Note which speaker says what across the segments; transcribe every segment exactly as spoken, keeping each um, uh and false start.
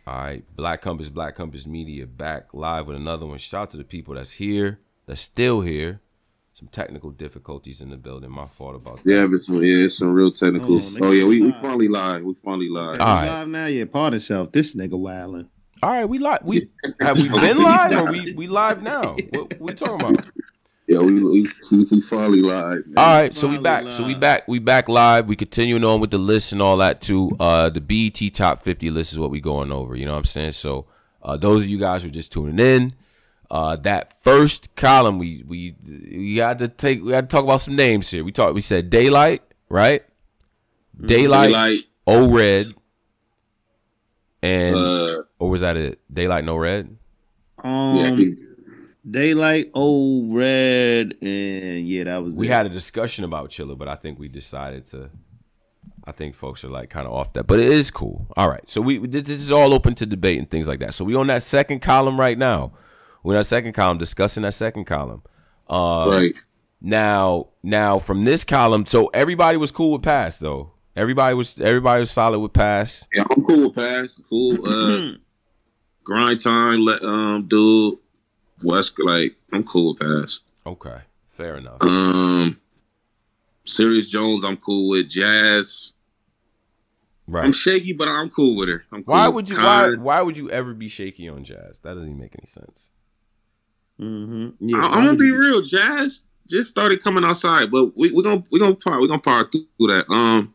Speaker 1: All right, Black Compass, Black Compass Media back live with another one. Shout out to the people that's here, that's still here. Some technical difficulties in the building. My fault about that.
Speaker 2: Yeah, but some yeah, it's some real technical. Oh, oh yeah, we, we finally live. We finally live.
Speaker 3: Okay, All right, live now. Yeah, pardon yourself. This nigga wilding.
Speaker 1: All right, we live. We have we been live or we we live now? What, what we talking about?
Speaker 2: Yeah, we we, we finally live. Man.
Speaker 1: All right, so we back. Live. So we back. We back live. We continuing on with the list and all that too. Uh, the B E T Top fifty list is what we going over. You know what I'm saying? So, uh, those of you guys who are just tuning in, uh, that first column we we we had to take. We had to talk about some names here. We talked. We said Daylight, right? Daylight, Daylight. O Red, and uh, or was that it? Daylight, No Red.
Speaker 3: Um. Yeah. Daylight, O Red, and yeah, that was
Speaker 1: we
Speaker 3: it.
Speaker 1: had a discussion about Chiller, but I think we decided to I think folks are like kind of off that, but it is cool. All right, so we this is all open to debate and things like that. So we on that second column right now. We're on that second column discussing that second column. Uh,
Speaker 2: right
Speaker 1: now, now from this column, so everybody was cool with Pass though. Everybody was everybody was solid with Pass.
Speaker 2: Yeah, I'm cool with Pass. Cool. Uh, grind time. Let um do. West, like, I'm cool with Pass.
Speaker 1: Okay, fair enough.
Speaker 2: Um, Sirius Jones, I'm cool with. Jazz, right? I'm shaky, but I'm cool with her. I'm cool
Speaker 1: why would you? Why, why would you ever be shaky on Jazz? That doesn't even make any sense.
Speaker 3: Mm-hmm. Yeah,
Speaker 2: I, I'm gonna be real. Jazz just started coming outside, but we we gonna we gonna par we gonna par through that. Um,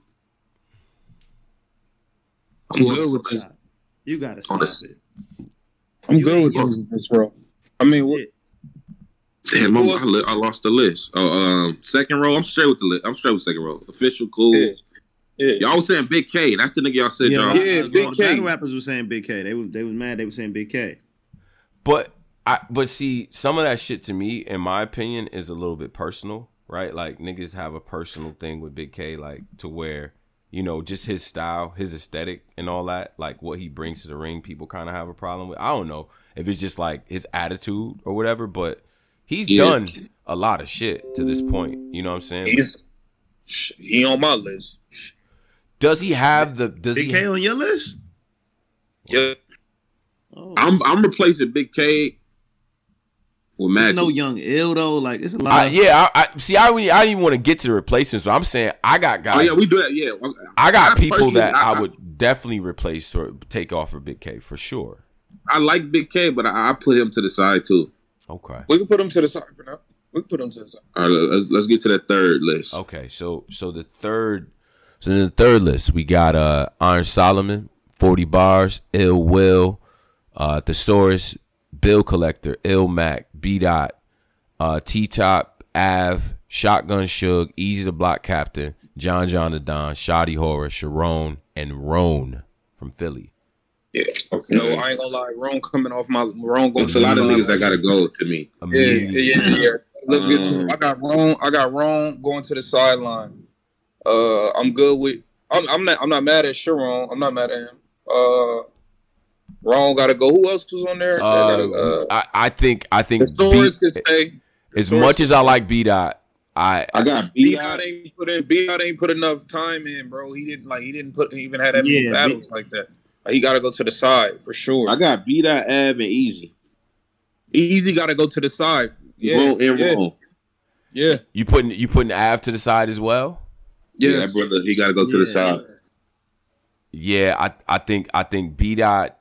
Speaker 3: I'm good with that. You gotta stop it.
Speaker 4: I'm you good with this, bro. I mean, what?
Speaker 2: Damn, I, I, I lost the list. Oh, um, second row. I'm straight with the list. I'm straight with second row. Official, cool. Yeah. Yeah. Y'all was saying Big K. That's the nigga y'all said.
Speaker 3: Yeah,
Speaker 2: y'all.
Speaker 3: yeah Big K. Battle rappers were saying Big K. They was they was mad. They were saying Big K.
Speaker 1: But I but see, some of that shit to me, in my opinion, is a little bit personal, right? Like niggas have a personal thing with Big K, like to where, you know, just his style, his aesthetic, and all that, like what he brings to the ring, people kind of have a problem with. I don't know if it's just like his attitude or whatever, but he's yeah. done a lot of shit to this point. You know what I'm saying?
Speaker 4: He's he on my list.
Speaker 1: Does he have the? Does
Speaker 3: Big
Speaker 1: he
Speaker 3: K
Speaker 1: have,
Speaker 3: on your list?
Speaker 4: Yeah.
Speaker 2: Oh. I'm I'm replacing Big K with Magic.
Speaker 3: No Young Ill though. Like it's a lot.
Speaker 1: I,
Speaker 3: of-
Speaker 1: yeah, I, I see. I I didn't even want to get to the replacements, but I'm saying I got guys.
Speaker 2: Oh yeah, we do that. Yeah,
Speaker 1: I got I people that I, I would definitely replace or take off for Big K for sure.
Speaker 2: I like Big K, but I, I put him to the side too.
Speaker 1: Okay,
Speaker 4: we can put him to the side for now. We can put him to the side.
Speaker 2: All right, let's let's get to that third list.
Speaker 1: Okay, so so the third, so in the third list we got uh Iron Solomon, forty bars, Ill Will, uh Thesaurus, Bill Collector, Ill Mac, B Dot, uh T Top, Av, Shotgun Suge, Easy the Block Captain, John John the Don, Shoddy Horror, Sharon, and Roan from Philly.
Speaker 4: Yeah. Okay. So I ain't gonna lie, Ron coming off my Ron going.
Speaker 2: It's a lot of niggas that gotta go to me.
Speaker 4: Yeah, yeah, yeah, yeah. Let's um, get to it. I got Ron. I got Ron going to the sideline. Uh, I'm good with. I'm, I'm not. I'm not mad at Sharon. I'm not mad at him. Uh, Ron got to go. Who else was on there?
Speaker 1: Uh, gotta, uh, I, I think. I think.
Speaker 4: B, stay.
Speaker 1: As much as I like B Dot, I
Speaker 2: I got B Dot.
Speaker 4: ain't put in. B Dot ain't put enough time in, bro. He didn't like. He didn't put. He even had that many yeah, battles B- like that. He got to go to the side for sure.
Speaker 2: I got B Dot, Ab, and Easy.
Speaker 4: Easy got to go to the side. Yeah,
Speaker 2: roll and
Speaker 4: yeah.
Speaker 2: roll.
Speaker 4: Yeah,
Speaker 1: you putting you putting Av to the side as well.
Speaker 2: Yeah, yeah that brother, he got to go to yeah. the side.
Speaker 1: Yeah, I I think I think B Dot,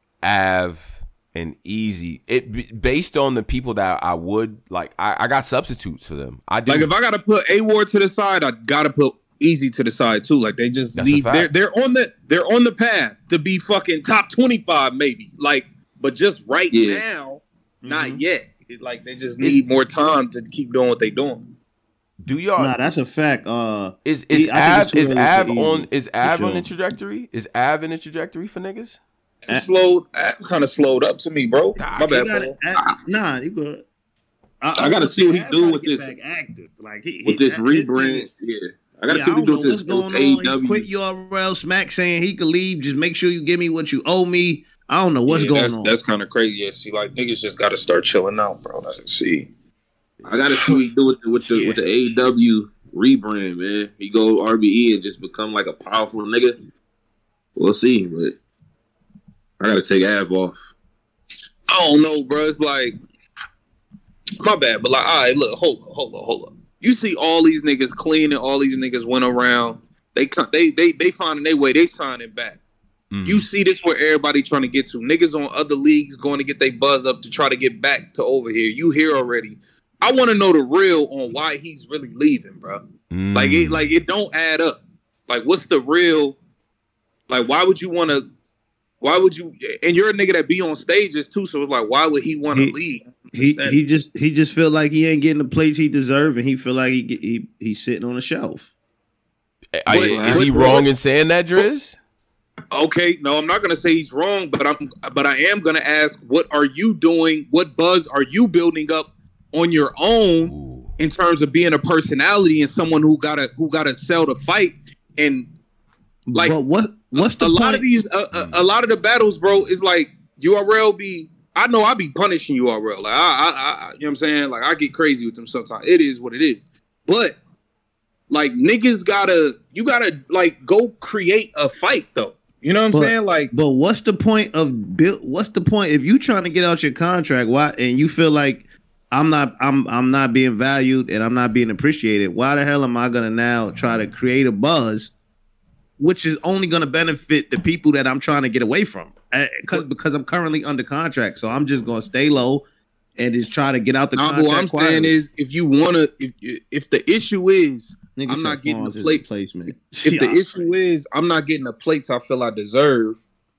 Speaker 1: Av, and Easy. It based on the people that I would like. I, I got substitutes for them. I do.
Speaker 4: Like if I got to put A Ward to the side, I got to put Easy to the side too. Like they just
Speaker 1: That's
Speaker 4: need they're they're on the they're on the path to be fucking top twenty-five maybe. Like, but just right yeah. now, mm-hmm. not yet. It, like they just need it's, more time to keep doing what they doing.
Speaker 1: Do y'all?
Speaker 3: Nah, that's a fact. Uh,
Speaker 1: is is Av is Av on is Av sure. on the trajectory? Is Av in the trajectory for niggas?
Speaker 4: Av slowed. Av kind of slowed up to me, bro. Nah, My bad,
Speaker 3: bro. Av, nah, you good.
Speaker 2: I, I got to see what he do with this.
Speaker 3: Active. Like he,
Speaker 2: with
Speaker 3: he,
Speaker 2: this rebrand. Yeah. I gotta yeah, see what he do with this
Speaker 3: going
Speaker 2: A E W.
Speaker 3: On. Quit U R L Smack saying he could leave. Just make sure you give me what you owe me. I don't know what's
Speaker 4: yeah,
Speaker 3: going
Speaker 4: that's,
Speaker 3: on.
Speaker 4: That's kind of crazy. Yeah, see, like niggas just got to start chilling out, bro. Let's see.
Speaker 2: I gotta see what he do with the with the, yeah. with the A E W rebrand, man. He go R B E and just become like a powerful nigga. We'll see, but I gotta take Av off.
Speaker 4: I don't know, bro. It's like my bad, but like, all right, look, hold up, hold up, hold up. You see all these niggas cleaning, all these niggas went around. They they they they finding their way. They signing back. Mm. You see this where everybody trying to get to. Niggas on other leagues going to get their buzz up to try to get back to over here. You here already. I want to know the real on why he's really leaving, bro. Mm. Like it, like it don't add up. Like what's the real? Like why would you want to? Why would you? And you're a nigga that be on stages too. So it's like, why would he want to leave?
Speaker 3: He he just he just feel like he ain't getting the plates he deserve, and he feel like he he he's sitting on a shelf.
Speaker 1: I, but, is he wrong in saying that, Driz?
Speaker 4: Okay, no, I'm not gonna say he's wrong, but I'm but I am gonna ask, what are you doing? What buzz are you building up on your own Ooh. in terms of being a personality and someone who gotta who gotta sell the fight? And like,
Speaker 3: but what what's the
Speaker 4: a
Speaker 3: point?
Speaker 4: lot of these a, a, a lot of the battles, bro, is like U R L be. I know I be punishing U R L. Like I, I, I, you know what I'm saying? Like I get crazy with them sometimes. It is what it is. But like niggas gotta, you gotta like go create a fight though. You know what I'm
Speaker 3: but,
Speaker 4: saying? Like,
Speaker 3: but what's the point of build? What's the point if you trying to get out your contract? Why and you feel like I'm not, I'm, I'm not being valued and I'm not being appreciated? Why the hell am I gonna now try to create a buzz, which is only gonna benefit the people that I'm trying to get away from? Because because I'm currently under contract, so I'm just gonna stay low and just try to get out the
Speaker 4: nah,
Speaker 3: contract.
Speaker 4: What I'm quietly. saying is, if you wanna, if if the issue is,
Speaker 3: Nigga
Speaker 4: I'm not getting the plate
Speaker 3: placement.
Speaker 4: If yeah. the issue is, I'm not getting the plates I feel I deserve.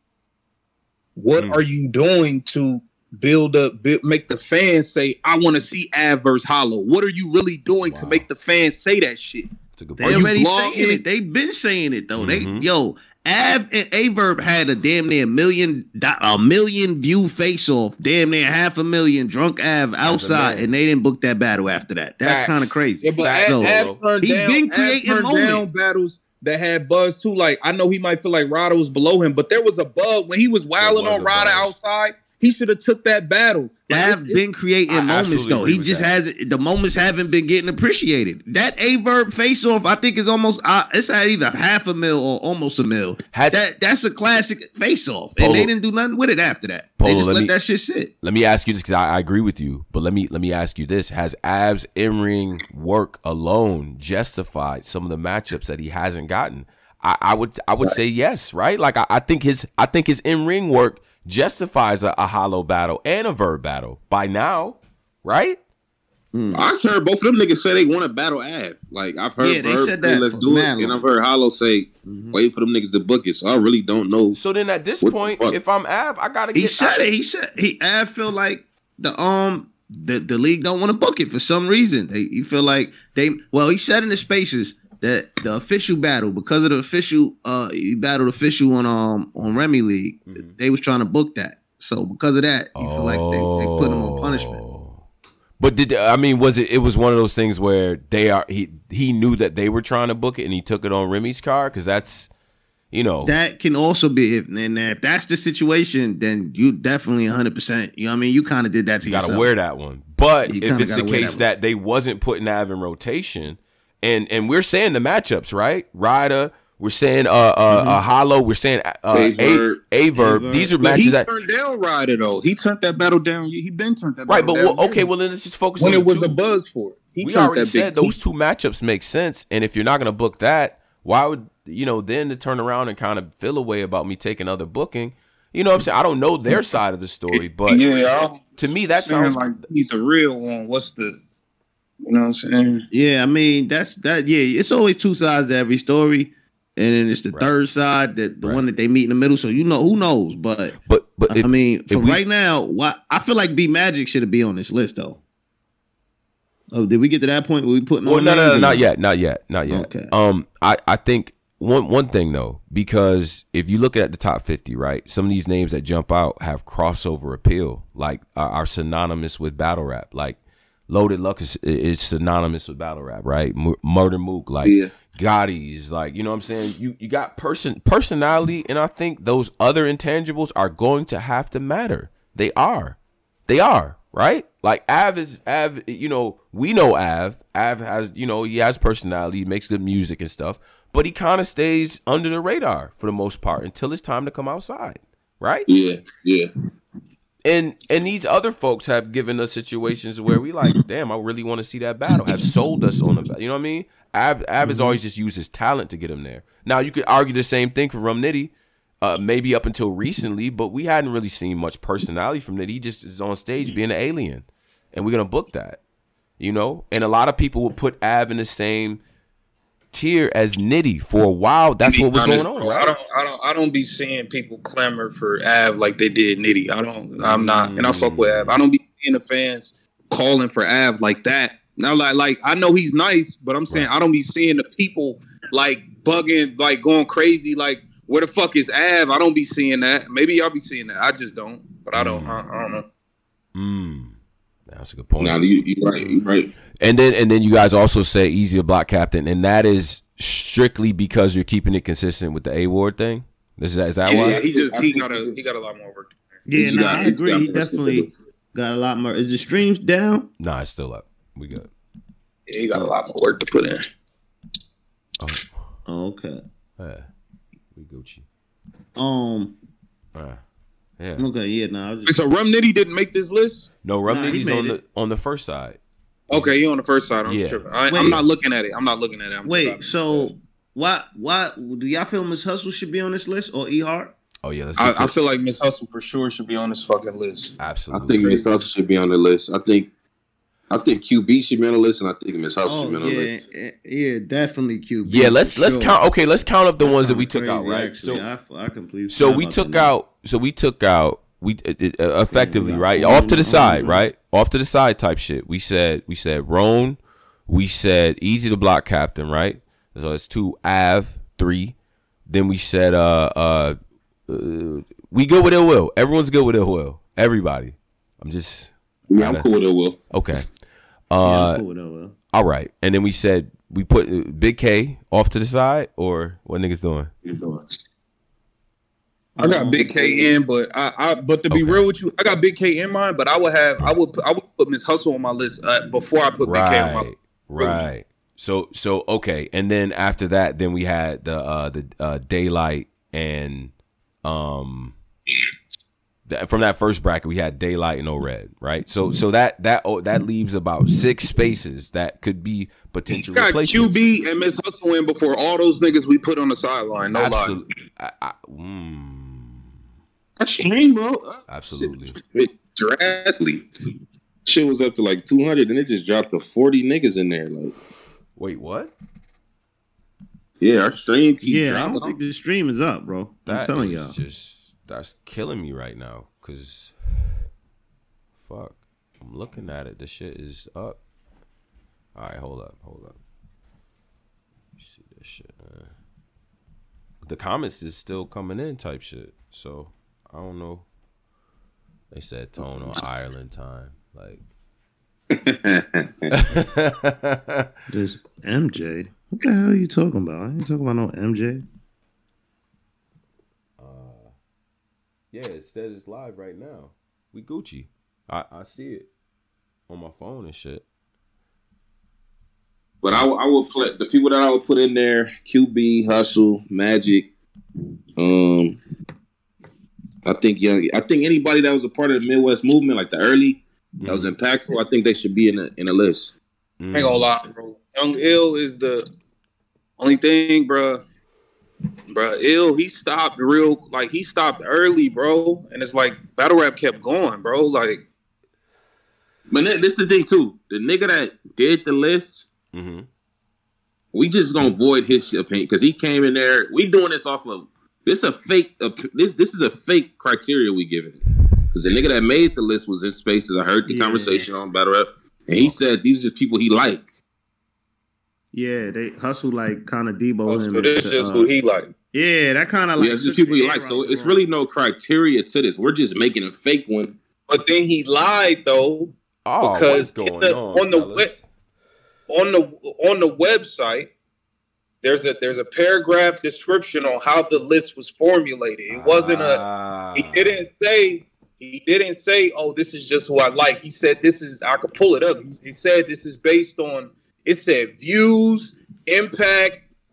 Speaker 4: What mm. are you doing to build up, build, make the fans say, "I want to see Av versus Hollow"? What are you really doing wow. to make the fans say that shit?
Speaker 3: They already saying it. They've been saying it though. Mm-hmm. They yo. Av and Averb had a damn near million, a million view face off, damn near half a million drunk Av outside, and they didn't book that battle after that. That's kind of crazy.
Speaker 4: Yeah, but Av, Av turned he down, been creating Av turned down battles that had buzz too. Like I know he might feel like Rada was below him, but there was a buzz when he was wilding on Rada outside. He should have took that battle.
Speaker 3: Av like, been creating I moments though. He just that. has the moments haven't been getting appreciated. That Averb face off, I think is almost uh, it's at either half a mil or almost a mil. Has, that that's a classic face off, and they didn't do nothing with it after that. Polo, they just let, let me, that shit sit.
Speaker 1: Let me ask you this because I, I agree with you, but let me let me ask you this: has Av's in ring work alone justified some of the matchups that he hasn't gotten? I, I would I would right. say yes, right? Like I, I think his I think his in ring work justifies a, a Hollow battle and a Verb battle by now, right?
Speaker 2: Mm. I've heard both of them niggas say they want to battle Av. Like I've heard
Speaker 3: yeah,
Speaker 2: Verb say that let's do it, and I've heard Hollow say mm-hmm. wait for them niggas to book it. So I really don't know.
Speaker 1: So then at this point, if I'm Av, I gotta get.
Speaker 3: He said
Speaker 1: I,
Speaker 3: it. He said he Av feel like the um the the league don't want to book it for some reason. They he feel like they well he said in the spaces that the official battle, because of the official, uh, he battled official on um on Remy League. Mm-hmm. They was trying to book that, so because of that, you oh. feel like they, they put him on punishment.
Speaker 1: But did I mean was it? It was one of those things where they are he he knew that they were trying to book it and he took it on Remy's card because that's you know
Speaker 3: that can also be if and if that's the situation, then you definitely one hundred percent. You know what I mean? You kind of did that to
Speaker 1: you
Speaker 3: yourself.
Speaker 1: Gotta wear that one. But you if it's the case that, that they wasn't putting Av in rotation. And and we're saying the matchups, right? Ryder, we're saying uh uh, mm-hmm. uh Hollow, we're saying uh Averb. Averb. These are matches
Speaker 4: he
Speaker 1: that
Speaker 4: turned down Ryder though. He turned that battle down. He been turned that
Speaker 1: right,
Speaker 4: battle
Speaker 1: but
Speaker 4: down.
Speaker 1: Well, okay, well then let's just focus
Speaker 4: when
Speaker 1: on
Speaker 4: it was
Speaker 1: two.
Speaker 4: a buzz for it. He
Speaker 1: we already
Speaker 4: that
Speaker 1: said
Speaker 4: big
Speaker 1: those two matchups make sense, and if you're not gonna book that, why would you know then to turn around and kind of feel a way about me taking other booking? You know what I'm saying? I don't know their side of the story, but
Speaker 4: yeah,
Speaker 1: to me that sounds
Speaker 4: like he's the real one. What's the You know what I'm saying?
Speaker 3: Yeah, I mean that's that. Yeah, it's always two sides to every story, and then it's the right. third side that the right. one that they meet in the middle. So you know who knows, but
Speaker 1: but but
Speaker 3: I
Speaker 1: if,
Speaker 3: mean for
Speaker 1: we,
Speaker 3: right now, why I feel like B Magic should be on this list though. Oh, did we get to that point where we putting
Speaker 1: well,
Speaker 3: on?
Speaker 1: No, no, no, not yet, not yet, not yet.
Speaker 3: Okay.
Speaker 1: Um, I I think one one thing though, because if you look at the top fifty, right, some of these names that jump out have crossover appeal, like are, are synonymous with battle rap, like. Loaded Luck is, is synonymous with battle rap, right? M- Murder Mook, like yeah. Gotti's, like you know what I'm saying. You you got person personality, and I think those other intangibles are going to have to matter. They are, they are right. Like Av is Av, you know we know Av. Av has you know he has personality, he makes good music and stuff, but he kind of stays under the radar for the most part until it's time to come outside. right?
Speaker 2: Yeah, yeah.
Speaker 1: And and these other folks have given us situations where we like, damn, I really want to see that battle. Have sold us on the battle. You know what I mean? Ab, Ab mm-hmm. has always just used his talent to get him there. Now you could argue the same thing for Rum Nitty, uh, maybe up until recently, but we hadn't really seen much personality from Nitty. He just is on stage being an alien, and we're gonna book that. You know, and a lot of people would put Av in the same tier as Nitty for a while. That's what was honest, going on. Right?
Speaker 4: I don't, I don't, I don't be seeing people clamor for Av like they did Nitty. I don't, I'm not, mm. and I fuck with Av. I don't be seeing the fans calling for Av like that. Now, like, like I know he's nice, but I'm saying right. I don't be seeing the people like bugging, like going crazy, like where the fuck is Av? I don't be seeing that. Maybe y'all be seeing that. I just don't. But I don't. Mm. I, I don't know.
Speaker 1: Hmm. That's a good point.
Speaker 2: No, you you right, you right.
Speaker 1: And then and then you guys also say easier block captain, and that is strictly because you're keeping it consistent with the A-Ward thing. Is that is that
Speaker 4: yeah,
Speaker 1: why?
Speaker 4: Yeah, he just he got a he got a lot more work.
Speaker 3: Yeah, no, got, I agree. He definitely got a lot more. Is the streams down?
Speaker 1: Nah, it's still up. We good.
Speaker 4: Yeah, he got a lot more work to put in.
Speaker 1: Oh,
Speaker 3: oh okay.
Speaker 1: Yeah, we Gucci.
Speaker 3: Um.
Speaker 1: Uh, yeah.
Speaker 3: Okay. Yeah. No. Nah, just...
Speaker 4: So Rum Nitty didn't make this list.
Speaker 1: No, Rum nah, Nitty's on it. the on the first side.
Speaker 4: Okay, you on the first side. I'm
Speaker 1: yeah.
Speaker 4: I, I'm not looking at it. I'm not looking at it. I'm
Speaker 3: Wait, so why why do y'all feel Miss Hustle should be on this list or E Hart?
Speaker 1: Oh yeah, let's
Speaker 4: I, I feel like Miss Hustle for sure should be on this fucking list.
Speaker 1: Absolutely.
Speaker 2: I think Miss Hustle should be on the list. I think I think Q B should be on the list, and I think Miss Hustle
Speaker 3: oh,
Speaker 2: should be on
Speaker 3: yeah,
Speaker 2: the list.
Speaker 3: Yeah, definitely Q B.
Speaker 1: Yeah, let's let's sure. count. Okay, let's count up the ones that we took
Speaker 3: crazy,
Speaker 1: out. Right.
Speaker 3: Actually.
Speaker 1: So
Speaker 3: I, I completely.
Speaker 1: So we took out. So we took out. We uh, effectively right off to the side, right off to the side type shit. We said we said Roan, we said Easy the Block Captain, right? So it's two. Av three. Then we said uh uh, uh we good with Ill Will. Everyone's good with Ill Will. Everybody. I'm just
Speaker 2: yeah, I'm cool with Ill Will.
Speaker 1: Okay. Uh,
Speaker 3: yeah, I'm cool with Ill Will.
Speaker 1: All right, and then we said we put Big K off to the side, or what niggas doing?
Speaker 2: He's doing.
Speaker 4: I got Big K in, but I, I but to be okay. real with you, I got Big K in mind, but I would have I would I would put Miss Hustle on my list uh, before I put
Speaker 1: right,
Speaker 4: Big K on my list.
Speaker 1: Right. So so okay, and then after that, then we had the uh, the uh, Daylight and um the, from that first bracket we had Daylight and O-Red, right? So so that that oh, that leaves about six spaces that could be potential
Speaker 4: got
Speaker 1: replacements.
Speaker 4: Q B and Miss Hustle in before all those niggas we put on the sideline. No
Speaker 1: Absolutely. lie. I, I, mm.
Speaker 2: That's shame, bro.
Speaker 1: Absolutely.
Speaker 2: It, drastically. Shit was up to like two hundred, and it just dropped to forty niggas in there. Like,
Speaker 1: wait, what?
Speaker 2: Yeah, our stream.
Speaker 3: Yeah, dropping. I don't think the stream is up, bro. I'm
Speaker 1: that
Speaker 3: telling
Speaker 1: is
Speaker 3: y'all.
Speaker 1: Just that's killing me right now, cause fuck, I'm looking at it. The shit is up. All right, hold up, hold up. You see this shit, man. The comments is still coming in, type shit. So. I don't know. They said tone on Ireland time. Like
Speaker 3: this M J. What the hell are you talking about? I ain't talking about no M J.
Speaker 1: Uh yeah, it says it's live right now. We Gucci. I, I see it on my phone and shit.
Speaker 2: But I, I will play the people that I would put in there: Q B, Hustle, Magic, um I think young. I think anybody that was a part of the Midwest movement, like the early, mm. that was impactful. I think they should be in a in a list.
Speaker 4: Mm. I ain't gonna lie, bro. Young Ill is the only thing, bro. Bro, Ill, he stopped real, like he stopped early, bro. And it's like battle rap kept going, bro. Like,
Speaker 2: but this is the thing too. The nigga that did the list,
Speaker 1: mm-hmm.
Speaker 2: we just gonna void his opinion because he came in there. We doing this off of. This a fake. Uh, this this is a fake criteria we giving because the nigga that made the list was in Spaces. I heard the yeah. conversation on Battle Rap, and he said these are just people he liked.
Speaker 3: Yeah, they Hustle like kind of Debo
Speaker 4: oh,
Speaker 3: him.
Speaker 4: So this is just uh, who he like.
Speaker 3: Yeah, that kind of like
Speaker 2: yeah, it's just people he like. So it's really no criteria to this. We're just making a fake one.
Speaker 4: But then he lied though.
Speaker 1: Oh,
Speaker 4: because
Speaker 1: what's going
Speaker 4: the,
Speaker 1: on,
Speaker 4: on the web, on the on the website? There's a there's a paragraph description on how the list was formulated. It wasn't a he didn't say he didn't say, oh, this is just who I like. He said this is I could pull it up. He, he said this is based on it said views, impact,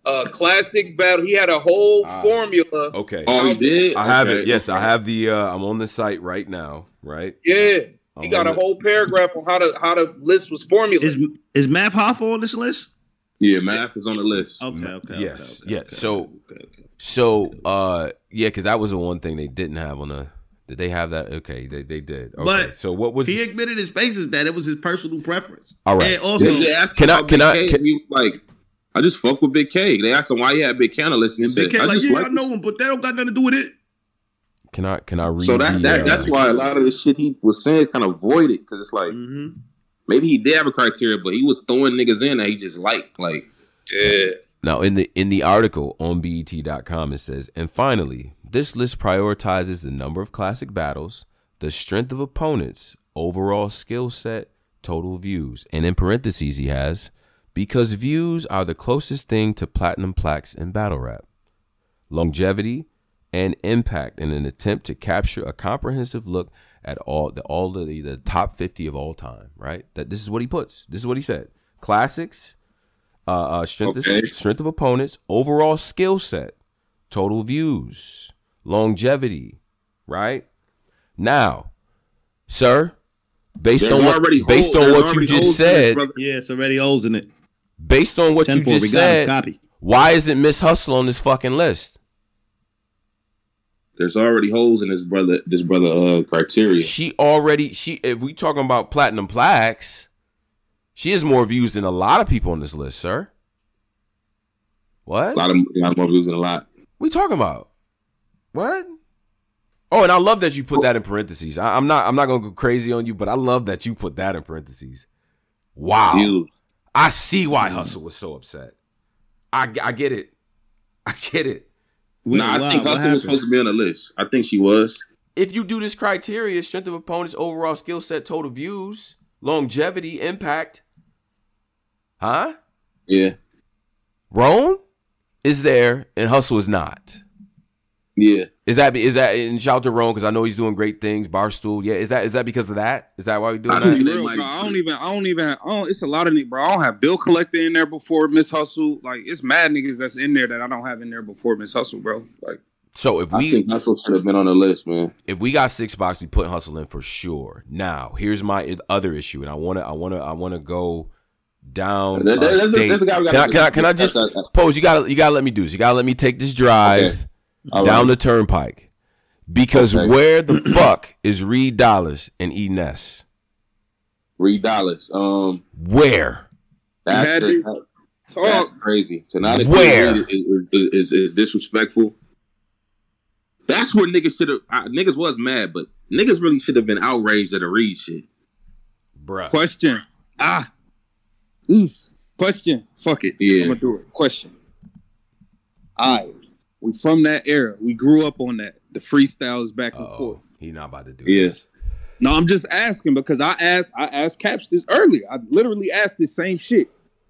Speaker 4: uh, classic battle. He had a whole
Speaker 1: Ah,
Speaker 4: formula.
Speaker 1: Okay.
Speaker 2: Oh, he did.
Speaker 1: I have
Speaker 2: Okay,
Speaker 1: it. Yes,
Speaker 2: okay.
Speaker 1: I have the. Uh, I'm on the site right now. Right.
Speaker 4: Yeah,
Speaker 1: I'm
Speaker 4: he got
Speaker 1: on
Speaker 4: a
Speaker 1: the-
Speaker 4: whole paragraph on how to how the list was formulated.
Speaker 3: Is is Math Hoffa on this list?
Speaker 2: Yeah, math is on the list.
Speaker 3: Okay, okay.
Speaker 1: Yes,
Speaker 3: okay,
Speaker 1: yeah,
Speaker 3: okay,
Speaker 1: so-
Speaker 3: okay, okay.
Speaker 1: So, uh, yeah, because that was the one thing they didn't have on the. Did they have that? Okay, they they did. Okay.
Speaker 3: But
Speaker 1: so what was?
Speaker 3: He admitted his faces that it was his personal preference.
Speaker 1: All right.
Speaker 3: And also,
Speaker 2: They just asked
Speaker 1: Can
Speaker 2: him
Speaker 1: I-
Speaker 2: about
Speaker 1: can
Speaker 2: Big
Speaker 1: I-
Speaker 2: K,
Speaker 1: can-
Speaker 2: and he was like, I just fuck with Big K. They asked him why he had Big K on the list, and he
Speaker 3: Big
Speaker 2: said,
Speaker 3: K
Speaker 2: I
Speaker 3: like,
Speaker 2: just
Speaker 3: yeah,
Speaker 2: like
Speaker 3: I know
Speaker 2: this.
Speaker 3: him, but that don't got nothing to do with it.
Speaker 1: Can I can I read?
Speaker 2: So that,
Speaker 1: the,
Speaker 2: that
Speaker 1: uh,
Speaker 2: that's why a lot of the shit he was saying is kind of voided, because it's like
Speaker 3: Mm-hmm.
Speaker 2: maybe he did have a criteria, but he was throwing niggas in that he just liked. Like,
Speaker 4: Yeah.
Speaker 1: Now, in the in the article on B E T dot com, it says, and finally, this list prioritizes the number of classic battles, the strength of opponents, overall skill set, total views, and in parentheses he has, because views are the closest thing to platinum plaques in battle rap, longevity, and impact in an attempt to capture a comprehensive look at all the all of the, the top fifty of all time. Right? That this is what he puts. This is what he said: classics. Uh, uh, strength,
Speaker 2: Okay.
Speaker 1: of, strength of opponents, overall skill set, total views, longevity, right? Now, sir, based
Speaker 2: there's
Speaker 1: on what
Speaker 2: already
Speaker 1: based
Speaker 2: holes-
Speaker 1: on
Speaker 2: there's
Speaker 1: what you
Speaker 2: already
Speaker 1: just
Speaker 2: holes in this,
Speaker 1: said,
Speaker 2: brother.
Speaker 3: Yeah, it's already holes in it.
Speaker 1: based on what you
Speaker 3: ten four, we
Speaker 1: just
Speaker 3: got him.
Speaker 1: said,
Speaker 3: Copy.
Speaker 1: why isn't Miss Hustle on this fucking list?
Speaker 2: There's already holes in this brother, this brother uh, criteria.
Speaker 1: She already she if we talking about platinum plaques, she has more views than a lot of people on this list, sir. What?
Speaker 2: A lot of, a lot more views than a lot.
Speaker 1: We talking about? What? Oh, and I love that you put that in parentheses. I, I'm not I'm not gonna go crazy on you, but I love that you put that in parentheses. Wow.
Speaker 2: Views.
Speaker 1: I see why Hustle was so upset. I, I get it. I get it.
Speaker 3: Wait,
Speaker 2: nah, I
Speaker 3: wow,
Speaker 2: think
Speaker 3: what
Speaker 2: Hustle was
Speaker 3: happened?
Speaker 2: supposed to be on the list. I think she was.
Speaker 1: If you do this criteria, strength of opponents, overall skill set, total views, longevity, impact, huh?
Speaker 2: Yeah.
Speaker 1: Roan is there and Hustle is not.
Speaker 2: Yeah.
Speaker 1: Is that is that and shout out to Roan because I know he's doing great things. Barstool, yeah. Is that is that because of that? Is that why we doing
Speaker 2: I
Speaker 1: that?
Speaker 2: think they
Speaker 5: Real,
Speaker 2: might-
Speaker 5: bro, I don't even. I don't even. I don't, it's a lot of niggas, bro. I don't have Bill Collector in there before Miss Hustle. Like it's mad niggas that's in there that I don't have in there before Miss Hustle, bro. Like
Speaker 1: So if
Speaker 2: I
Speaker 1: we
Speaker 2: think Hustle should have been on the list, man.
Speaker 1: if we got six box, we put Hustle in for sure. Now, here's my other issue, and I wanna I wanna I wanna go down
Speaker 2: There-
Speaker 1: uh,
Speaker 2: there's a-
Speaker 1: state.
Speaker 2: there's a guy we
Speaker 1: Can I,
Speaker 2: gotta-
Speaker 1: can I can I just
Speaker 2: that's- that's-
Speaker 1: pose? You gotta you gotta let me do this. You gotta let me take this drive
Speaker 2: All
Speaker 1: down the
Speaker 2: right.
Speaker 1: turnpike because
Speaker 2: Okay.
Speaker 1: where the fuck is Reed Dollars and E Ness?
Speaker 2: Reed Dollars. Um,
Speaker 1: Where?
Speaker 2: that's,
Speaker 5: had
Speaker 2: a-
Speaker 5: these-
Speaker 2: that's
Speaker 5: talk.
Speaker 2: crazy. To not include
Speaker 1: Where?
Speaker 2: Reed is, is, is, is disrespectful. That's where niggas should have. Uh, niggas was mad, but niggas really should have been outraged at the Reed shit.
Speaker 1: Bruh.
Speaker 5: question. Ah. Oof. Question. Fuck it.
Speaker 2: Yeah.
Speaker 5: I'm gonna do it. Question. All right. We from that era. We grew up on that. The freestyles back and forth.
Speaker 1: Oh, he not about to do
Speaker 2: Yeah.
Speaker 1: this.
Speaker 5: No, I'm just asking because I asked. I asked Caps this earlier. I literally asked this same shit.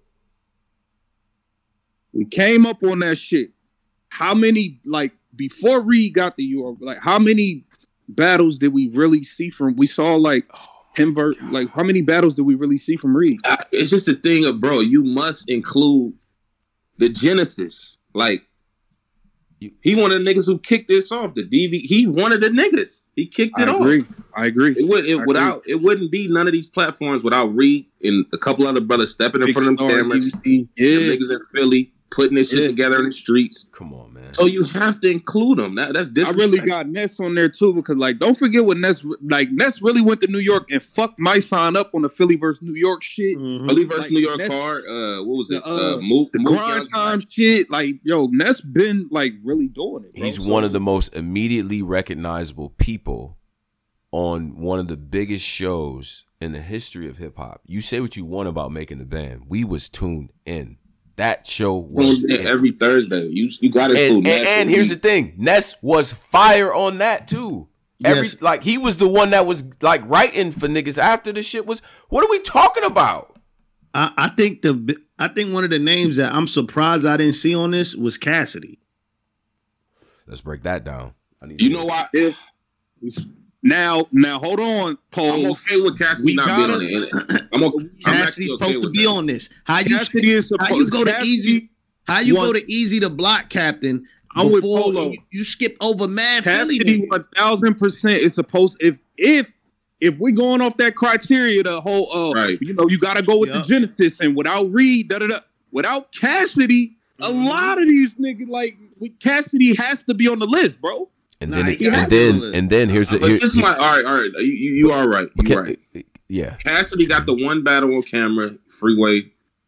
Speaker 5: We came up on that shit. How many like before Reed got the U R? Like how many battles did we really see from? We saw like him. Ver- like how many battles did we really see from Reed?
Speaker 2: I, it's just a thing of, bro, you must include the genesis. Like, he one of the niggas who kicked this off. The D V, he one of the niggas. He kicked it
Speaker 5: I
Speaker 2: off.
Speaker 5: agree. I agree.
Speaker 2: It would it
Speaker 5: I
Speaker 2: without it wouldn't be none of these platforms without Reed and a couple other brothers stepping in front of them cameras.
Speaker 5: Yeah.
Speaker 2: Yeah. Niggas in Philly putting this shit
Speaker 5: Yeah.
Speaker 2: together in the streets.
Speaker 1: Come on, man.
Speaker 2: So you have to include them. That, that's
Speaker 5: I
Speaker 2: disrespect.
Speaker 5: really got Ness on there too because like don't forget when Ness like Ness really went to New York and fucked my sign up on the Philly versus New York shit.
Speaker 3: Mhm.
Speaker 2: Philly versus
Speaker 5: like,
Speaker 2: New York
Speaker 5: that's-
Speaker 2: card. Uh, what was it?
Speaker 5: the, uh,
Speaker 2: Uh, Mook,
Speaker 5: The
Speaker 2: Mook
Speaker 5: grind
Speaker 2: Young-
Speaker 5: time shit, like yo, Ness been like really doing it. Bro.
Speaker 1: He's
Speaker 5: So,
Speaker 1: one of the most immediately recognizable people on one of the biggest shows in the history of hip hop. You say what you want about Making the Band. We was tuned in. That show was
Speaker 2: on there
Speaker 1: it.
Speaker 2: every Thursday. You you got to
Speaker 1: and,
Speaker 2: include
Speaker 1: and,
Speaker 2: Ness
Speaker 1: and here's the thing. Ness was fire on that too. Every
Speaker 3: Yes.
Speaker 1: like he was the one that was like writing for niggas after the shit was. What are we talking about?
Speaker 3: I, I think the I think one of the names that I'm surprised I didn't see on this was Cassidy.
Speaker 1: Let's break that down. I need
Speaker 2: You
Speaker 1: to-
Speaker 2: know why?
Speaker 5: if we, now now hold on,
Speaker 2: I'm
Speaker 5: Paul.
Speaker 2: okay with Cassidy
Speaker 5: We
Speaker 2: not
Speaker 5: gotta-
Speaker 2: being on it. I'm okay. I'm
Speaker 3: Cassidy's
Speaker 2: actually okay
Speaker 3: supposed to
Speaker 2: with
Speaker 3: be
Speaker 2: that.
Speaker 3: on this. How you
Speaker 5: Cassidy is
Speaker 3: how
Speaker 5: supposed.
Speaker 3: you go to
Speaker 5: Cassidy,
Speaker 3: easy? How you
Speaker 5: One-
Speaker 3: go to easy to block captain?
Speaker 5: I'm with
Speaker 3: before
Speaker 5: Polo.
Speaker 3: You, you skip over mad Philly.
Speaker 5: Cassidy
Speaker 3: niggas?
Speaker 5: one thousand percent is supposed if if if we're going off that criteria, the whole uh
Speaker 2: Right.
Speaker 5: you know, you gotta go with
Speaker 3: Yup.
Speaker 5: the Genesis and without Reed, da da da. Without Cassidy, a
Speaker 3: Mhm.
Speaker 5: lot of these niggas like with Cassidy has to be on the list, bro.
Speaker 1: And
Speaker 3: Nah,
Speaker 1: then,
Speaker 3: he
Speaker 1: it,
Speaker 3: got
Speaker 1: and
Speaker 3: to
Speaker 1: then,
Speaker 3: do it.
Speaker 1: and then here's a
Speaker 2: But
Speaker 1: here,
Speaker 2: this is
Speaker 1: here-
Speaker 2: my all right, all right. You, you, you are right. You
Speaker 1: okay,
Speaker 2: right.
Speaker 1: yeah.
Speaker 2: Cassidy got the one battle on camera, Freeway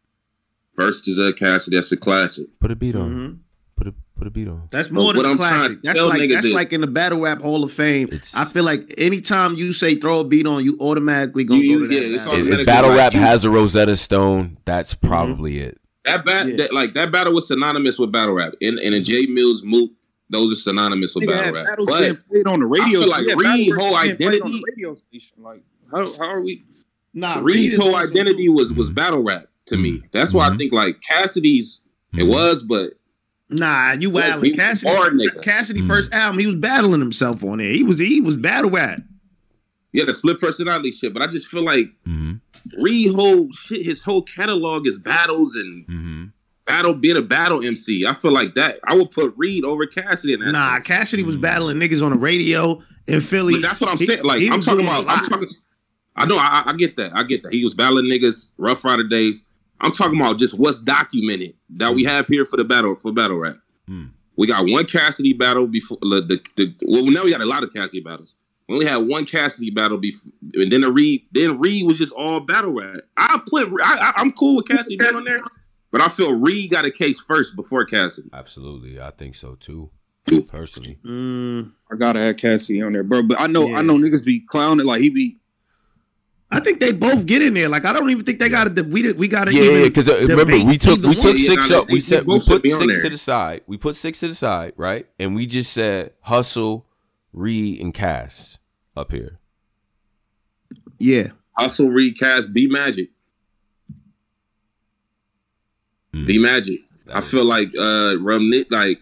Speaker 2: versus uh, Cassidy. That's a classic.
Speaker 1: Put a beat on.
Speaker 3: Mhm.
Speaker 1: Put a put a beat on.
Speaker 3: That's more
Speaker 2: But what
Speaker 3: than a
Speaker 2: I'm trying
Speaker 3: classic.
Speaker 2: to
Speaker 3: That's
Speaker 2: tell
Speaker 3: like
Speaker 2: niggas
Speaker 3: that's
Speaker 2: is-
Speaker 3: like in the battle rap Hall of Fame.
Speaker 1: It's-
Speaker 3: I feel like anytime you say throw a beat on, you automatically gonna
Speaker 2: You-
Speaker 3: go
Speaker 2: you-
Speaker 3: to that.
Speaker 2: yeah, it's
Speaker 3: battle.
Speaker 2: all-
Speaker 1: If,
Speaker 2: automatically
Speaker 1: if battle
Speaker 2: like
Speaker 1: rap
Speaker 2: you-
Speaker 1: has a Rosetta Stone, that's probably it.
Speaker 2: That bat,
Speaker 3: Yeah.
Speaker 2: that, like that battle was synonymous with battle rap. And and in J Mills, Moot, those are synonymous with
Speaker 5: Nigga
Speaker 2: battle
Speaker 5: had
Speaker 2: rap.
Speaker 5: battles
Speaker 2: But
Speaker 5: being played on the radio.
Speaker 2: feel like
Speaker 5: Yeah,
Speaker 2: Reed
Speaker 5: battle rap
Speaker 2: whole
Speaker 5: being played on the
Speaker 2: identity-
Speaker 5: radio station. Like how how are we?
Speaker 3: Nah, Reed
Speaker 2: Reed's
Speaker 3: is
Speaker 2: whole
Speaker 3: also-
Speaker 2: identity was was battle rap to me. That's why I
Speaker 1: Mhm.
Speaker 2: think like Cassidy's it
Speaker 1: Mhm.
Speaker 2: was, but
Speaker 3: Nah, you
Speaker 2: Yeah,
Speaker 3: wildin'.
Speaker 2: he was
Speaker 3: Cassidy,
Speaker 2: hard nigga.
Speaker 3: Cassidy
Speaker 1: Mm.
Speaker 3: first album, he was battling himself on there. He was he was battle rap.
Speaker 2: yeah, the split personality shit. But I just feel like
Speaker 1: Mm-hmm.
Speaker 2: Reed whole shit, his whole catalog is battles and
Speaker 1: Mm-hmm.
Speaker 2: battle being a battle M C. I feel like that. I would put Reed over Cassidy in that.
Speaker 3: Nah,
Speaker 2: sense.
Speaker 3: Cassidy was
Speaker 1: Mm.
Speaker 3: battling niggas on the radio in Philly.
Speaker 2: But that's what I'm
Speaker 3: He-
Speaker 2: saying. Like
Speaker 3: he
Speaker 2: I'm
Speaker 3: was
Speaker 2: talking
Speaker 3: doing a
Speaker 2: about. I'm
Speaker 3: lot.
Speaker 2: talking. I know. I, I get that. I get that. He was battling niggas, Rough Rider days. I'm talking about just what's documented that we have here for the battle for battle rap.
Speaker 1: Mm.
Speaker 2: We got one Cassidy battle before the, the, the well now we got a lot of Cassidy battles. We only had one Cassidy battle before, and then the Reed. Then Reed was just all battle rap. I put. I, I, I'm cool with Cassidy being on there, but I feel Reed got a case first before Cassidy.
Speaker 1: Absolutely, I think so too. Personally,
Speaker 3: Mm,
Speaker 5: I gotta have Cassidy on there, bro. But I know
Speaker 3: Yeah.
Speaker 5: I know niggas be clowning like he be.
Speaker 3: I think they both get in there. Like I don't even think they got to. We we got to.
Speaker 1: yeah, yeah. Because uh, remember, we took we took
Speaker 2: Yeah,
Speaker 1: six
Speaker 2: nah,
Speaker 1: up.
Speaker 2: they-
Speaker 1: We
Speaker 2: they
Speaker 1: said we
Speaker 2: both should
Speaker 1: put
Speaker 2: be on
Speaker 1: six
Speaker 2: there.
Speaker 1: to the side. We put six to the side, right? And we just said Hustle, Reed, and Cass up here.
Speaker 3: Yeah.
Speaker 2: Hustle, Reed, Cass, B Magic,
Speaker 1: Mm.
Speaker 2: B Magic.
Speaker 1: That
Speaker 2: I
Speaker 1: was-
Speaker 2: feel like uh Rum Nit, like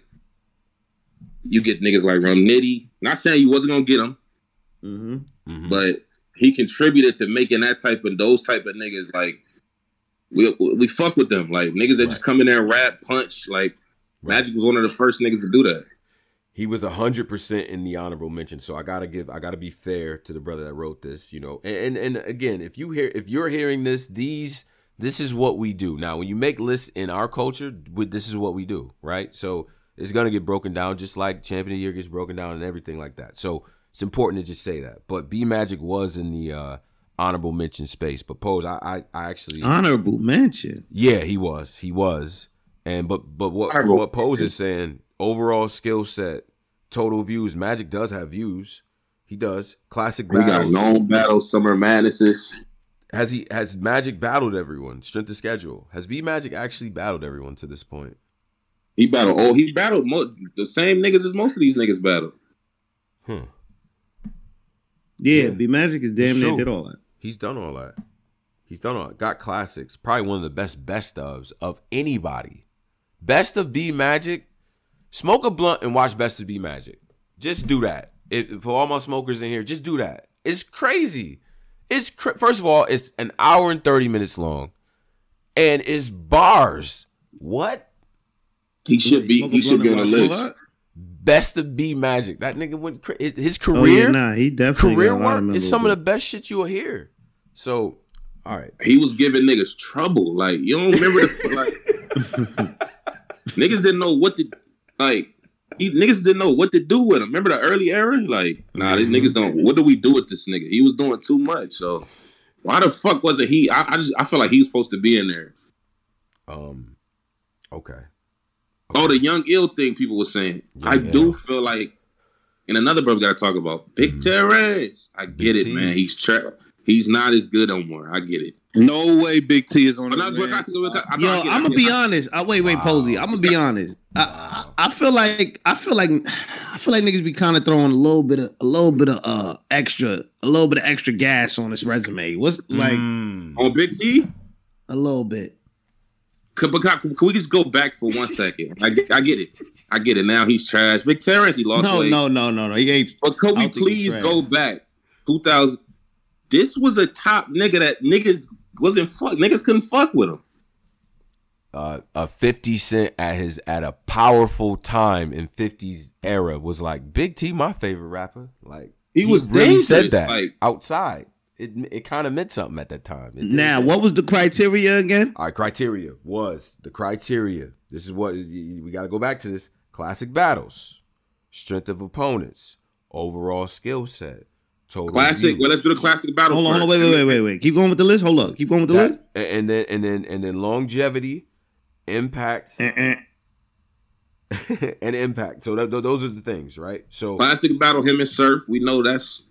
Speaker 2: you get niggas like Rum Nitty. Not saying you wasn't gonna get him,
Speaker 3: Mm-hmm.
Speaker 1: Mhm.
Speaker 2: but he contributed to making that type of those type of niggas like we we fuck with them. Like niggas that just
Speaker 1: Right.
Speaker 2: come in there and rap, punch. Like Magic was one of the first niggas to do that.
Speaker 1: He was a hundred percent in the honorable mention, so I gotta give, I gotta be fair to the brother that wrote this, you know. And, and and again, if you hear, if you're hearing this, these, this is what we do. Now, when you make lists in our culture, with this is what we do, right? So it's gonna get broken down, just like Champion of the Year gets broken down and everything like that. So it's important to just say that. But B Magic was in the uh, honorable mention space, but Pose, I, I, I actually,
Speaker 3: Honorable mention.
Speaker 1: yeah, he was, he was, and but but what from
Speaker 2: Honorable
Speaker 1: what Pose
Speaker 2: mention.
Speaker 1: is saying, overall skill set, total views, Magic does have views. He does. Classic
Speaker 2: We got
Speaker 1: battles.
Speaker 2: known battles, Summer Madnesses.
Speaker 1: Has he has Magic battled everyone? Strength of schedule. Has B Magic actually battled everyone to this point?
Speaker 2: He battled. Oh, he battled mo- the same niggas as most of these niggas battled.
Speaker 1: Hmm.
Speaker 3: Yeah,
Speaker 1: Yeah.
Speaker 3: B Magic is damn
Speaker 1: It's
Speaker 3: near
Speaker 1: true.
Speaker 3: did all that.
Speaker 1: He's done all that. He's done all. Got classics. Probably one of the best best ofs of anybody. Best of B Magic. Smoke a blunt and watch Best of B Magic. Just do that. It, for all my smokers in here, just do that. It's crazy. It's cra- first of all, it's an hour and thirty minutes long, and it's bars. What?
Speaker 2: He should be.
Speaker 3: Smoke a
Speaker 2: He should
Speaker 3: blunt
Speaker 2: be on
Speaker 3: and
Speaker 2: the
Speaker 3: watch
Speaker 2: list.
Speaker 3: Bullet?
Speaker 1: Best of B Magic. That nigga went cra- his
Speaker 3: Oh, yeah,
Speaker 1: career.
Speaker 3: nah, he definitely
Speaker 1: career
Speaker 3: got a lot of
Speaker 1: work is
Speaker 3: memorable-
Speaker 1: some of the best shit you will hear. So, all right.
Speaker 2: He was giving niggas trouble. Like you don't remember the like niggas didn't know what to like. He, niggas didn't know what to do with him. Remember the early era? Like, nah, these niggas don't. What do we do with this nigga? He was doing too much. So why the fuck wasn't he? I, I just I feel like he was supposed to be in there.
Speaker 1: Um. Okay.
Speaker 2: Oh, the Young Ill thing people were saying.
Speaker 1: Young
Speaker 2: I do
Speaker 1: Ill.
Speaker 2: feel like, and another brother got to talk about Big
Speaker 1: Mhm.
Speaker 2: Terrence. I
Speaker 1: Big
Speaker 2: get it,
Speaker 1: T.
Speaker 2: man. He's tra- he's not as good no more. I get it.
Speaker 5: No way Big T is on
Speaker 2: But
Speaker 5: the
Speaker 2: I, but I,
Speaker 5: list.
Speaker 2: I, I,
Speaker 3: Yo,
Speaker 2: I get it.
Speaker 3: I'm
Speaker 2: I
Speaker 3: gonna
Speaker 2: get
Speaker 3: be
Speaker 2: it.
Speaker 3: honest. I, wait, wait,
Speaker 1: Wow.
Speaker 3: Posey. I'm gonna be honest. I,
Speaker 1: Wow.
Speaker 3: I I feel like I feel like I feel like niggas be kind of throwing a little bit of a little bit of uh extra a little bit of extra gas on this resume. What's like
Speaker 1: Mm.
Speaker 2: On Big T?
Speaker 3: a little bit?
Speaker 2: Could, but can, can we just go back for one second? I, I get it. I get it. Now he's trash. Big Terrence, he lost
Speaker 3: No,
Speaker 2: weight.
Speaker 3: no, no, no, no. He ain't.
Speaker 2: But could
Speaker 3: I
Speaker 2: we
Speaker 3: don't think he's
Speaker 2: please
Speaker 3: trash.
Speaker 2: go back? two thousand. This was a top nigga that niggas wasn't fuck. Niggas couldn't fuck with him.
Speaker 1: uh, a fifty Cent at his at a powerful time in fifties era was like, Big T, my favorite rapper. Like
Speaker 2: he, he was
Speaker 1: really
Speaker 2: dangerous,
Speaker 1: said that
Speaker 2: like,
Speaker 1: outside. It it kind of meant something at that time.
Speaker 3: Now, what was the criteria again?
Speaker 1: All right, criteria was the criteria. This is what we got to go back to this. Classic battles, strength of opponents, overall skill set, total
Speaker 2: classic.
Speaker 1: views.
Speaker 2: Well, let's do the classic battle.
Speaker 3: Hold on,
Speaker 2: first.
Speaker 3: hold on, wait, wait, wait, wait, wait. Keep going with the list. Hold up, keep going with the
Speaker 1: That,
Speaker 3: list.
Speaker 1: and then and then and then longevity, impact,
Speaker 3: Uh-uh.
Speaker 1: and impact. So that, those are the things, right? So
Speaker 2: Classic battle, him and Surf. We know that's.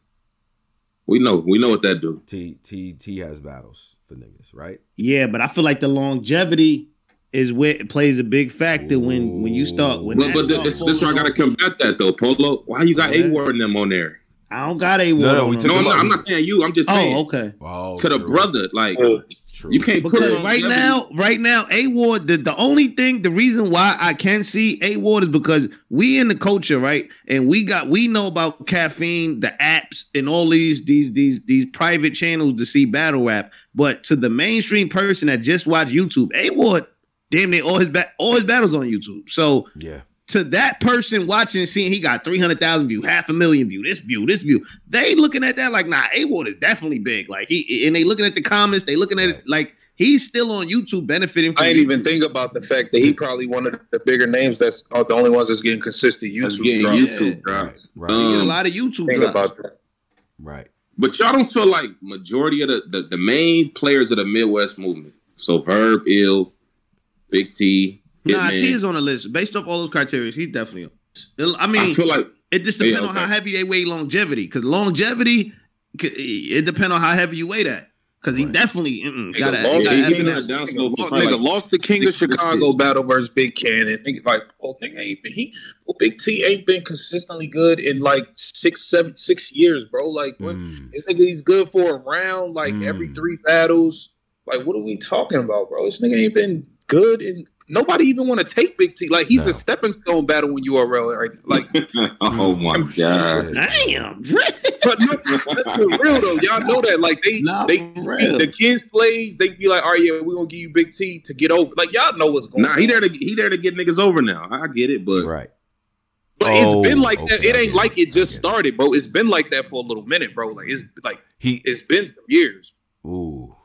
Speaker 2: We know. We know what that do.
Speaker 1: T T T has battles for niggas, right?
Speaker 3: Yeah, but I feel like the longevity is where it plays a big factor when when you start. When
Speaker 2: But,
Speaker 3: that
Speaker 2: but
Speaker 3: start
Speaker 2: this, this where I gotta
Speaker 3: falling off.
Speaker 2: combat that though, Polo. Why you got
Speaker 3: Okay.
Speaker 2: A Ward and them on there?
Speaker 3: I don't got a
Speaker 1: No,
Speaker 3: word
Speaker 1: no,
Speaker 3: on
Speaker 1: we
Speaker 3: them.
Speaker 1: took
Speaker 2: No, I'm
Speaker 1: them
Speaker 2: not,
Speaker 1: up.
Speaker 2: I'm not saying you. I'm just saying
Speaker 3: Oh, okay.
Speaker 1: Oh,
Speaker 2: to the
Speaker 1: true.
Speaker 2: brother. Like
Speaker 1: True.
Speaker 2: you can't put
Speaker 3: Because
Speaker 2: it
Speaker 3: right now, right now, A Ward, the, the only thing, the reason why I can see A Ward is because we in the culture, right? And we got we know about caffeine, the apps, and all these these these these private channels to see battle rap. But to the mainstream person that just watch YouTube, A Ward, damn near all his ba- all his battles on YouTube. So
Speaker 1: Yeah.
Speaker 3: to that person watching, seeing he got three hundred thousand view, half a million view, this view, this view, they looking at that like, nah, A Ward is definitely big. Like he and they looking at the comments, they looking at
Speaker 1: Right.
Speaker 3: it like he's still on YouTube benefiting from
Speaker 4: I ain't
Speaker 3: YouTube.
Speaker 4: even think about the fact that he probably one of the bigger names that's are the only ones that's getting consistent
Speaker 2: That's
Speaker 4: YouTube
Speaker 2: getting
Speaker 4: drops.
Speaker 2: YouTube
Speaker 1: Right.
Speaker 2: drops.
Speaker 1: Right.
Speaker 3: He get a
Speaker 2: Um,
Speaker 3: lot of YouTube
Speaker 4: Think
Speaker 3: drops.
Speaker 4: about that.
Speaker 1: Right.
Speaker 2: But y'all don't feel like majority of the, the, the main players of the Midwest movement. So Verb, Ill, Big T,
Speaker 3: Nah,
Speaker 2: Hitman.
Speaker 3: T is on the list. Based off all those criteria, he's definitely on. It- I mean,
Speaker 2: I feel like
Speaker 3: it just depends
Speaker 2: Yeah,
Speaker 3: on how
Speaker 2: okay.
Speaker 3: heavy they weigh longevity. Because longevity, c- it depends on how heavy you weigh that. Because he
Speaker 1: Right.
Speaker 3: definitely mm-mm,
Speaker 4: Nigga,
Speaker 3: got
Speaker 4: lost,
Speaker 3: to
Speaker 2: he- he
Speaker 3: have
Speaker 2: came
Speaker 3: that.
Speaker 2: out down
Speaker 4: nigga,
Speaker 2: slow for
Speaker 4: lost,
Speaker 2: probably
Speaker 4: nigga
Speaker 2: like
Speaker 4: lost the King of
Speaker 2: six, six
Speaker 4: Chicago
Speaker 2: years.
Speaker 4: battle versus Big Cannon. Nigga, like, oh, nigga ain't been, he, well, Big T ain't been consistently good in like six, seven, six years, bro. Like, what?
Speaker 1: Mm.
Speaker 4: This nigga, he's good for a round, like
Speaker 1: Mm.
Speaker 4: every three battles. Like, what are we talking about, bro? This nigga ain't been good, and nobody even want to take Big T. Like, he's
Speaker 1: No.
Speaker 4: a stepping stone battle in U R L, right? Like,
Speaker 2: oh my god.
Speaker 3: Damn.
Speaker 4: but no, that's for real though. Y'all know that. Like, they,
Speaker 3: Nah,
Speaker 4: they,
Speaker 3: for real.
Speaker 4: the kids plays, they be like, all right, yeah, we're gonna give you Big T to get over. Like, y'all know what's going
Speaker 2: Nah,
Speaker 4: on.
Speaker 2: he there to he there to get niggas over now. I get it, but
Speaker 1: Right.
Speaker 4: But it's
Speaker 1: Oh,
Speaker 4: been like that.
Speaker 1: okay,
Speaker 4: It
Speaker 1: I
Speaker 4: ain't
Speaker 1: get
Speaker 4: like
Speaker 1: it.
Speaker 4: it
Speaker 1: I
Speaker 4: just
Speaker 1: get it.
Speaker 4: started, bro. It's been like that for a little minute, bro. Like, it's like
Speaker 1: He.
Speaker 4: it's been some years.
Speaker 1: Ooh.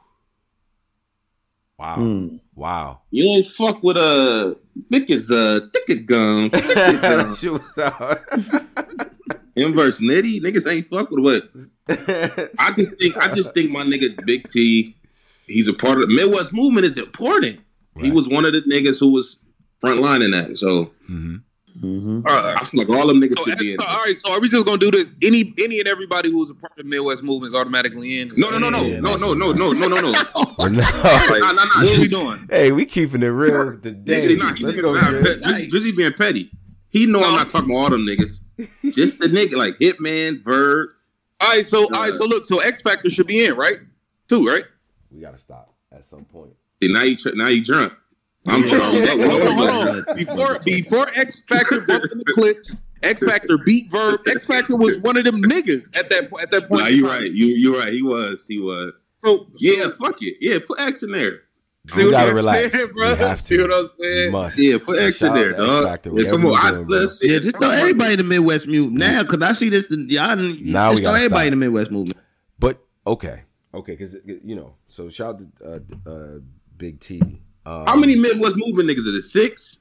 Speaker 1: Wow.
Speaker 3: Hmm.
Speaker 1: Wow.
Speaker 2: you ain't fuck with a thick as uh thick as gum. Thick as gum.
Speaker 1: Shit was out.
Speaker 2: Inverse nitty. Niggas ain't fuck with what. I just think I just think my nigga Big T, he's a part of the Midwest movement is important. He
Speaker 1: Right.
Speaker 2: was one of the niggas who was front line in that. So
Speaker 1: Mhm.
Speaker 3: Mhm.
Speaker 4: All right.
Speaker 2: I feel like all them niggas
Speaker 4: So,
Speaker 2: should be in
Speaker 4: so,
Speaker 2: there.
Speaker 4: all right. So, are we just gonna do this? Any, any, and everybody who's a part of the Midwest movement is automatically in.
Speaker 2: No, no, no, no,
Speaker 1: Yeah,
Speaker 2: no, no, no, no, no, no, no.
Speaker 1: Well, no.
Speaker 2: Like, nah, nah, nah.
Speaker 4: What are we doing?
Speaker 1: Hey, we keeping it real today.
Speaker 2: Nigga, nah, he
Speaker 1: Let's
Speaker 2: being-
Speaker 1: go,
Speaker 2: nah,
Speaker 1: Chris.
Speaker 2: Drizzy Drizzy being petty. He know I'm not talking about all them niggas. Just the nigga like Hitman, Verb.
Speaker 4: All right. So, all right. So, look. So, X Factor should be in, right? Too, right?
Speaker 1: We gotta stop at some point.
Speaker 2: See, now you tr- now you drunk. I'm
Speaker 3: Yeah.
Speaker 2: drunk.
Speaker 3: Yeah.
Speaker 4: Hold on, hold
Speaker 3: Yeah.
Speaker 4: on. Before, before X Factor broke in the clips, X Factor beat Verb. X Factor was one of them niggas at that at that point.
Speaker 2: Nah, you right. You you right. He was. He was.
Speaker 4: So,
Speaker 2: Yeah, fuck it. Yeah, put X in there.
Speaker 4: see
Speaker 1: We
Speaker 4: what
Speaker 1: gotta
Speaker 4: I'm
Speaker 1: relax.
Speaker 4: saying,
Speaker 1: We
Speaker 4: bro?
Speaker 1: have to.
Speaker 4: See what I'm
Speaker 1: We
Speaker 4: saying?
Speaker 1: must.
Speaker 2: Yeah, put X in
Speaker 1: Shout out
Speaker 2: there,
Speaker 1: to X
Speaker 2: dog.
Speaker 1: Factor,
Speaker 2: Yeah,
Speaker 1: whatever
Speaker 2: come on.
Speaker 1: you
Speaker 2: I,
Speaker 1: doing, bro.
Speaker 2: let's,
Speaker 3: Yeah, just throw everybody in the Midwest movement now, because I see this. Y'all,
Speaker 1: Now
Speaker 3: just
Speaker 1: we
Speaker 3: throw
Speaker 1: gotta
Speaker 3: everybody
Speaker 1: stop.
Speaker 3: in the Midwest movement.
Speaker 1: But okay, okay, because you know, so shout out to uh, uh, Big T. Um,
Speaker 2: How many Midwest movement niggas is it? Six?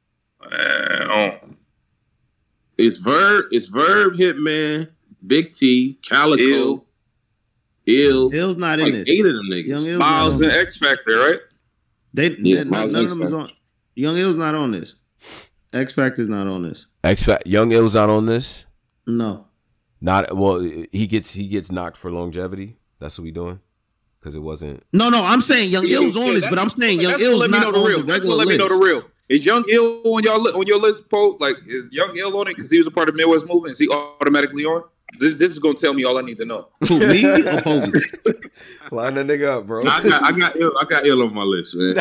Speaker 4: Uh,
Speaker 2: It's Verb. It's Verb, Hitman, Big T, Calico,
Speaker 4: Ill.
Speaker 2: Ill.
Speaker 3: Hill's not in
Speaker 2: Like
Speaker 3: this.
Speaker 2: eight of them niggas.
Speaker 3: Young Ill's
Speaker 4: Miles
Speaker 3: not
Speaker 4: and
Speaker 3: on.
Speaker 4: X Factor, right?
Speaker 3: They,
Speaker 2: Yeah,
Speaker 3: they
Speaker 2: Miles
Speaker 3: none of
Speaker 2: X
Speaker 3: them is on. Young Ill's not on this. X Factor's not on this.
Speaker 1: X Fact Young Ill's not on this.
Speaker 3: No.
Speaker 1: Not well. He gets he gets knocked for longevity. That's what we doing because it wasn't.
Speaker 3: No, no, I'm saying Young Ill's
Speaker 4: Yeah,
Speaker 3: on this,
Speaker 4: that's-
Speaker 3: but I'm saying Young
Speaker 4: that's what
Speaker 3: Ill's
Speaker 4: let me
Speaker 3: not
Speaker 4: know
Speaker 3: on
Speaker 4: the real.
Speaker 3: the
Speaker 4: That's what
Speaker 3: regular
Speaker 4: let me
Speaker 3: list.
Speaker 4: know the real. Is Young Ill on y'all li- on your list, Poe? Like, is Young Ill on it because he was a part of Midwest movement? Is he automatically on? This this is gonna tell me all I need to know.
Speaker 3: Who, me or Posey?
Speaker 1: Line that nigga up, bro.
Speaker 2: I got I got ill I got ill on my list, man.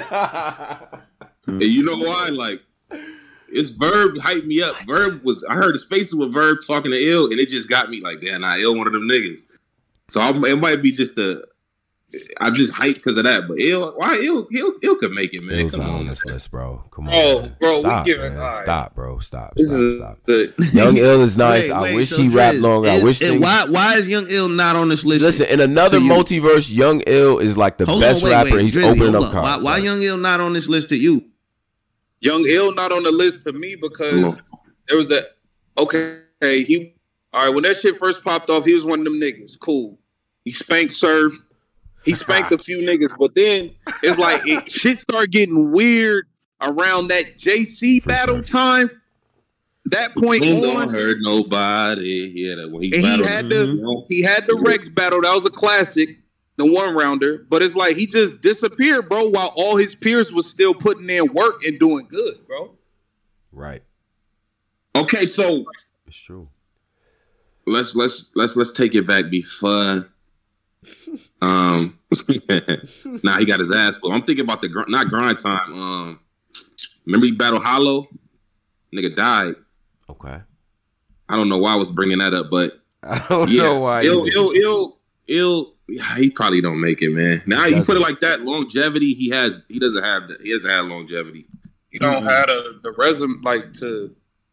Speaker 2: And you know why? Like it's Verb hyped me up. Verb was I heard the spaces with Verb talking to Ill, and it just got me like, damn, I Ill one of them niggas. So I'm, it might be just a I'm just hyped because of that. But Ill, why Ill, Ill, Ill could make it, man.
Speaker 1: Ill's
Speaker 2: Come
Speaker 1: not
Speaker 2: on,
Speaker 1: on this list, bro. Come on,
Speaker 4: Oh,
Speaker 1: man.
Speaker 4: bro, we
Speaker 1: stop,
Speaker 4: giving-
Speaker 1: man.
Speaker 4: all right.
Speaker 1: Stop, bro. Stop,
Speaker 2: This
Speaker 1: stop,
Speaker 2: is
Speaker 1: stop.
Speaker 2: the,
Speaker 1: Young Ill is nice.
Speaker 3: Wait,
Speaker 1: I
Speaker 3: wait,
Speaker 1: wish
Speaker 3: so
Speaker 1: he rapped
Speaker 3: Driz,
Speaker 1: longer. I
Speaker 3: is-
Speaker 1: wish
Speaker 3: is-
Speaker 1: they.
Speaker 3: why why is Young Ill not on this list?
Speaker 1: Listen, in another
Speaker 3: to you?
Speaker 1: multiverse, Young Ill is like the
Speaker 3: Hold
Speaker 1: best
Speaker 3: on, wait,
Speaker 1: rapper.
Speaker 3: wait,
Speaker 1: He's
Speaker 3: Drizzy,
Speaker 1: opening
Speaker 3: hold
Speaker 1: up
Speaker 3: on.
Speaker 1: cards.
Speaker 3: Why, why Young Ill not on this list to you?
Speaker 4: Young Ill not on the list to me because there was a okay. Hey, he all right when that shit first popped off. He was one of them niggas. Cool. He spanked Surf. He spanked a few niggas, but then it's like it, shit started getting weird around that J C
Speaker 1: Free
Speaker 4: battle
Speaker 1: Surf.
Speaker 4: time. That point
Speaker 2: He
Speaker 4: on,
Speaker 2: don't hurt nobody. Yeah, that when he
Speaker 4: and he
Speaker 2: battled
Speaker 4: had
Speaker 2: him,
Speaker 4: the he had the Rex battle. That was a classic, the one rounder. But it's like he just disappeared, bro. While all his peers was still putting in work and doing good, bro.
Speaker 1: Right.
Speaker 2: Okay, so
Speaker 1: It's true.
Speaker 2: let's let's let's let's take it back before. Um, nah, he got his ass pulled. I'm thinking about the gr- not grind time. Um, remember he battled Hollow? Nigga died.
Speaker 1: Okay.
Speaker 2: I don't know why I was bringing that up, but
Speaker 1: I don't
Speaker 2: yeah,
Speaker 1: know why.
Speaker 2: ill,
Speaker 1: either.
Speaker 2: ill, ill, ill. Yeah, he probably don't make it, man. Now
Speaker 1: He
Speaker 2: you put it
Speaker 1: doesn't.
Speaker 2: like that, longevity. He has. He doesn't have. The, he doesn't have longevity.
Speaker 4: You don't have the the resume like to.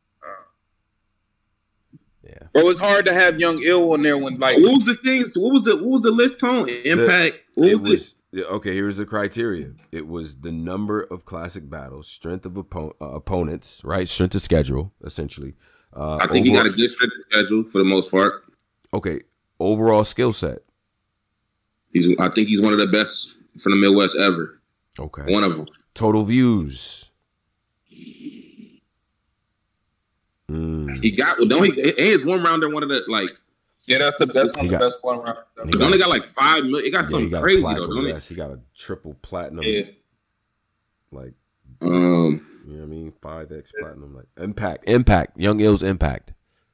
Speaker 1: Yeah.
Speaker 4: Bro, it's hard to have Young Ill on there when like
Speaker 2: What was the things? What was the what was the list tone? Impact. What
Speaker 1: It
Speaker 2: was,
Speaker 1: was yeah, okay. Here's the criteria. It was the number of classic battles, strength of oppo- uh, opponents, right? Strength of schedule, essentially. Uh,
Speaker 2: it? I think he
Speaker 1: overall-
Speaker 2: got a good strength schedule for the most part.
Speaker 1: okay. Overall skill set.
Speaker 2: He's. I think he's one of the best from the Midwest ever.
Speaker 1: Okay.
Speaker 2: One of them.
Speaker 1: Total views. Mm.
Speaker 2: He got. Well, don't he? And his one rounder, one of the like.
Speaker 4: yeah, that's the best one,
Speaker 1: He
Speaker 4: the
Speaker 1: got-
Speaker 4: best one round.
Speaker 1: he
Speaker 2: He only got like five million. It got
Speaker 1: Yeah,
Speaker 2: something
Speaker 1: he got a
Speaker 2: crazy though,
Speaker 1: platinum,
Speaker 2: don't it?
Speaker 1: yes, he got a triple platinum.
Speaker 4: Yeah.
Speaker 1: Like,
Speaker 2: Um.
Speaker 1: you know what I mean? five X platinum. Like impact. Impact. Young Ill's impact.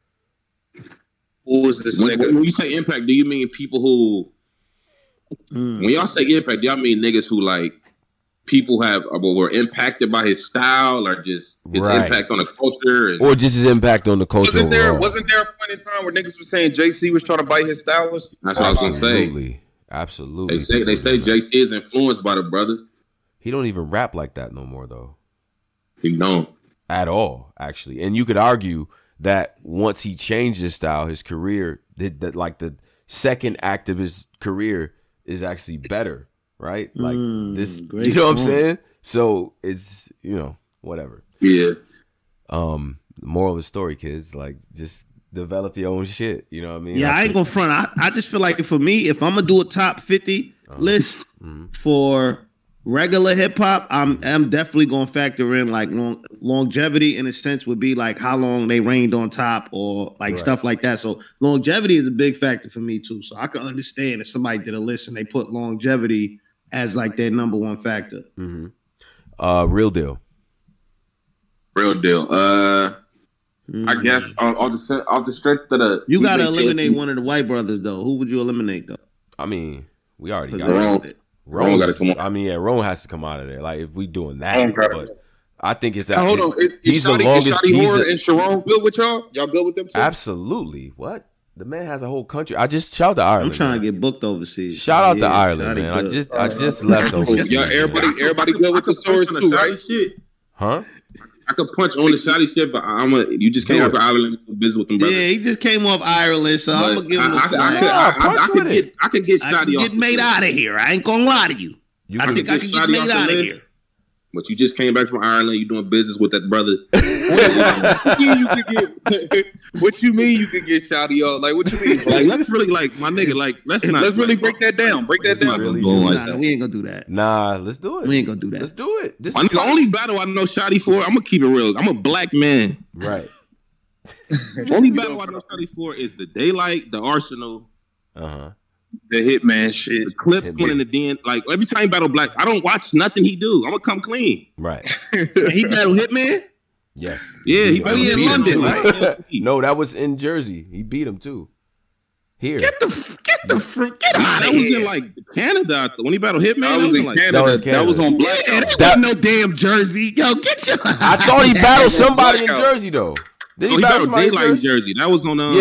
Speaker 4: Who was this
Speaker 2: When,
Speaker 4: nigga?
Speaker 2: when you say impact, do you mean people who?
Speaker 3: Mm.
Speaker 2: When y'all say impact, do y'all mean niggas who like people have uh, were impacted by his style or just his
Speaker 1: Right.
Speaker 2: impact on the culture? And,
Speaker 1: Or just his impact on the culture
Speaker 4: Wasn't there
Speaker 1: overall.
Speaker 4: wasn't there a point in time where niggas was saying J C was trying to bite his stylist?
Speaker 2: that's what I was gonna say.
Speaker 1: Absolutely. Absolutely.
Speaker 2: They say they say J C is influenced by the brother.
Speaker 1: He don't even rap like that no more though.
Speaker 2: He don't.
Speaker 1: At all, actually. And you could argue that once he changed his style, his career, that, that like the second act of his career is actually better, right? Like
Speaker 3: Mm,
Speaker 1: this,
Speaker 3: great
Speaker 1: you know what I'm
Speaker 3: point.
Speaker 1: saying? So it's, you know, whatever.
Speaker 2: Yeah.
Speaker 1: Um, the moral of the story, kids, like just develop your own shit. You know what I mean?
Speaker 3: Yeah, I ain't
Speaker 1: think-
Speaker 3: gonna front. I, I just feel like for me, if I'm gonna do a top fifty
Speaker 1: Uh-huh.
Speaker 3: list
Speaker 1: Mhm.
Speaker 3: for regular hip hop, I'm I'm definitely gonna factor in like long, longevity in a sense would be like how long they reigned on top or like
Speaker 1: Right.
Speaker 3: stuff like that. So longevity is a big factor for me too. So I can understand if somebody did a list and they put longevity as like their number one factor.
Speaker 1: Mhm. Uh, real deal.
Speaker 2: Real deal. Uh, I
Speaker 3: Mm.
Speaker 2: guess I'll, I'll just I'll just straight to the.
Speaker 3: You gotta
Speaker 2: T J
Speaker 3: eliminate
Speaker 2: J.
Speaker 3: one of the white brothers though. Who would you eliminate though?
Speaker 1: I mean, we already
Speaker 3: 'Cause
Speaker 1: got
Speaker 3: they
Speaker 2: Wrong.
Speaker 3: did it.
Speaker 1: Rome
Speaker 2: Rome gotta
Speaker 1: is-
Speaker 2: come on.
Speaker 1: I mean, yeah, Rome has to come out of there. Like if we doing that,
Speaker 4: Rome gotta-
Speaker 1: but I think it's
Speaker 4: Now, hold on, is, is
Speaker 1: he's the
Speaker 4: Shotty,
Speaker 1: longest.
Speaker 4: is Shotty
Speaker 1: he's
Speaker 4: Horror
Speaker 1: the-
Speaker 4: and Sharon good with y'all? Y'all good with them too?
Speaker 1: absolutely. What the man has a whole country. I just shout out to Ireland.
Speaker 3: I'm trying
Speaker 1: man.
Speaker 3: to get booked overseas.
Speaker 1: Shout out to
Speaker 3: Yeah,
Speaker 1: Ireland,
Speaker 3: Shotty
Speaker 1: man. I
Speaker 3: good.
Speaker 1: just I just left overseas.
Speaker 4: Yeah, everybody, everybody good with the
Speaker 2: punch
Speaker 4: swords
Speaker 2: on the
Speaker 4: too,
Speaker 2: shotty
Speaker 4: right?
Speaker 2: shit.
Speaker 1: Huh?
Speaker 2: I could punch on the shotty shit, but I'm a. You just came
Speaker 1: Do
Speaker 2: out
Speaker 1: it.
Speaker 2: for Ireland to visit with them brothers.
Speaker 3: Yeah, he just came off Ireland, so I'm
Speaker 2: But
Speaker 3: gonna give him a
Speaker 2: I, I, I,
Speaker 3: flag.
Speaker 2: could, I, I,
Speaker 1: punch
Speaker 2: I could
Speaker 1: with
Speaker 2: get
Speaker 1: it.
Speaker 2: I could get
Speaker 3: I
Speaker 2: Shotty
Speaker 3: can
Speaker 2: off
Speaker 3: get
Speaker 2: the
Speaker 3: made
Speaker 2: list.
Speaker 3: out of here. I ain't gonna lie to you.
Speaker 1: You
Speaker 3: I
Speaker 1: can
Speaker 3: think I
Speaker 2: get
Speaker 3: can get
Speaker 2: Shotty
Speaker 3: made
Speaker 2: off the
Speaker 3: out of
Speaker 2: list.
Speaker 3: here.
Speaker 2: But you just came back from Ireland. You doing business with that brother.
Speaker 4: What you mean you could get? What you mean you could get Shotty off? Like what you mean?
Speaker 2: Like let's really like my nigga. Like let's not.
Speaker 4: Let's really
Speaker 2: like,
Speaker 4: break that down. Break that
Speaker 1: Let's
Speaker 4: down.
Speaker 1: really
Speaker 2: Go
Speaker 1: do
Speaker 2: like
Speaker 3: Nah,
Speaker 2: that.
Speaker 3: we ain't gonna do that.
Speaker 1: Nah, let's do it.
Speaker 3: We ain't gonna do
Speaker 1: Let's
Speaker 3: that.
Speaker 1: do it. This
Speaker 2: My nigga, the only battle I know Shotty for. I'm gonna keep it real. I'm a black man.
Speaker 1: right.
Speaker 2: Only battle I know Shotty for is the Daylight, the Arsenal,
Speaker 1: Uh huh.
Speaker 4: The Hitman shit.
Speaker 2: the Clips
Speaker 1: Hit
Speaker 2: going in the den. Like every time he battle black, I don't watch nothing he do. I'm gonna come clean.
Speaker 1: Right.
Speaker 3: He battle Hitman.
Speaker 1: Yes.
Speaker 2: Yeah, he
Speaker 1: beat
Speaker 2: battled
Speaker 3: he in
Speaker 1: beat him
Speaker 3: London,
Speaker 1: too.
Speaker 2: right?
Speaker 1: No, that was in Jersey. He beat him too. Here.
Speaker 3: Get the f- get the fruit. Get
Speaker 2: Nah,
Speaker 3: out
Speaker 2: that
Speaker 3: of
Speaker 2: was
Speaker 3: here.
Speaker 2: in like Canada. When he battled Hitman,
Speaker 4: That
Speaker 2: that
Speaker 4: was
Speaker 2: was
Speaker 4: in
Speaker 2: in like
Speaker 4: Canada.
Speaker 1: That was
Speaker 4: That was
Speaker 1: Canada.
Speaker 4: on Black.
Speaker 3: yeah, there
Speaker 1: That-
Speaker 3: wasn't no damn Jersey. Yo, get your.
Speaker 1: I thought he battled somebody in
Speaker 4: Blackout.
Speaker 1: Jersey though. Did
Speaker 2: Oh,
Speaker 1: he
Speaker 2: he
Speaker 1: battle
Speaker 2: battled
Speaker 1: somebody in
Speaker 2: Daylight in
Speaker 1: Jersey?
Speaker 2: Jersey. That was on um,
Speaker 1: Yeah.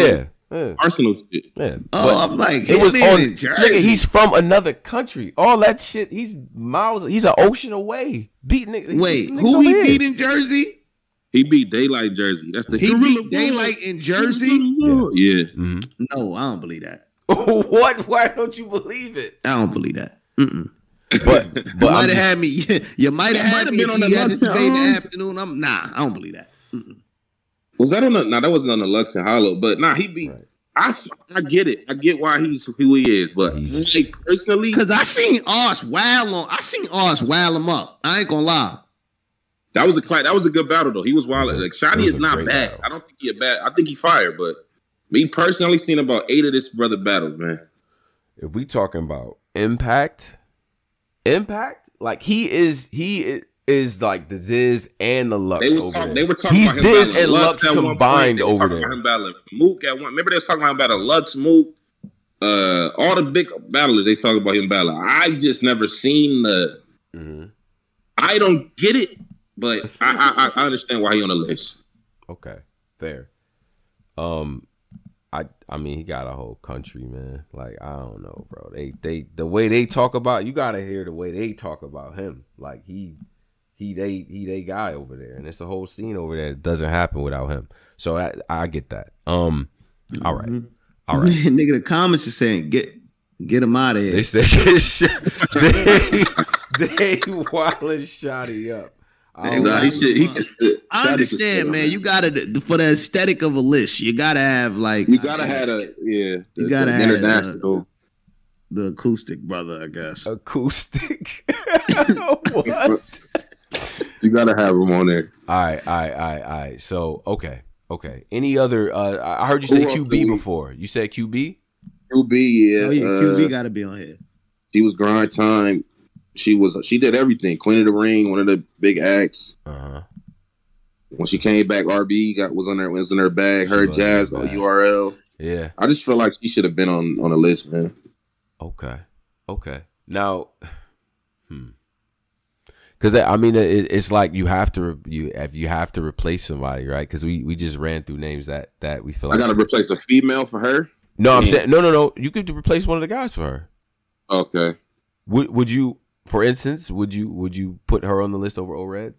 Speaker 1: Yeah.
Speaker 2: Arsenal shit.
Speaker 1: Yeah.
Speaker 3: Oh,
Speaker 1: But
Speaker 3: I'm like,
Speaker 1: it was
Speaker 3: Hitman
Speaker 1: on.
Speaker 3: in Jersey.
Speaker 1: Nigga, he's from another country. All that shit. He's miles. He's an ocean away. Beat nigga.
Speaker 3: Wait,
Speaker 1: niggas
Speaker 3: who
Speaker 1: over
Speaker 3: he
Speaker 1: here.
Speaker 3: beat in Jersey?
Speaker 2: He beat Daylight Jersey. That's the
Speaker 3: He
Speaker 2: Gorilla
Speaker 3: beat Daylight in Jersey?
Speaker 2: Yeah. yeah.
Speaker 1: Mhm.
Speaker 3: No, I don't believe that.
Speaker 1: What? Why don't you believe it?
Speaker 3: I don't believe that. Mm-mm.
Speaker 1: But
Speaker 3: You
Speaker 1: but
Speaker 3: might
Speaker 1: I'm
Speaker 3: have
Speaker 1: just-
Speaker 3: had me. You might have
Speaker 2: Might
Speaker 3: had
Speaker 2: have
Speaker 3: me
Speaker 2: been
Speaker 3: if
Speaker 2: on the
Speaker 3: you had this
Speaker 2: Lux
Speaker 3: debate in the
Speaker 2: and-
Speaker 3: afternoon. I'm nah. I don't believe that. Mm-mm.
Speaker 2: Was that on the? No, that wasn't on the Lux and Hollow. But nah, he beat.
Speaker 1: Right.
Speaker 2: I I get it. I get why he's who he is. But
Speaker 1: He's-
Speaker 2: like, personally,
Speaker 3: Cause I seen Oz wow on. I seen Oz wow him up. I ain't gonna lie.
Speaker 2: that was a cla- that was a good battle though. He was wild.
Speaker 1: It was a-
Speaker 2: Like Shotty
Speaker 1: it was
Speaker 2: is
Speaker 1: a
Speaker 2: not
Speaker 1: great
Speaker 2: bad.
Speaker 1: battle.
Speaker 2: I don't think he a bad. I think he fired. But me personally, seen about eight of this brother battles, man.
Speaker 1: if we talking about impact, impact, like he is, he i- is like the Ziz and the Lux
Speaker 2: They was
Speaker 1: over
Speaker 2: talking.
Speaker 1: there.
Speaker 2: They were talking
Speaker 1: He's
Speaker 2: about him
Speaker 1: Diz
Speaker 2: battling
Speaker 1: and Lux
Speaker 2: at one point.
Speaker 1: combined
Speaker 2: They was
Speaker 1: over
Speaker 2: talking
Speaker 1: there.
Speaker 2: About him battling Mook at one. Remember they was talking about him battling Lux, Mook, uh, all the big battlers. They talking about him battling. I just never seen the.
Speaker 1: Mhm.
Speaker 2: I don't get it, but I I, I understand why he on the list.
Speaker 1: Okay, fair. Um, I I mean he got a whole country, man. Like I don't know, bro. They they the way they talk about you gotta hear the way they talk about him. Like he he they he they guy over there, and it's a whole scene over there that doesn't happen without him. So I I get that. Um, all right, all right.
Speaker 3: Nigga, the comments are saying get get him out of here.
Speaker 1: They say they they wildin' Shotty up. I don't
Speaker 2: Nah, he
Speaker 1: know.
Speaker 2: should. He should
Speaker 3: I understand, man. You gotta for the aesthetic of a list. You gotta have like
Speaker 2: You gotta have a yeah.
Speaker 3: You
Speaker 2: the-
Speaker 3: gotta
Speaker 2: the
Speaker 3: have,
Speaker 2: international.
Speaker 3: the acoustic brother, I guess.
Speaker 1: acoustic. What?
Speaker 2: You gotta have him on there.
Speaker 1: All right, all right, all right, all right. So, okay, okay. Any other? Uh, I heard you
Speaker 2: Who
Speaker 1: say
Speaker 2: else
Speaker 1: Q
Speaker 2: do
Speaker 1: B
Speaker 2: we-
Speaker 1: before. You said Q B.
Speaker 2: Q B, yeah.
Speaker 3: Oh yeah,
Speaker 2: uh,
Speaker 3: Q B gotta be on here.
Speaker 2: She was grind time. She was. She did everything. Queen of the Ring, one of the big acts.
Speaker 1: Uh huh.
Speaker 2: When she came back, R B got was on her was in her bag.
Speaker 1: She
Speaker 2: Her
Speaker 1: was
Speaker 2: Jazz,
Speaker 1: in her
Speaker 2: on
Speaker 1: bag.
Speaker 2: U R L.
Speaker 1: Yeah.
Speaker 2: I just feel like she should have been on on the list, man.
Speaker 1: Okay. Okay. Now, hmm. Because I mean, it, it's like you have to re- you if you have to replace somebody, right? Because we we just ran through names that that we feel
Speaker 2: I
Speaker 1: like.
Speaker 2: gotta replace a female for her.
Speaker 1: no, I'm
Speaker 2: Yeah.
Speaker 1: saying no, no, no. You could replace one of the guys for her.
Speaker 2: Okay.
Speaker 1: Would would you, for instance, would you would you put her on the list over O-Red?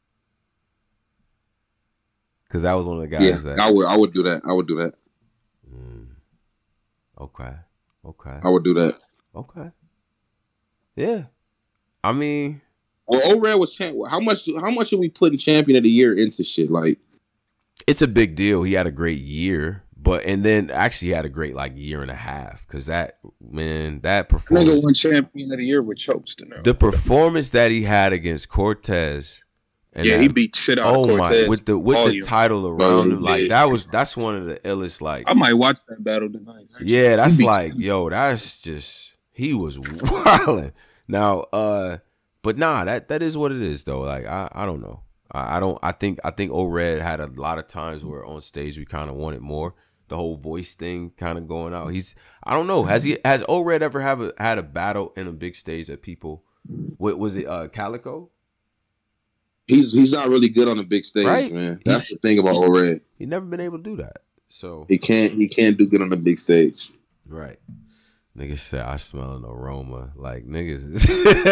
Speaker 1: Because that was one of the guys
Speaker 2: Yeah,
Speaker 1: that.
Speaker 2: I would. I would do that. I would do that.
Speaker 1: Mm. Okay. Okay.
Speaker 2: I would do that.
Speaker 1: Okay. Yeah. I mean,
Speaker 2: Well, O-Red was champ. How much? How much are we putting champion of the year into shit? Like,
Speaker 1: it's a big deal. He had a great year, but and then actually he had a great like year and a half because that man that
Speaker 5: Nigga
Speaker 1: performance,
Speaker 5: won champion of the year with chokes to know.
Speaker 1: the performance that he had against Cortez. And
Speaker 5: yeah,
Speaker 1: that,
Speaker 5: he beat shit out
Speaker 1: oh
Speaker 5: of Cortez.
Speaker 1: my, with the with
Speaker 5: volume.
Speaker 1: the title around
Speaker 2: Oh,
Speaker 1: him, like
Speaker 2: yeah.
Speaker 1: that was that's one of the illest. Like,
Speaker 5: I might watch that battle tonight. actually.
Speaker 1: yeah, that's
Speaker 5: He beat-
Speaker 1: like, yo, that's just he was wilding. Now, uh, but nah, that that is what it is though. Like, I I don't know. I, I don't. I think I think O-Red had a lot of times where on stage we kind of wanted more. The whole voice thing kind of going out. He's I don't know. Has he has O-Red ever have a, had a battle in a big stage that people? What was it? Uh, Calico.
Speaker 2: he's he's not really good on the big stage,
Speaker 1: Right.
Speaker 2: man. That's the thing about O-Red.
Speaker 1: He never been able to do that. So
Speaker 2: He can't. He can't do good on the big stage.
Speaker 1: right. Niggas said I smell an aroma. Like niggas is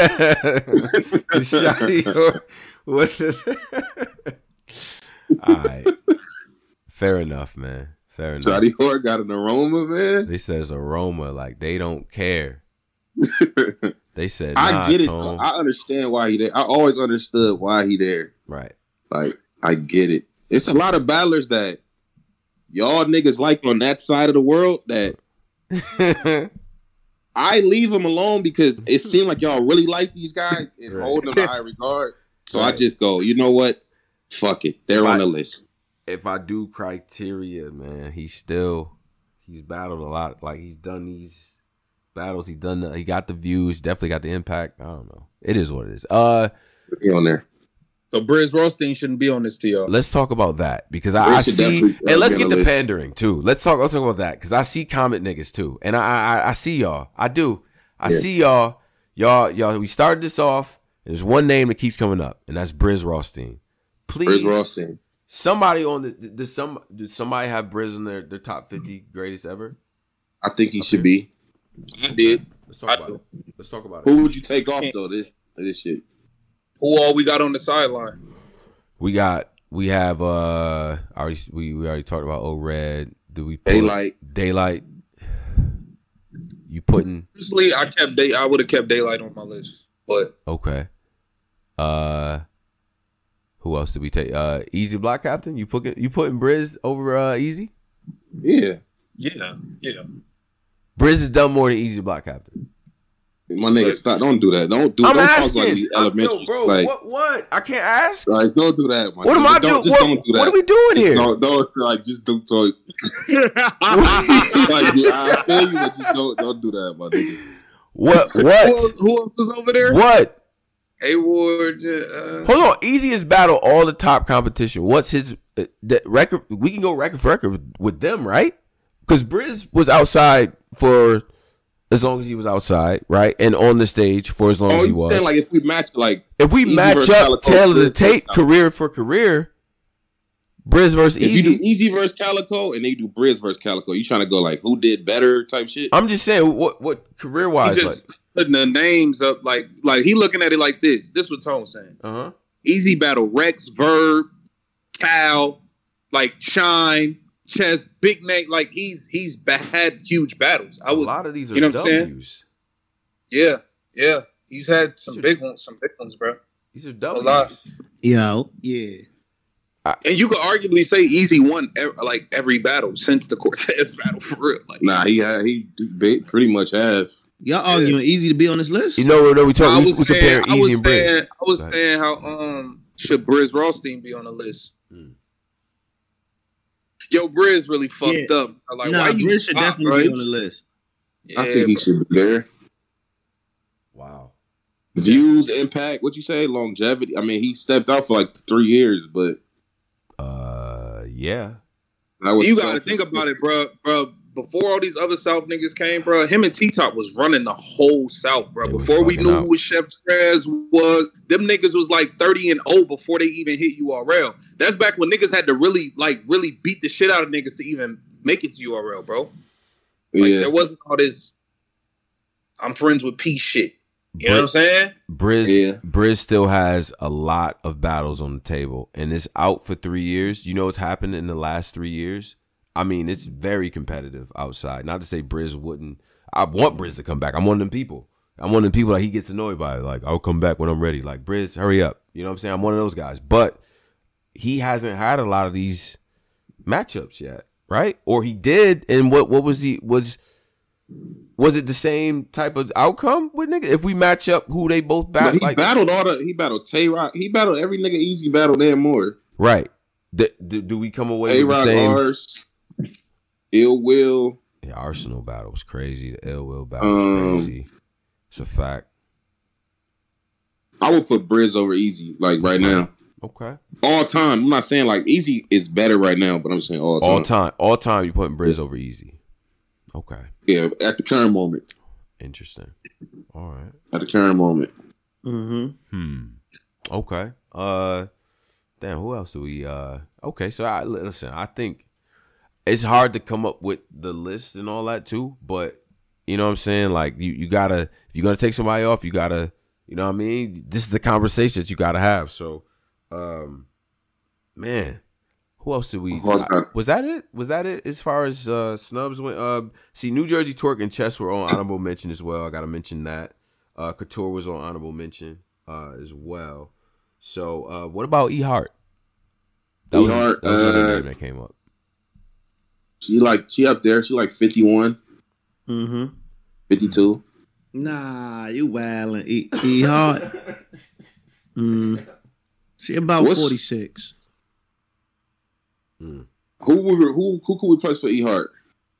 Speaker 1: Shotty or what the all right. Fair enough, man. Fair enough.
Speaker 2: Shotty Horn got an aroma, man.
Speaker 1: They says aroma, like they don't care. They said nah,
Speaker 2: I get it.
Speaker 1: Tone.
Speaker 2: though. I understand why he there. I always understood why he there.
Speaker 1: Right.
Speaker 2: Like, I get it. It's a lot of battlers that y'all niggas like on that side of the world that I leave them alone because it seemed like y'all really like these guys and
Speaker 1: Right.
Speaker 2: hold them in high regard. So I
Speaker 1: Right.
Speaker 2: just go, you know what? Fuck it. They're
Speaker 1: Right.
Speaker 2: on the list.
Speaker 1: If I do criteria, man, he's still he's battled a lot. Like he's done these battles. He done the, he got the views, definitely got the impact. I don't know. It is what it is. Uh
Speaker 2: He on there.
Speaker 5: So Briz Rothstein shouldn't be on this to y'all.
Speaker 1: let's talk about that because I,
Speaker 2: Briz
Speaker 1: I
Speaker 2: should
Speaker 1: see
Speaker 2: definitely, uh,
Speaker 1: and let's
Speaker 2: be
Speaker 1: get
Speaker 2: on
Speaker 1: the
Speaker 2: the list.
Speaker 1: pandering too. Let's talk let's talk about that because I see comment niggas too. And I I I see y'all. I do. I
Speaker 2: Yeah.
Speaker 1: see y'all. Y'all y'all we started this off. There's one name that keeps coming up, and that's Briz Rothstein. Please
Speaker 2: Briz Rothstein.
Speaker 1: Somebody on the does some does somebody have Briz in their, their top fifty greatest ever?
Speaker 2: I think he should be.
Speaker 4: I did.
Speaker 1: Let's talk
Speaker 4: I
Speaker 1: about
Speaker 4: do.
Speaker 1: it. Let's talk about
Speaker 2: Who
Speaker 1: it.
Speaker 2: would you take off though? This this shit.
Speaker 4: Who all we got on the sideline?
Speaker 1: We got we have uh already we, we already talked about O-Red. Do we put
Speaker 2: Daylight.
Speaker 1: Daylight? You putting
Speaker 4: Honestly, I kept day. I would have kept Daylight on my list, but
Speaker 1: okay. Uh who else did we take? Uh Easy Block Captain? You put you putting Briz over uh Easy?
Speaker 2: Yeah.
Speaker 4: yeah, yeah.
Speaker 1: Briz has done more than Easy Block Captain.
Speaker 2: My nigga, stop! Don't do that. Don't do.
Speaker 1: I'm
Speaker 2: don't
Speaker 1: asking.
Speaker 2: talk like we
Speaker 1: I'm-
Speaker 2: elementary.
Speaker 1: yo, bro,
Speaker 2: like,
Speaker 1: what what? I can't ask.
Speaker 2: like, don't do that. My
Speaker 1: What am
Speaker 2: nigga.
Speaker 1: I
Speaker 2: Don't-
Speaker 1: doing?
Speaker 2: just
Speaker 1: What,
Speaker 2: don't do that.
Speaker 1: what are we doing
Speaker 2: Just
Speaker 1: here?
Speaker 2: Don't, don't like just do talk. Like, yeah, I feel you, but just don't don't do that, my nigga.
Speaker 1: What
Speaker 4: Who,
Speaker 1: what
Speaker 4: who else is over there?
Speaker 1: what?
Speaker 4: Hayward. Uh,
Speaker 1: Hold on, Easy has battled all the top competition. What's his uh, the record? We can go record for record with, with them, right? Because Briz was outside for as long as he was outside, right, and on the stage for as long
Speaker 2: Oh,
Speaker 1: as he
Speaker 2: you
Speaker 1: was.
Speaker 2: saying like if we match like
Speaker 1: if we
Speaker 2: Easy
Speaker 1: match
Speaker 2: versus
Speaker 1: up
Speaker 2: Calico,
Speaker 1: tail of the
Speaker 2: Briz
Speaker 1: tape,
Speaker 2: versus
Speaker 1: career for career, Briz versus
Speaker 2: if you
Speaker 1: Easy.
Speaker 2: do Easy versus Calico and they do Briz versus Calico, you trying to go like who did better type shit?
Speaker 1: I'm just saying, what what career
Speaker 4: he
Speaker 1: wise, like,
Speaker 4: just putting the names up like like he looking at it like this. This is what Tone's saying.
Speaker 1: uh huh.
Speaker 4: Easy battle Rex, Verb, Cal, like Shine, Chess, Big Nate. Like he's he's ba- had huge battles. I
Speaker 1: A
Speaker 4: would,
Speaker 1: lot of these are
Speaker 4: you know what I'm saying?
Speaker 1: W's.
Speaker 4: yeah, yeah. He's had some big ones, some big ones, bro.
Speaker 1: These are
Speaker 4: lot.
Speaker 1: W's.
Speaker 3: Yo, yeah.
Speaker 4: And you could arguably say Easy won ev- like every battle since the Cortez battle for real. Like,
Speaker 2: Nah, he had he ba- pretty much have.
Speaker 3: Y'all arguing Easy to be on this list?
Speaker 1: You know, no, we
Speaker 4: I
Speaker 1: talk. We,
Speaker 4: was
Speaker 1: we compare
Speaker 4: saying, I
Speaker 1: Easy
Speaker 4: was
Speaker 1: and Briz.
Speaker 4: saying, I was
Speaker 1: Go ahead.
Speaker 4: saying how um should Briz Rothstein be on the list?
Speaker 1: Hmm.
Speaker 4: Yo, Briz really fucked
Speaker 3: Yeah.
Speaker 4: up. Like,
Speaker 3: nah,
Speaker 4: why you
Speaker 3: Briz should
Speaker 4: stop,
Speaker 3: definitely
Speaker 4: right?
Speaker 3: be on the list.
Speaker 4: Yeah,
Speaker 2: I think he
Speaker 4: bro.
Speaker 2: should be there.
Speaker 1: Wow.
Speaker 2: Views, impact, what you say, longevity. I mean, he stepped out for like three years, but
Speaker 1: Uh, yeah.
Speaker 2: that was
Speaker 4: You got to
Speaker 2: selfish.
Speaker 4: think about it, bro. Bro, before all these other South niggas came, bro, him and T-Top was running the whole South, bro.
Speaker 1: They was
Speaker 4: Before we
Speaker 1: fucking
Speaker 4: knew
Speaker 1: out.
Speaker 4: who Chef Trez was, them niggas was like thirty and oh before they even hit U R L. That's back when niggas had to really, like, really beat the shit out of niggas to even make it to U R L, bro. Like,
Speaker 2: Yeah,
Speaker 4: there wasn't all this, I'm friends with P shit. You know what I'm saying?
Speaker 1: Briz,
Speaker 2: Yeah.
Speaker 1: Briz still has a lot of battles on the table, and it's out for three years. You know what's happened in the last three years? I mean, it's very competitive outside. Not to say Briz wouldn't. I want Briz to come back. I'm one of them people. I'm one of them people that he gets annoyed by. Like, I'll come back when I'm ready. Like, Briz, hurry up. You know what I'm saying? I'm one of those guys. But he hasn't had a lot of these matchups yet, right? Or he did, and what what was he was was it the same type of outcome with nigga? If we match up who they both
Speaker 2: but
Speaker 1: battle,
Speaker 2: he
Speaker 1: like,
Speaker 2: battled all the. He battled Tay Rock. He battled every nigga Easy battled and more.
Speaker 1: right? D- d- do we come away
Speaker 2: Tay
Speaker 1: with the
Speaker 2: Rock,
Speaker 1: same?
Speaker 2: Ars, Ill Will.
Speaker 1: Yeah, Arsenal battle was crazy. The Ill Will battle was
Speaker 2: Um,
Speaker 1: crazy. It's a fact.
Speaker 2: I would put Briz over Easy like right now,
Speaker 1: Okay.
Speaker 2: all time. I'm not saying like Easy is better right now, but I'm saying all time.
Speaker 1: All time, all time, you putting Briz over Easy. Okay,
Speaker 2: Yeah, at the current moment.
Speaker 1: interesting. All right.
Speaker 2: At the current moment.
Speaker 3: Mm-hmm.
Speaker 1: Hmm. Okay. Uh, damn. Who else do we? Uh. Okay. So I listen. I think it's hard to come up with the list and all that too. But you know what I'm saying? Like you, you gotta if you're gonna take somebody off, you gotta. You know what I mean? This is the conversation that you gotta have. So, um, man, who else did we?
Speaker 2: Who else got-
Speaker 1: Was that it? Was that it as far as uh, snubs went? Uh, see, New Jersey Twerk and Chess were on honorable mention as well. I gotta mention that. Uh, Couture was on honorable mention uh, as well. So, uh, what about E Hart? That was,
Speaker 2: E-Hart,
Speaker 1: that was another
Speaker 2: uh,
Speaker 1: name that came up.
Speaker 2: She like she up there. She like fifty-one,
Speaker 3: Mm-hmm.
Speaker 2: fifty-two.
Speaker 3: Nah, you wildin'. E, e hard. Mm. She about
Speaker 2: What's-
Speaker 3: forty-six.
Speaker 1: Mm.
Speaker 2: Who we who who could we place for E Hart?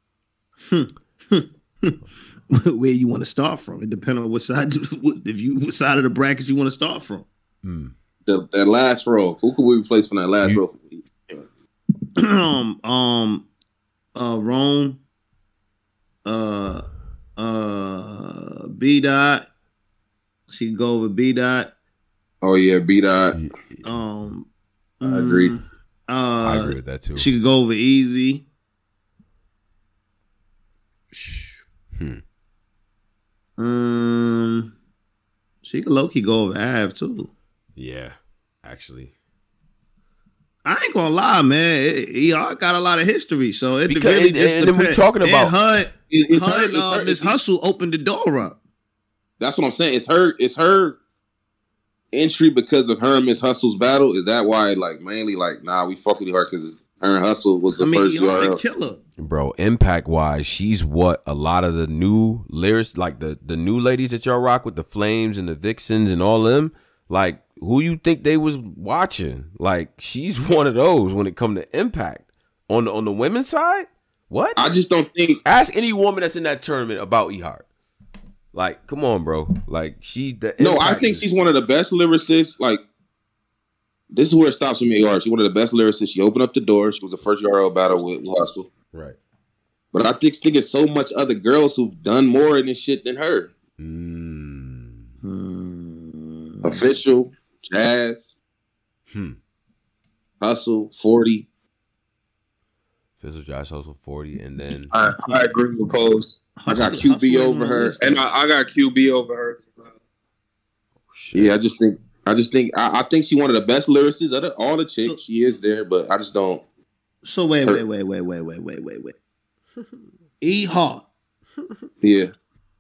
Speaker 3: Where you want to start from? It depends on what side. You, if you what side of the brackets you want to start from.
Speaker 1: Mm.
Speaker 2: The that last row. Who could we replace from that last
Speaker 1: You-
Speaker 2: row?
Speaker 3: um, um, uh, Rome, uh, uh, B dot. She can go over B dot.
Speaker 2: Oh yeah, B dot.
Speaker 3: Um,
Speaker 2: I agree.
Speaker 3: mm, Uh,
Speaker 1: I agree with that too.
Speaker 3: She could go over easy.
Speaker 1: Hmm.
Speaker 3: Um, she could low key go over Av too.
Speaker 1: Yeah, actually.
Speaker 3: I ain't gonna lie, man. It, he got a lot of history, so it
Speaker 1: Because,
Speaker 3: really
Speaker 1: and,
Speaker 3: just
Speaker 1: and then we
Speaker 3: depends.
Speaker 1: talking about
Speaker 3: and her,
Speaker 2: It- it's
Speaker 3: her,
Speaker 2: her-
Speaker 3: and,
Speaker 2: it's
Speaker 3: uh,
Speaker 2: her-
Speaker 3: Miss
Speaker 2: it's-
Speaker 3: Hustle opened the door up.
Speaker 2: That's what I'm saying. It's her. It's her entry because of her and Miss Hustle's battle. Is that why? Like mainly, like nah, we fuck with her because her and Hustle was the
Speaker 3: I mean,
Speaker 2: first
Speaker 3: he
Speaker 2: U R
Speaker 3: already
Speaker 2: L.
Speaker 3: killer.
Speaker 1: Bro, impact wise, she's what a lot of the new lyrics, like the the new ladies that y'all rock with, the Flames and the Vixens and all them, like who you think they was watching? Like she's one of those when it come to impact on the on the women's side. What?
Speaker 2: I just don't think.
Speaker 1: Ask any woman that's in that tournament about E Hart. Like, come on, bro. Like she. The
Speaker 2: No, I
Speaker 1: impact
Speaker 2: think
Speaker 1: is-
Speaker 2: she's one of the best lyricists. Like this is where it stops for me. Art. She's one of the best lyricists. She opened up the door. She was the first U R L battle with Hustle.
Speaker 1: right.
Speaker 2: But I think think it's so much other girls who've done more in this shit than her.
Speaker 1: Mm.
Speaker 3: Hmm.
Speaker 2: Official, Jazz,
Speaker 1: Hmm.
Speaker 2: Hustle, forty.
Speaker 1: Fizzle Josh Hustle forty, and then
Speaker 4: I, I agree with Pose,
Speaker 2: I got
Speaker 3: Hustle-
Speaker 2: Q B
Speaker 3: Hustle
Speaker 2: over
Speaker 3: on the
Speaker 2: her.
Speaker 3: list.
Speaker 4: and I, I got Q B over her.
Speaker 1: shit.
Speaker 2: Yeah, I just think I just think I, I think she's one of the best lyricists of the, all the chicks.
Speaker 3: So-
Speaker 2: she is there, but I just don't.
Speaker 3: So wait, wait, wait, wait, wait, wait, wait, wait, wait. E Hart.
Speaker 2: Yeah,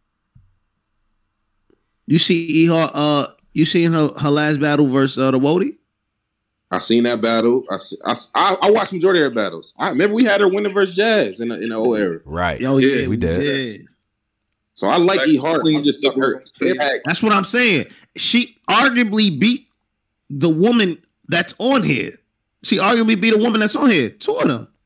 Speaker 3: You see E Hart. Uh, you seen her her last battle versus uh, the Wody?
Speaker 2: I seen that battle. I, se- I, I, I watched majority of her battles. I remember we had her winning versus Jazz in the, in the old era.
Speaker 1: Right.
Speaker 3: Yo,
Speaker 2: Yeah,
Speaker 3: yeah,
Speaker 1: we did.
Speaker 3: did.
Speaker 2: So I like
Speaker 4: Like
Speaker 2: E Hart.
Speaker 4: Queen
Speaker 2: I'm just her
Speaker 4: Queen.
Speaker 2: impact.
Speaker 3: That's what I'm saying. She arguably beat the woman that's on here. She arguably beat a woman that's on here. Two of them.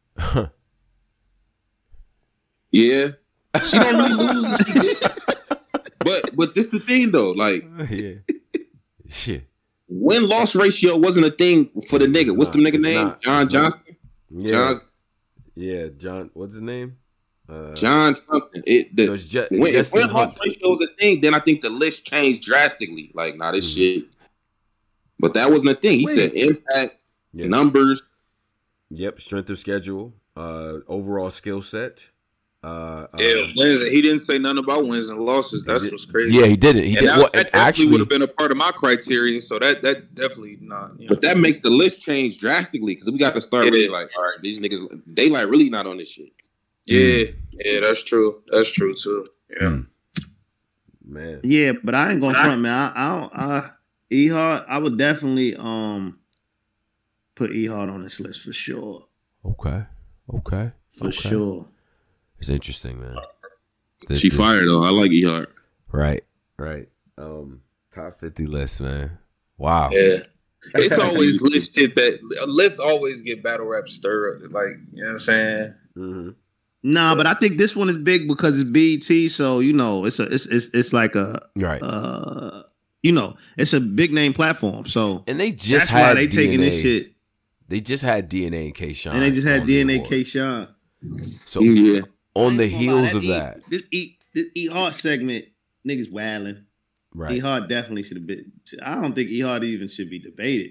Speaker 2: Yeah, she don't really lose. She did. But but this the thing though. Like
Speaker 1: yeah. Shit.
Speaker 2: win loss ratio wasn't a thing for the nigga.
Speaker 1: It's
Speaker 2: What's the
Speaker 1: not.
Speaker 2: nigga
Speaker 1: It's
Speaker 2: name?
Speaker 1: not.
Speaker 2: John
Speaker 1: It's not.
Speaker 2: Johnson.
Speaker 1: Yeah.
Speaker 2: John
Speaker 1: Yeah. John. What's his name? Uh,
Speaker 2: John something. It the
Speaker 1: no, it's Ju-
Speaker 2: when, if
Speaker 1: Justin
Speaker 2: win loss
Speaker 1: Hunt.
Speaker 2: ratio was a thing, then I think the list changed drastically. Like nah, this
Speaker 1: Mhm.
Speaker 2: shit. But that wasn't a thing. He
Speaker 3: Wait.
Speaker 2: said impact,
Speaker 1: Yeah.
Speaker 2: numbers.
Speaker 1: Yep. Strength of schedule. Uh, overall skill set. Uh,
Speaker 4: Yeah,
Speaker 1: um,
Speaker 4: wins. He didn't say nothing about wins and losses. That's
Speaker 1: He did-
Speaker 4: what's crazy.
Speaker 1: Yeah, he didn't. He
Speaker 4: and
Speaker 1: did.
Speaker 4: that,
Speaker 1: Well,
Speaker 4: that
Speaker 1: and
Speaker 4: definitely
Speaker 1: actually,
Speaker 4: would have been a part of my criteria. So that that definitely not. You know.
Speaker 2: But that makes the list change drastically because we got to start
Speaker 4: It
Speaker 2: really
Speaker 4: is.
Speaker 2: like, all right, these niggas, they like really not on this shit.
Speaker 4: yeah, yeah, that's true. That's true too. Yeah.
Speaker 1: Mm. man.
Speaker 3: Yeah, but I ain't gonna
Speaker 4: But I-
Speaker 3: front, man. I, I don't. I, E Hart, I would definitely um put E Hart on this list for sure.
Speaker 1: Okay. Okay.
Speaker 3: For
Speaker 1: okay.
Speaker 3: sure.
Speaker 1: It's interesting, man. The-
Speaker 2: She
Speaker 1: the-
Speaker 2: fired though. I like E Hart.
Speaker 1: Right. Right. Um, top fifty list, man. Wow.
Speaker 4: Yeah. It's always list shit that lists always get battle rap stirred. Like, you know what I'm saying?
Speaker 1: Mm-hmm.
Speaker 3: Nah, but I think this one is big because it's B E T, so you know it's a it's it's, it's like a
Speaker 1: Right.
Speaker 3: uh you know it's a big name platform. So
Speaker 1: and they just
Speaker 3: that's
Speaker 1: had
Speaker 3: why they taking
Speaker 1: D N A.
Speaker 3: this shit,
Speaker 1: They just had D N A and K Shine.
Speaker 3: and they just had
Speaker 1: on
Speaker 3: D
Speaker 1: the
Speaker 3: N A
Speaker 1: awards.
Speaker 3: K Sean.
Speaker 1: So
Speaker 2: Yeah.
Speaker 1: on the
Speaker 3: I ain't gonna lie,
Speaker 1: heels of
Speaker 3: E-
Speaker 1: that,
Speaker 3: this E this E Hart segment, niggas wilding. E
Speaker 1: right?
Speaker 3: Hart definitely should have been. I don't think E Hart even should be debated.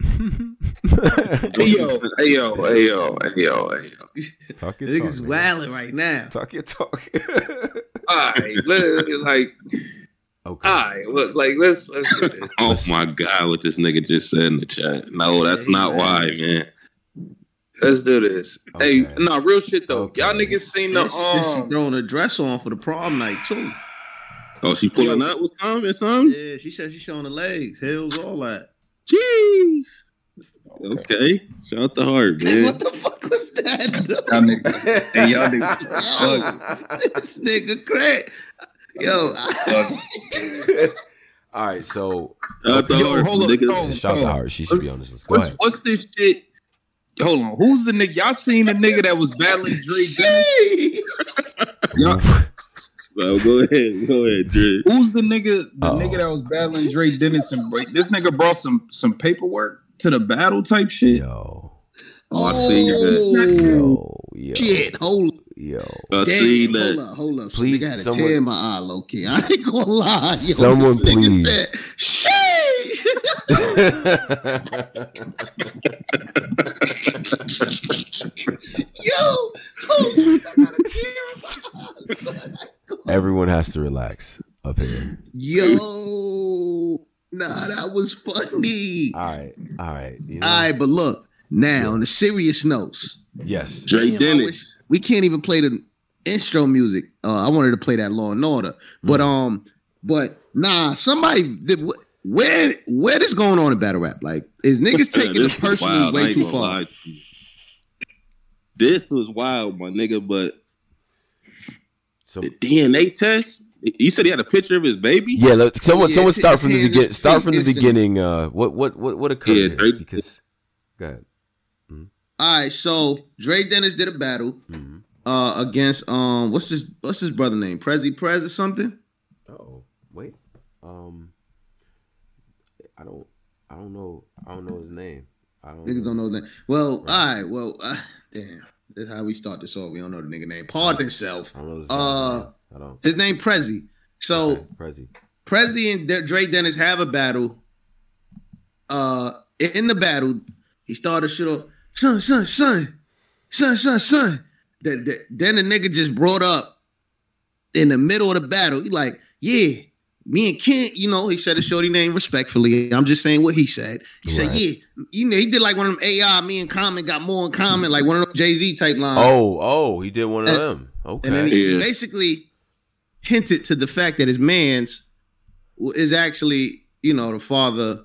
Speaker 4: Hey yo, hey yo, hey yo, hey yo, hey yo.
Speaker 1: Talk your
Speaker 3: Niggas
Speaker 1: talk, nigga.
Speaker 3: wilding right now.
Speaker 1: Talk your talk.
Speaker 4: Alright, let- like,
Speaker 1: Okay.
Speaker 4: alright, look, like let's let's do this.
Speaker 2: Oh my god, what this nigga just said in the chat. No, that's
Speaker 3: Yeah, he
Speaker 2: not
Speaker 3: mad.
Speaker 2: why, man.
Speaker 4: Let's do this.
Speaker 1: Okay.
Speaker 4: Hey, no, real shit though.
Speaker 1: Okay.
Speaker 4: Y'all niggas seen the
Speaker 3: This shit, she
Speaker 4: um
Speaker 3: throwing a dress on for the prom night too.
Speaker 2: Oh, she pulling up with some and some?
Speaker 3: Yeah, she said she's showing the legs, heels, all that.
Speaker 2: Jeez. Okay. Shout out to Hart,
Speaker 3: Hey,
Speaker 2: man.
Speaker 3: what the fuck was that?
Speaker 4: y'all niggas. Hey, y'all niggas.
Speaker 3: Yo, this nigga crack. Yo, I-
Speaker 1: All right. So
Speaker 2: Shout out to
Speaker 4: Yo,
Speaker 2: Hart,
Speaker 4: hold up,
Speaker 2: nigga.
Speaker 4: hold on.
Speaker 1: shout out to Hart. She should be on this list. Go
Speaker 4: What's,
Speaker 1: ahead.
Speaker 4: what's this shit? Hold on. Who's the nigga? Y'all seen the nigga that was battling Dre Dennis? Y'all,
Speaker 2: Well, go ahead. Go ahead, Dre.
Speaker 4: who's the nigga? The
Speaker 1: Uh-oh.
Speaker 4: nigga that was battling Dre Dennis and break. This nigga brought some some paperwork to the battle type shit.
Speaker 1: Yo.
Speaker 2: Oh, I see that.
Speaker 1: Yo. Yo.
Speaker 3: shit, hold
Speaker 1: Yo.
Speaker 2: I
Speaker 3: Damn,
Speaker 2: see
Speaker 3: hold
Speaker 2: that.
Speaker 3: up, hold up.
Speaker 1: Please,
Speaker 3: Please, nigga had a
Speaker 1: someone-
Speaker 3: tear in my eye, low key. I ain't gonna lie. Yo,
Speaker 1: Someone
Speaker 3: this nigga
Speaker 1: please.
Speaker 3: said, sheesh. Yo, oh, I gotta
Speaker 1: Everyone has to relax up here.
Speaker 3: Yo, nah, that was funny.
Speaker 1: All right, all right. You know?
Speaker 3: All right, but look, now on the serious notes.
Speaker 1: Yes.
Speaker 2: Dre
Speaker 3: Damn,
Speaker 2: Dennis.
Speaker 3: I wish- we can't even play the intro music. Uh, I wanted to play that Law and Order, but um, but nah, somebody did. Where where this going on in battle rap? Like, is niggas taking
Speaker 2: This
Speaker 3: it
Speaker 2: was
Speaker 3: personally
Speaker 2: wild. I
Speaker 3: way
Speaker 2: ain't
Speaker 3: too
Speaker 2: gonna
Speaker 3: far?
Speaker 2: lie to you. This was wild, my nigga. But
Speaker 1: So
Speaker 2: the D N A test. You said he had a picture of his baby.
Speaker 1: yeah, look, someone
Speaker 3: Yeah,
Speaker 1: someone
Speaker 3: his-
Speaker 1: start
Speaker 3: his
Speaker 1: from the
Speaker 3: hands
Speaker 1: beginning.
Speaker 3: is
Speaker 1: Start from the
Speaker 3: instant.
Speaker 1: beginning. Uh, what what what what occurred?
Speaker 2: Yeah,
Speaker 1: here?
Speaker 2: Dre-
Speaker 1: Because go ahead.
Speaker 3: All right, so Dre Dennis did a battle
Speaker 1: Mm-hmm.
Speaker 3: uh against um what's his what's his brother name? Prezi Prez or something?
Speaker 1: Oh wait, um, I don't I don't know I don't know his name. I don't.
Speaker 3: Niggas don't know his name. Well, all right, well, uh, damn, that's how we start this off. We don't know the nigga name. Pardon himself.
Speaker 1: I don't know his
Speaker 3: Uh,
Speaker 1: name. I don't.
Speaker 3: His name Prezi. So
Speaker 1: Okay, Prezi.
Speaker 3: Prezi and De- Dre Dennis have a battle. Uh, in the battle, he started shit off, son, son, son, son, son, son. That, that, then the nigga just brought up in the middle of the battle. He like, yeah, me and Kent, you know, he said his shorty name respectfully. I'm just saying what he said. He said,
Speaker 1: Right.
Speaker 3: yeah, you know, he did like one of them A I, me and Common got more in common, like one of them Jay-Z type lines.
Speaker 1: Oh oh, he did one of
Speaker 3: And-
Speaker 1: them. Okay.
Speaker 3: And then he
Speaker 2: Yeah.
Speaker 3: basically hinted to the fact that his man's is actually, you know, the father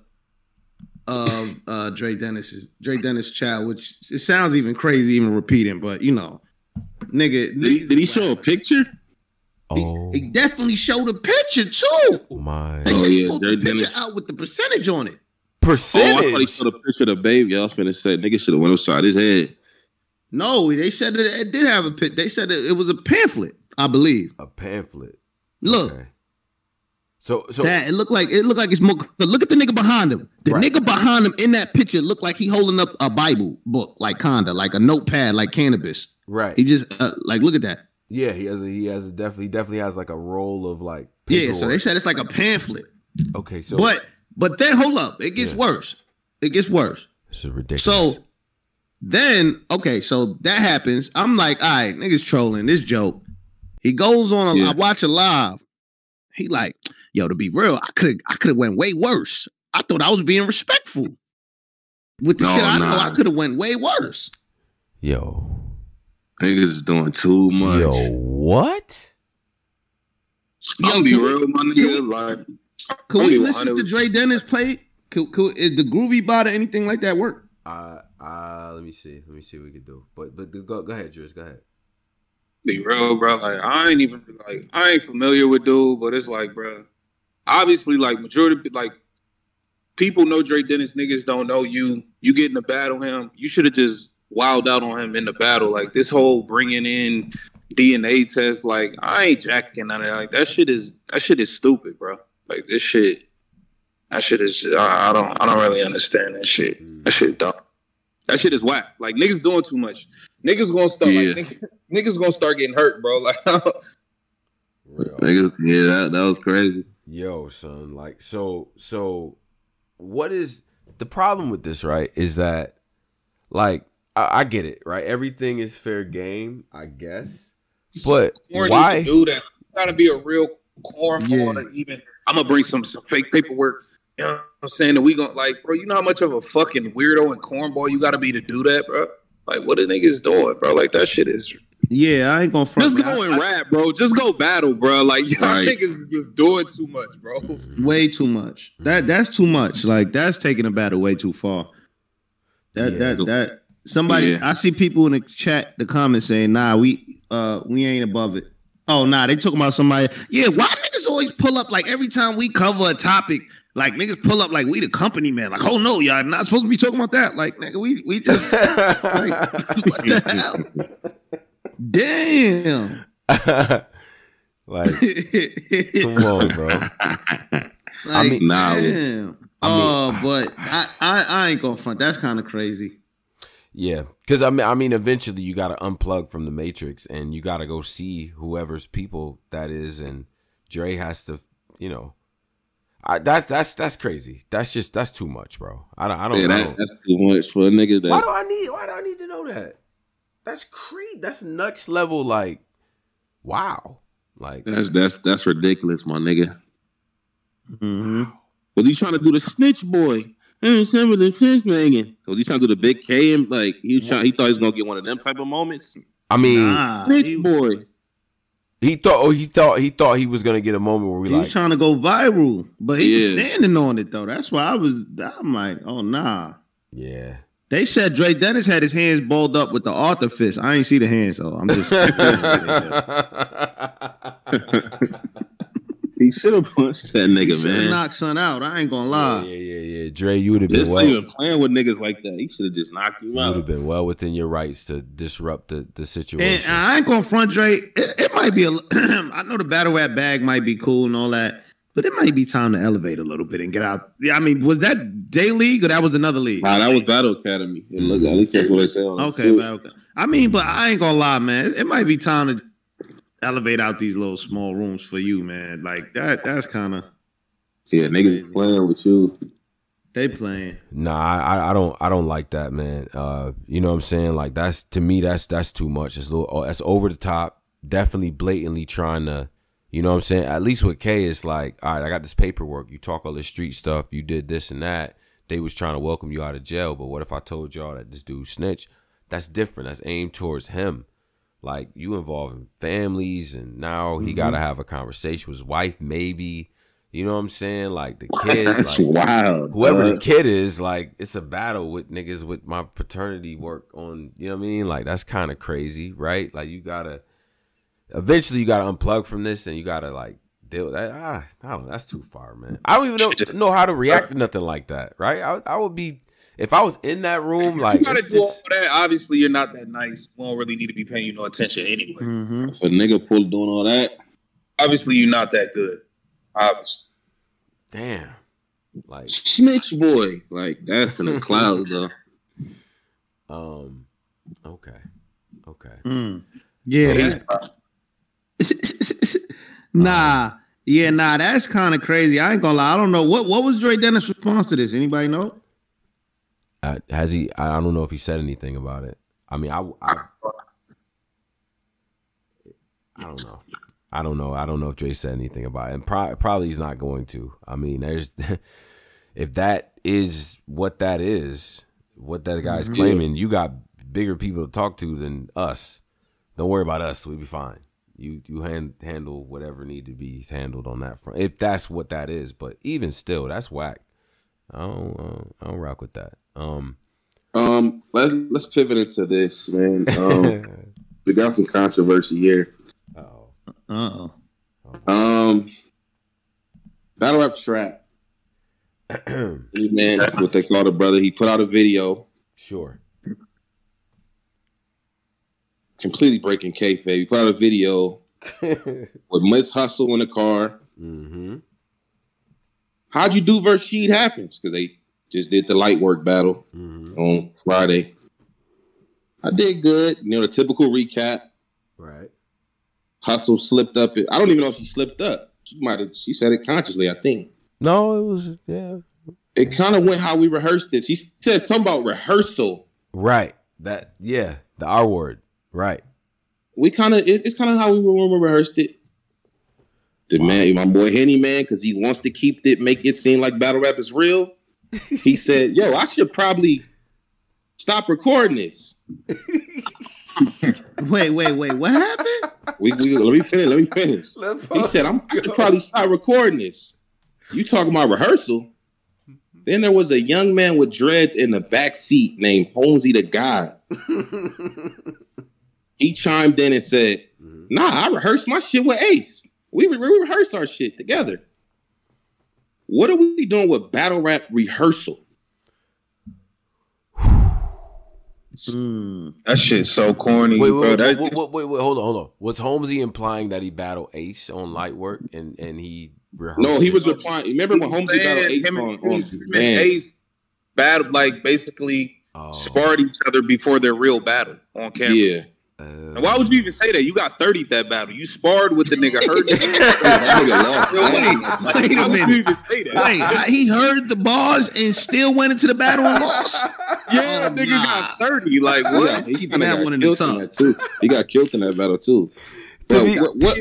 Speaker 3: of uh, Dre Dennis's Dre Dennis' child, which it sounds even crazy, even repeating, but you know, nigga,
Speaker 2: Did he, did he show a picture?
Speaker 1: oh
Speaker 3: He definitely showed a picture too.
Speaker 1: my
Speaker 3: They
Speaker 2: Oh,
Speaker 3: said he
Speaker 2: yeah,
Speaker 3: pulled
Speaker 2: Dre
Speaker 3: the picture
Speaker 2: Dennis.
Speaker 3: out with the percentage on it.
Speaker 2: Oh, I
Speaker 1: percentage.
Speaker 2: thought he showed a picture of the baby. I was finna say, nigga should have went upside his head.
Speaker 3: No, they said that it did have a pit. They said that it was a pamphlet, I believe.
Speaker 1: A pamphlet.
Speaker 3: Look.
Speaker 1: Okay. So so
Speaker 3: That it looked like it looked like it's more. Look at the nigga behind him. The
Speaker 1: Right.
Speaker 3: nigga behind him in that picture looked like he holding up a Bible book, like kinda like a notepad, like cannabis.
Speaker 1: right.
Speaker 3: He just uh, like look at that.
Speaker 1: Yeah, he has a he has a definitely definitely has like a roll of like
Speaker 3: Yeah, so they
Speaker 1: paperwork.
Speaker 3: said it's like a pamphlet.
Speaker 1: Okay, so
Speaker 3: But but then hold up, it gets
Speaker 1: Yeah.
Speaker 3: worse. It gets worse.
Speaker 1: this is ridiculous.
Speaker 3: So then okay, so that happens. I'm like, all right, niggas trolling this joke. He goes on. A,
Speaker 2: Yeah.
Speaker 3: I watch it live. He like, yo, to be real, I could I could have went way worse. I thought I was being respectful with the
Speaker 2: No,
Speaker 3: shit. I know
Speaker 2: nah.
Speaker 3: I could have went way worse.
Speaker 1: yo,
Speaker 2: Niggas is doing too much.
Speaker 1: yo, what?
Speaker 3: Yo,
Speaker 4: I'm gonna be
Speaker 3: can we-
Speaker 4: real, my nigga. Like,
Speaker 3: Could
Speaker 4: I'm
Speaker 3: we
Speaker 4: be
Speaker 3: listen to
Speaker 4: honest.
Speaker 3: Dre Dennis play? Could, could is the Groovy Bot or anything like that work?
Speaker 1: Uh, uh, let me see. Let me see what we can do. But but go go ahead, Juris. Go ahead.
Speaker 4: Be real, bro. Like, I ain't even like I ain't familiar with dude, but it's like, bro. Obviously, like majority, like people know Dre Dennis. Niggas don't know you. You get in the battle him. You should have just wilded out on him in the battle. Like this whole bringing in D N A test. Like I ain't jacking none of that. Like that shit is that shit is stupid, bro. Like this shit. That shit is. I, I don't. I don't really understand that shit. That shit dumb. That shit is whack. Like niggas doing too much. Niggas gonna start.
Speaker 2: Yeah.
Speaker 4: Like, niggas, niggas gonna start getting hurt, bro. Like.
Speaker 1: Real.
Speaker 2: Niggas, yeah, that, that was crazy.
Speaker 1: Yo, son, like so so what is the problem with this, right? Is that like I, I get it, right? Everything is fair game, I guess. But
Speaker 4: Corn
Speaker 1: why
Speaker 4: need to do that? You gotta be a real cornball
Speaker 3: Yeah.
Speaker 4: to even. I'm gonna bring some, some fake paperwork. You know what I'm saying? That we gonna like, bro. You know how much of a fucking weirdo and cornball you gotta be to do that, bro? Like, what are niggas doing, bro? Like that shit is.
Speaker 3: Yeah, I ain't gonna front.
Speaker 4: Just go and rap, bro. Just go battle, bro. Like y'all
Speaker 2: Right.
Speaker 4: niggas is just doing too much, bro.
Speaker 3: Way too much. That that's too much. Like that's taking a battle way too far. That
Speaker 1: Yeah.
Speaker 3: that that somebody
Speaker 2: Yeah.
Speaker 3: I see people in the chat, the comments saying, nah, we uh we ain't above it. Oh nah, they talking about somebody. Yeah, why niggas always pull up like every time we cover a topic, like niggas pull up like we the company man. Like, oh no, y'all not supposed to be talking about that. Like, nigga, we we just like, what the hell? Damn.
Speaker 1: like come on, bro.
Speaker 3: Like,
Speaker 1: mean-
Speaker 2: Nah,
Speaker 3: damn. Oh, but I, I, I ain't gonna front. That's kind of crazy.
Speaker 1: Yeah, because I mean, I mean, eventually you got to unplug from the matrix and you got to go see whoever's people that is, and Dre has to, you know, I, that's that's that's crazy. That's just that's too much, bro. I don't. I don't
Speaker 2: Yeah,
Speaker 1: know.
Speaker 2: that, that's too much for a nigga. That
Speaker 1: Why do I need? Why do I need to know that? That's crazy. That's next level. Like, wow. Like
Speaker 2: that's that's that's ridiculous, my nigga.
Speaker 3: Mm-hmm.
Speaker 2: Was he trying to do the snitch boy? Hey, remember the snitch banging? Was he trying to do the big K and like he was trying? He thought he was gonna get one of them type of moments.
Speaker 1: I mean,
Speaker 3: Nah,
Speaker 2: Snitch
Speaker 3: he,
Speaker 2: boy.
Speaker 1: he thought. Oh, he thought. He thought he was gonna get a moment where we
Speaker 3: he was
Speaker 1: like.
Speaker 3: trying to go viral, but he was
Speaker 2: Yeah.
Speaker 3: standing on it though. That's why I was. I'm like, oh nah.
Speaker 1: Yeah.
Speaker 3: They said Dre Dennis had his hands balled up with the Arthur fist. I ain't see the hands, so I'm just.
Speaker 2: He should have punched that nigga,
Speaker 3: Should've
Speaker 2: man.
Speaker 3: knocked son out. I ain't gonna
Speaker 1: yeah,
Speaker 3: lie.
Speaker 1: yeah, yeah, yeah. Dre, you would have been
Speaker 2: Just
Speaker 1: well.
Speaker 2: even playing with niggas like that, he should have just knocked him
Speaker 1: You would
Speaker 2: out.
Speaker 1: have been well within your rights to disrupt the, the
Speaker 3: And
Speaker 1: situation.
Speaker 3: I ain't gonna front Dre. It, it might be a. I know the battle rap bag might be cool and all that, but it might be time to elevate a little bit and get out. Yeah, I mean, was that Day League or that was another league?
Speaker 2: Nah, that was Battle Academy. It looked, at least that's what they say. on the
Speaker 3: Okay,
Speaker 2: shoot.
Speaker 3: Battle. I mean, but I ain't gonna lie, man. It might be time to elevate out these little small rooms for you, man. Like that. That's kind of
Speaker 2: Yeah, niggas playing with you.
Speaker 3: they playing.
Speaker 1: Nah, I, I don't I don't like that, man. Uh, you know what I'm saying? Like that's to me that's that's too much. It's a little that's over the top. Definitely blatantly trying to, you know what I'm saying? At least with K, it's like, all right, I got this paperwork. You talk all this street stuff. You did this and that. They was trying to welcome you out of jail. But what if I told y'all that this dude snitched? That's different. That's aimed towards him. Like you involving families, and now he
Speaker 3: Mm-hmm.
Speaker 1: got to have a conversation with his wife, maybe. You know what I'm saying? Like the kid.
Speaker 2: That's
Speaker 1: like,
Speaker 2: wild.
Speaker 1: whoever
Speaker 2: dog.
Speaker 1: the kid is, like, it's a battle with niggas with my paternity work on, you know what I mean? Like, that's kind of crazy, right? Like, you gotta, eventually you gotta unplug from this and you gotta, like, deal with that. Ah, I don't know, that's too far, man. I don't even know, know how to react to nothing like that, right? I, I would be, if I was in that room, like,
Speaker 4: You gotta
Speaker 1: it's
Speaker 4: do all
Speaker 1: just,
Speaker 4: that. Obviously, you're not that nice. We don't really need to be paying you no attention anyway.
Speaker 3: Mm-hmm.
Speaker 2: If a nigga pull doing all that,
Speaker 4: Obviously, you're not that good. Obviously.
Speaker 1: damn. Like,
Speaker 2: snitch boy, like that's in the clouds though.
Speaker 1: um, okay. Okay.
Speaker 3: Mm. Yeah.
Speaker 4: He's
Speaker 3: that- nah. Yeah, nah, that's kind of crazy. I ain't gonna lie. I don't know. What what was Dre Dennis' response to this? Anybody know?
Speaker 1: Uh, has he, I don't know if he said anything about it. I mean, I, I, I don't know. I don't know. I don't know if Dre said anything about it. And pro- probably he's not going to. I mean, there's if that is what that is, what that guy's
Speaker 3: Mhm.
Speaker 1: claiming, you got bigger people to talk to than us. Don't worry about us. We'll be fine. You you hand, handle whatever need to be handled on that front. If that's what that is, but even still, that's whack. I don't uh, I don't rock with that. Um,
Speaker 2: Um, let's let's pivot into this, man. Um, we got some controversy here.
Speaker 1: oh,
Speaker 3: Uh oh.
Speaker 2: Um, Battle Rap Trap, man, what they call the brother. He put out a video,
Speaker 1: sure.
Speaker 2: completely breaking kayfabe. He put out a video with Miss Hustle in the car.
Speaker 1: Mm-hmm.
Speaker 2: How'd you do versus Sheed Happens? Because they just did the light work battle
Speaker 1: Mm-hmm.
Speaker 2: on Friday. I did good. You know, the typical recap.
Speaker 1: Right.
Speaker 2: Hustle slipped up. I don't even know if she slipped up. She might have. She said it consciously, I think.
Speaker 1: No, it was yeah.
Speaker 2: It kind of went how we rehearsed it. She said something about rehearsal.
Speaker 1: Right. That yeah. The R word. Right.
Speaker 2: We kind of. It, it's kind of how we remember rehearsed it. The man, my boy Henny man, because he wants to keep it, make it seem like battle rap is real. He said, "Yo, I should probably stop recording this."
Speaker 3: Wait, wait, wait. What happened?
Speaker 2: We, we let me finish. Let me finish. He said, I'm, I should probably stop recording this. You talking about rehearsal? Then there was a young man with dreads in the back seat named Holmesy the God. He chimed in and said, nah, I rehearsed my shit with Ace. We, we rehearsed our shit together. What are we doing with battle rap rehearsal?
Speaker 3: Mm.
Speaker 4: That shit's so corny,
Speaker 1: Wait,
Speaker 4: bro.
Speaker 1: wait, wait,
Speaker 4: That-
Speaker 1: wait, wait, wait, wait, hold on, hold on. Was Holmesy implying that he battled Ace on light work and, and he rehearsed?
Speaker 2: No, he
Speaker 1: it?
Speaker 2: was replying. Remember when Holmesy battled Ace
Speaker 4: him
Speaker 2: on,
Speaker 4: and,
Speaker 2: on
Speaker 4: him and
Speaker 2: man.
Speaker 4: Ace battled, like basically
Speaker 1: Oh.
Speaker 4: sparred each other before their real battle on camera.
Speaker 2: Yeah.
Speaker 1: Uh,
Speaker 4: And why would you even say that? You got thirtied that battle. You sparred with the nigga. Hurt the
Speaker 3: Wait, wait a minute.
Speaker 4: You even say that?
Speaker 3: Wait, I- he heard the bars and still went into the battle and lost.
Speaker 4: Yeah,
Speaker 3: Oh,
Speaker 4: nigga
Speaker 3: nah.
Speaker 4: got thirty. Like
Speaker 2: Yeah,
Speaker 4: what?
Speaker 2: he
Speaker 3: Keeping
Speaker 2: kinda
Speaker 3: that
Speaker 2: got
Speaker 3: one in the
Speaker 2: killed
Speaker 3: top.
Speaker 2: that too. He got killed in that battle too.
Speaker 1: To
Speaker 2: Bro,
Speaker 1: me-
Speaker 2: what, what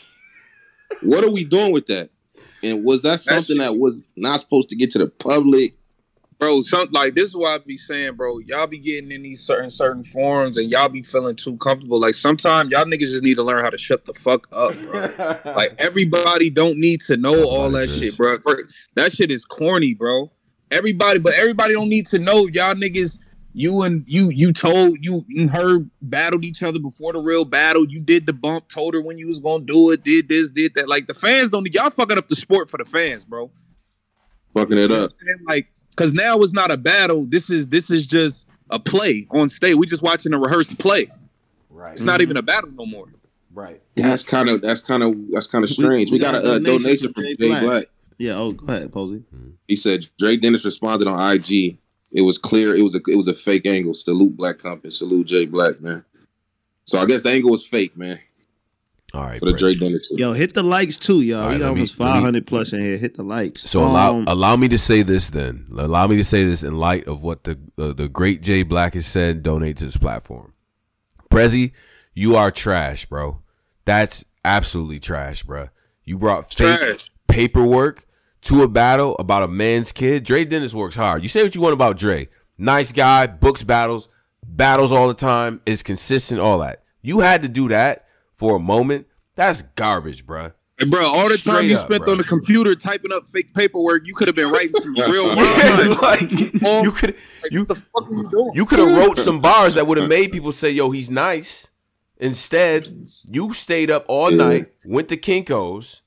Speaker 2: what are we doing with that? And was that something that was not supposed to get to the public?
Speaker 4: Bro, some like this is why I be saying, bro, y'all be getting in these certain certain forums and y'all be feeling too comfortable. Like sometimes y'all niggas just need to learn how to shut the fuck up, bro. Like everybody don't need to know all
Speaker 1: about
Speaker 4: that
Speaker 1: it,
Speaker 4: shit, bro. For, that shit is corny, bro. Everybody, but everybody don't need to know y'all niggas. You and you, you told you, you heard battled each other before the real battle. You did the bump, told her when you was gonna do it, did this, did that. Like the fans don't. Y'all fucking up the sport for the fans, bro.
Speaker 2: Fucking it up.
Speaker 4: Like, cause now it's not a battle. This is this is just a play on stage. We just watching a rehearsed play.
Speaker 1: right.
Speaker 4: It's not even a battle no more.
Speaker 1: Right.
Speaker 2: Yeah, that's kind of that's kind of that's kind of strange. We,
Speaker 3: we
Speaker 2: got
Speaker 3: got
Speaker 2: a,
Speaker 3: a
Speaker 2: uh,
Speaker 3: donation
Speaker 2: donation
Speaker 3: from
Speaker 2: from
Speaker 3: Jay
Speaker 2: Jay
Speaker 3: Black.
Speaker 2: Black.
Speaker 3: Yeah. Oh, go ahead, Posey.
Speaker 2: He said Dre Dennis responded on I G. It was clear it was a it was a fake angle. Salute Black Compass. Salute Jay Black, man. So I guess the angle was fake, man.
Speaker 1: All right.
Speaker 2: For the
Speaker 1: Brett.
Speaker 2: Dre Dennis.
Speaker 3: Yo, hit the likes too, y'all.
Speaker 1: All right,
Speaker 3: we got
Speaker 1: let me-
Speaker 3: almost
Speaker 1: let me-
Speaker 3: five hundred plus in here. Hit the likes.
Speaker 1: So allow
Speaker 3: Um,
Speaker 1: allow me to say this then. Allow me to say this in light of what the uh, the great Jay Black has said. Donate to this platform. Prezi, you are trash, bro. That's absolutely trash, bro. You brought fake
Speaker 4: Trash.
Speaker 1: paperwork to a battle about a man's kid. Dre Dennis works hard. You say what you want about Dre. Nice guy, books battles, battles all the time, is consistent, all that. You had to do that for a moment. That's garbage, bro.
Speaker 4: And bro, all the
Speaker 1: Straight
Speaker 4: time you
Speaker 1: up,
Speaker 4: spent
Speaker 1: bro.
Speaker 4: on the computer typing up fake paperwork, you could have been writing some real
Speaker 1: Yeah,
Speaker 4: rhymes.
Speaker 1: like,
Speaker 4: Oh,
Speaker 1: you could
Speaker 4: Like,
Speaker 1: you
Speaker 4: what the fuck are you doing?
Speaker 1: you could have wrote some bars that would have made people say, "Yo, he's nice." Instead, you stayed up all
Speaker 2: Yeah.
Speaker 1: night, went to Kinko's,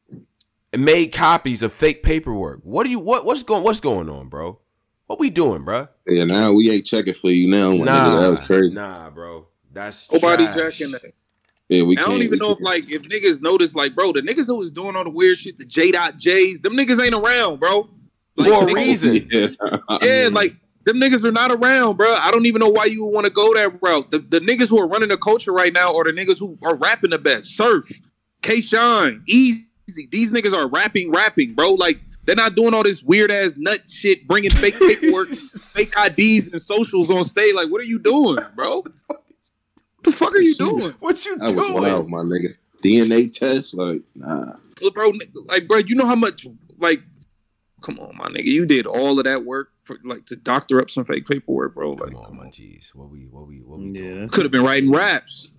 Speaker 1: and made copies of fake paperwork. What do you what what's going what's going on, bro? What we doing, bro?
Speaker 2: Yeah, now we ain't checking for you now. My
Speaker 1: Nah,
Speaker 2: nigga, that was crazy.
Speaker 1: nah, bro. That's
Speaker 4: Nobody
Speaker 1: trash.
Speaker 4: jacking that.
Speaker 2: Yeah, we
Speaker 4: I
Speaker 2: can't.
Speaker 4: don't even
Speaker 2: we
Speaker 4: know if
Speaker 2: can't.
Speaker 4: like if niggas notice, like, bro, the niggas that was doing all the weird shit, the J dot J's, them niggas ain't around, bro. Like,
Speaker 1: For a
Speaker 4: niggas-
Speaker 1: reason.
Speaker 2: Yeah,
Speaker 4: Yeah, like them niggas are not around, bro. I don't even know why you would want to go that route. The, the niggas who are running the culture right now are the niggas who are rapping the best. Surf, K-Shine, Easy. These niggas are rapping, rapping, bro. Like they're not doing all this weird ass nut shit, bringing fake paperwork, fake I Ds and socials on stage. Like, what are you doing, bro? What the fuck are you doing,
Speaker 1: What you
Speaker 2: that was
Speaker 1: doing?
Speaker 2: wild, my nigga. D N A test, like, nah.
Speaker 4: bro? Like, bro, you know how much? Like, come on, my nigga, you did all of that work for like to doctor up some fake paperwork, bro. Like,
Speaker 1: Come on, my G's. What we what we what we
Speaker 3: Yeah.
Speaker 1: doing?
Speaker 4: could have been writing raps.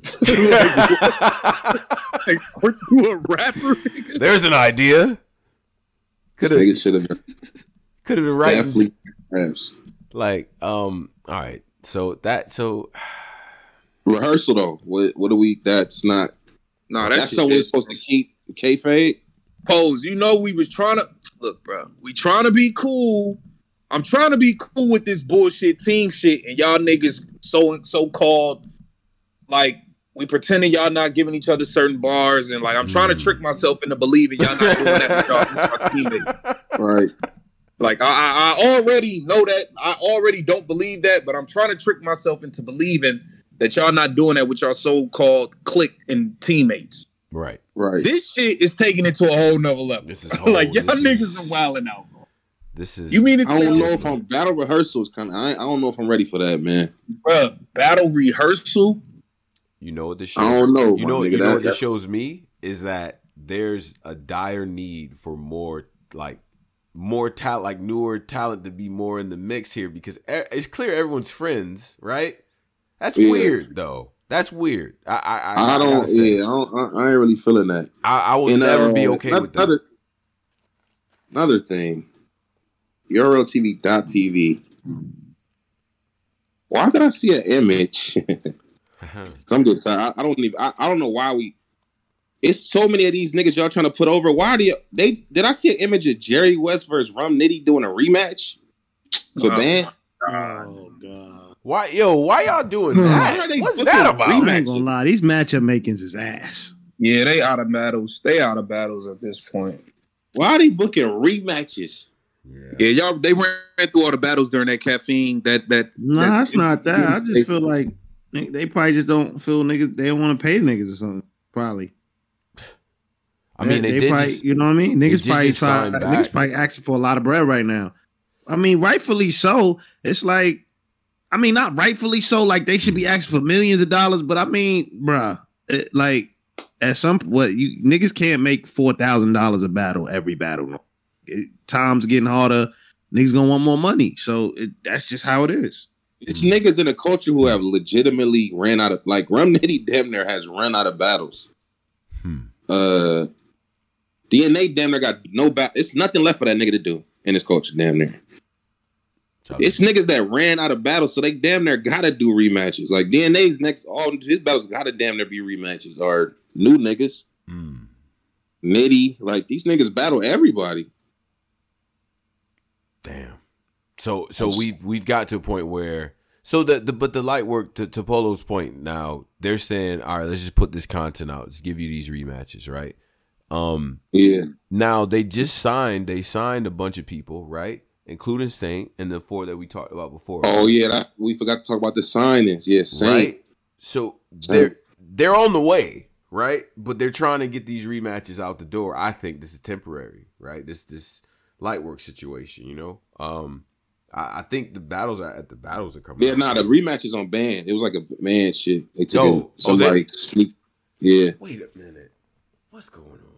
Speaker 4: Like, are you a rapper? nigga?
Speaker 1: There's an idea. Could have
Speaker 2: Nigga should have been
Speaker 1: could have been writing
Speaker 2: definitely raps.
Speaker 1: like um. All right, so that so
Speaker 2: Rehearsal though. What what do we? That's not.
Speaker 4: Nah,
Speaker 2: That's
Speaker 4: that's
Speaker 2: something we're supposed to keep kayfabe.
Speaker 4: Pose. You know, we was trying to look, bro. We trying to be cool. I'm trying to be cool with this bullshit team shit, and y'all niggas so so called like we pretending y'all not giving each other certain bars, and like I'm trying to
Speaker 1: Mm.
Speaker 4: trick myself into believing y'all not doing that with y'all, with my teammates.
Speaker 2: Right.
Speaker 4: Like I, I, I already know that. I already don't believe that, but I'm trying to trick myself into believing that y'all not doing that with y'all so-called clique and teammates.
Speaker 1: right.
Speaker 2: Right.
Speaker 4: This shit is taking it to a whole nother level.
Speaker 1: This is whole,
Speaker 4: like y'all
Speaker 1: this
Speaker 4: niggas
Speaker 1: is-
Speaker 4: are wilding out, bro.
Speaker 1: This is
Speaker 4: You mean to
Speaker 2: I don't
Speaker 4: tell
Speaker 2: know
Speaker 4: me,
Speaker 2: if I'm battle rehearsals kind of. I, I don't know if I'm ready for that, man.
Speaker 4: bro, battle rehearsal?
Speaker 1: you know what this shows.
Speaker 2: I don't know.
Speaker 1: You
Speaker 2: my
Speaker 1: know
Speaker 2: nigga.
Speaker 1: you know
Speaker 2: That-
Speaker 1: what this
Speaker 2: that-
Speaker 1: shows me is that there's a dire need for more like more talent, like newer talent to be more in the mix here because e- it's clear everyone's friends, right? That's
Speaker 2: Yeah.
Speaker 1: weird though. That's weird. I I I,
Speaker 2: I
Speaker 1: I
Speaker 2: don't.
Speaker 1: gotta say,
Speaker 2: Yeah, I, don't, I, I ain't really feeling that.
Speaker 1: I, I will
Speaker 2: And,
Speaker 1: never
Speaker 2: uh,
Speaker 1: be okay
Speaker 2: another,
Speaker 1: with that.
Speaker 2: Another, another thing, U R L T V dot T V. Why did I see an image? Cause I'm getting tired. I, I don't even. I, I don't know why we. It's so many of these niggas y'all trying to put over. Why do you? They did I see an image of Jerry West versus Rum Nitty doing a rematch for
Speaker 4: Uh,
Speaker 2: Ban?
Speaker 3: Oh god.
Speaker 1: Why yo? Why y'all doing
Speaker 3: Why
Speaker 1: that?
Speaker 2: are they
Speaker 1: What's
Speaker 2: booking
Speaker 1: that about?
Speaker 3: I ain't gonna lie, these matchup makings is ass.
Speaker 4: Yeah, they out of battles. They out of battles at this point.
Speaker 2: Why are they booking rematches?
Speaker 1: Yeah.
Speaker 4: Yeah, y'all. They ran through all the battles during that caffeine. That that.
Speaker 3: Nah,
Speaker 4: that,
Speaker 3: that's not that. I just feel like They, they probably just don't feel niggas. They don't want to pay niggas or something. Probably.
Speaker 1: I mean, they,
Speaker 3: they,
Speaker 1: they did
Speaker 3: probably,
Speaker 1: just,
Speaker 3: you know what I mean. Niggas probably try.
Speaker 1: back.
Speaker 3: Niggas probably asking for a lot of bread right now. I mean, rightfully so. It's like, I mean, not rightfully so. Like they should be asking for millions of dollars, but I mean, bruh, it, like at some what you niggas can't make four thousand dollars a battle every battle. It, time's getting harder. Niggas gonna want more money, so it, that's just how it is.
Speaker 2: It's niggas in a culture who have legitimately ran out of like Rum Nitty damn near has run out of battles.
Speaker 1: Hmm.
Speaker 2: Uh, D N A damn near got no bat. It's nothing left for that nigga to do in this culture. Damn near. It's niggas that ran out of battles, so they damn near gotta do rematches. Like D N A's next, all his battles gotta damn near be rematches or new niggas.
Speaker 1: Mm.
Speaker 2: Nitty, like these niggas battle everybody.
Speaker 1: Damn. So so we've we've got to a point where so the, the but the light work to, to Polo's point now, they're saying, all right, let's just put this content out. Let's give you these rematches, right? Um
Speaker 2: Yeah.
Speaker 1: Now they just signed, they signed a bunch of people, right? Including Saint and the four that we talked about before.
Speaker 2: Oh
Speaker 1: right?
Speaker 2: yeah, that, we forgot to talk about the signings. Yeah, Saint.
Speaker 1: Right. So they're they're on the way, right? But they're trying to get these rematches out the door. I think this is temporary, right? This this light work situation, you know. Um, I, I think the battles are at the battles are coming.
Speaker 2: Yeah,
Speaker 1: out.
Speaker 2: nah, the rematches on band. It was like a man shit. They took
Speaker 1: Yo,
Speaker 2: it, somebody
Speaker 1: oh, they,
Speaker 2: sneak. Yeah.
Speaker 1: Wait a minute, what's going on?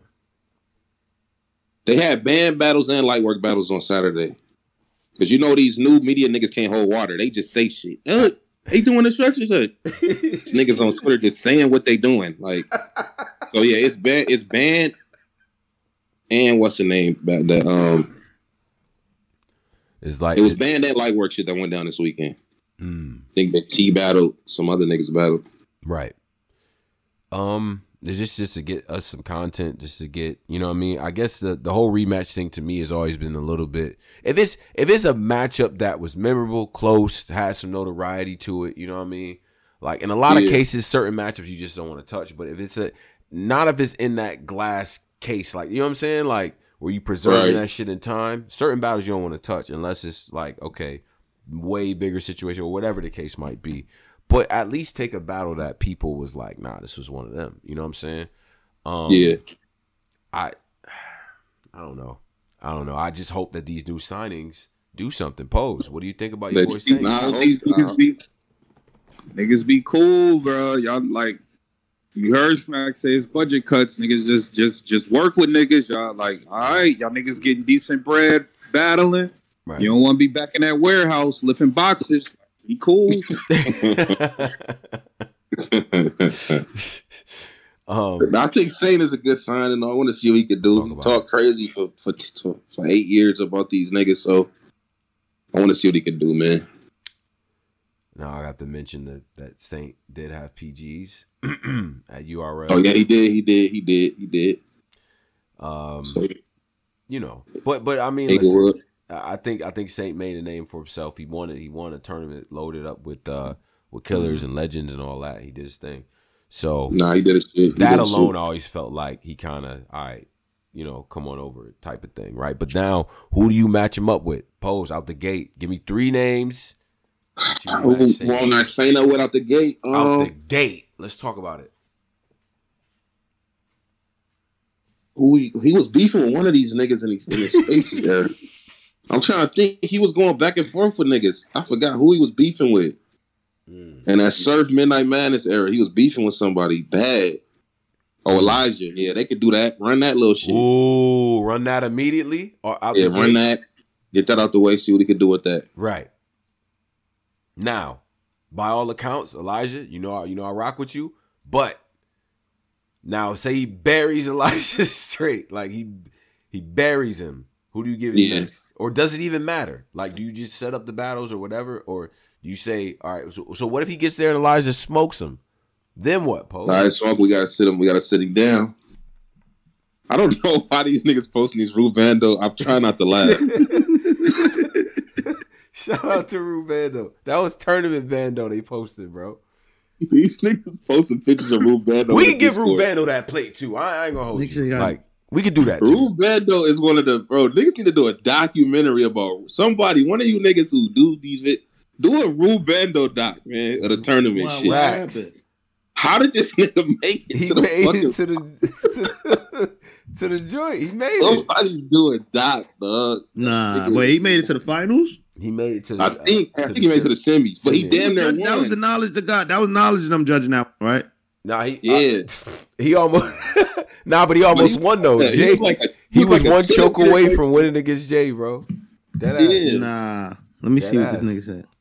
Speaker 2: They had band battles and light work battles on Saturday. Cause you know these new media niggas can't hold water. They just say shit. Uh, they doing the structure shit. These niggas on Twitter just saying what they doing. Like, so yeah, it's band, it's band, and what's the name? The um,
Speaker 1: it's like
Speaker 2: it was
Speaker 1: it,
Speaker 2: band and light work shit that went down this weekend.
Speaker 1: Mm,
Speaker 2: I think that T battled, some other niggas battled.
Speaker 1: right. Um, it's just just to get us some content, just to get, you know what I mean? I guess the, the whole rematch thing to me has always been a little bit, if it's if it's a matchup that was memorable, close, has some notoriety to it, you know what I mean? Like in a lot
Speaker 2: Yeah.
Speaker 1: of cases, certain matchups you just don't want to touch. But if it's a not if it's in that glass case, like, you know what I'm saying? Like where you preserving
Speaker 2: Right.
Speaker 1: that shit in time, certain battles you don't want to touch unless it's like, okay, way bigger situation or whatever the case might be. But at least take a battle that people was like, nah, this was one of them. You know what I'm saying? Um,
Speaker 2: Yeah.
Speaker 1: I I don't know. I don't know. I just hope that these new signings do something. Pose, what do you think about your
Speaker 2: That
Speaker 1: boy
Speaker 2: you-
Speaker 1: Saint?
Speaker 2: nah, I hope-
Speaker 5: These
Speaker 2: uh,
Speaker 5: niggas be niggas be cool, bro. Y'all like you heard Smack say it's budget cuts. Niggas just just just work with niggas. Y'all like, all right, y'all niggas getting decent bread battling.
Speaker 1: Right.
Speaker 5: You don't want to be back in that warehouse lifting boxes. Be cool.
Speaker 1: um,
Speaker 2: I think Saint is a good sign, and I want to see what he could do.
Speaker 1: Talk
Speaker 2: He
Speaker 1: about
Speaker 2: talked crazy for, for for eight years about these niggas, so I want to see what he can do, man.
Speaker 1: now I got to mention that that Saint did have P Gs at U R L.
Speaker 2: Oh yeah, he did, he did, he did, he did.
Speaker 1: Um,
Speaker 2: So,
Speaker 1: you know, but but I mean, listen,
Speaker 2: Inglewood.
Speaker 1: I think I think Saint made a name for himself. He won it. He won a tournament loaded up with uh with killers and legends and all that. He did his thing. So
Speaker 2: Nah, he did his shit. He
Speaker 1: that
Speaker 2: did his
Speaker 1: alone
Speaker 2: shit.
Speaker 1: always felt like he kind of, all right, you know, come on over type of thing, right? But now, who do you match him up with? Pose out the gate. Give me three names. that you
Speaker 2: Who
Speaker 1: match Saint
Speaker 2: won that Saint out without the gate? Um,
Speaker 1: out the gate. Let's talk about it.
Speaker 2: who he, he was beefing with one of these niggas in his, in his spaces there. I'm trying to think. He was going back and forth with niggas. I forgot who he was beefing with.
Speaker 1: Mm.
Speaker 2: And that Surf Midnight Madness era, he was beefing with somebody bad. Oh, Elijah. Yeah, they could do that. Run that little shit.
Speaker 1: Ooh, run that immediately or out
Speaker 2: yeah,
Speaker 1: the
Speaker 2: run
Speaker 1: gate?
Speaker 2: that. Get that out the way. See what he could do with that.
Speaker 1: Right. Now, by all accounts, Elijah, you know, you know, I rock with you. But now, say he buries Elijah straight, like he he buries him. Who do you give it
Speaker 2: Yeah.
Speaker 1: next? Or does it even matter? Like, do you just set up the battles or whatever, or do you say, all right? So, so what if he gets there and Elijah smokes him? Then what, Poe?
Speaker 2: All right, Smoke, we gotta sit him. We gotta sit him down. I don't know why these niggas posting these Rue Bando. I'm trying not to laugh.
Speaker 1: Shout out to Rue Bando. That was tournament Bando they posted, bro.
Speaker 2: These niggas posting pictures of Rue Bando.
Speaker 1: We
Speaker 2: on
Speaker 1: can give
Speaker 2: Discord.
Speaker 1: Rue Bando that plate too. I, I ain't gonna hold
Speaker 3: Make
Speaker 1: you.
Speaker 3: sure you got-
Speaker 1: Like, we could do that too.
Speaker 2: Rue Bando is one of the bro. Niggas need to do a documentary about somebody. One of you niggas who do these vi- do a Rubando doc, man, of the tournament
Speaker 3: Wow,
Speaker 2: shit.
Speaker 3: what
Speaker 1: Facts.
Speaker 3: happened?
Speaker 2: How did this nigga make it
Speaker 1: He
Speaker 2: to the
Speaker 1: made
Speaker 2: fucking?
Speaker 1: it to the to, to the joint. He made it.
Speaker 2: Somebody do a doc, dog.
Speaker 3: Nah,
Speaker 2: Nigga-
Speaker 3: but he made it to the finals.
Speaker 1: He made it to the.
Speaker 2: I think I
Speaker 1: uh,
Speaker 2: think he made it to the semis, but he
Speaker 1: semis.
Speaker 2: damn near
Speaker 3: That was the
Speaker 2: won.
Speaker 3: knowledge that God. That was knowledge that I'm judging out, right?
Speaker 1: Nah, he
Speaker 2: Yeah.
Speaker 1: uh, he almost. nah, but he almost
Speaker 2: he-
Speaker 1: won though.
Speaker 2: Yeah,
Speaker 1: Jay,
Speaker 2: he was like a,
Speaker 1: he was
Speaker 2: like a
Speaker 1: one choke
Speaker 2: centimeter
Speaker 1: away from winning against Jay, bro. That ass.
Speaker 2: Yeah.
Speaker 3: Nah. Let me
Speaker 1: That
Speaker 3: see what
Speaker 1: ass.
Speaker 3: this nigga said.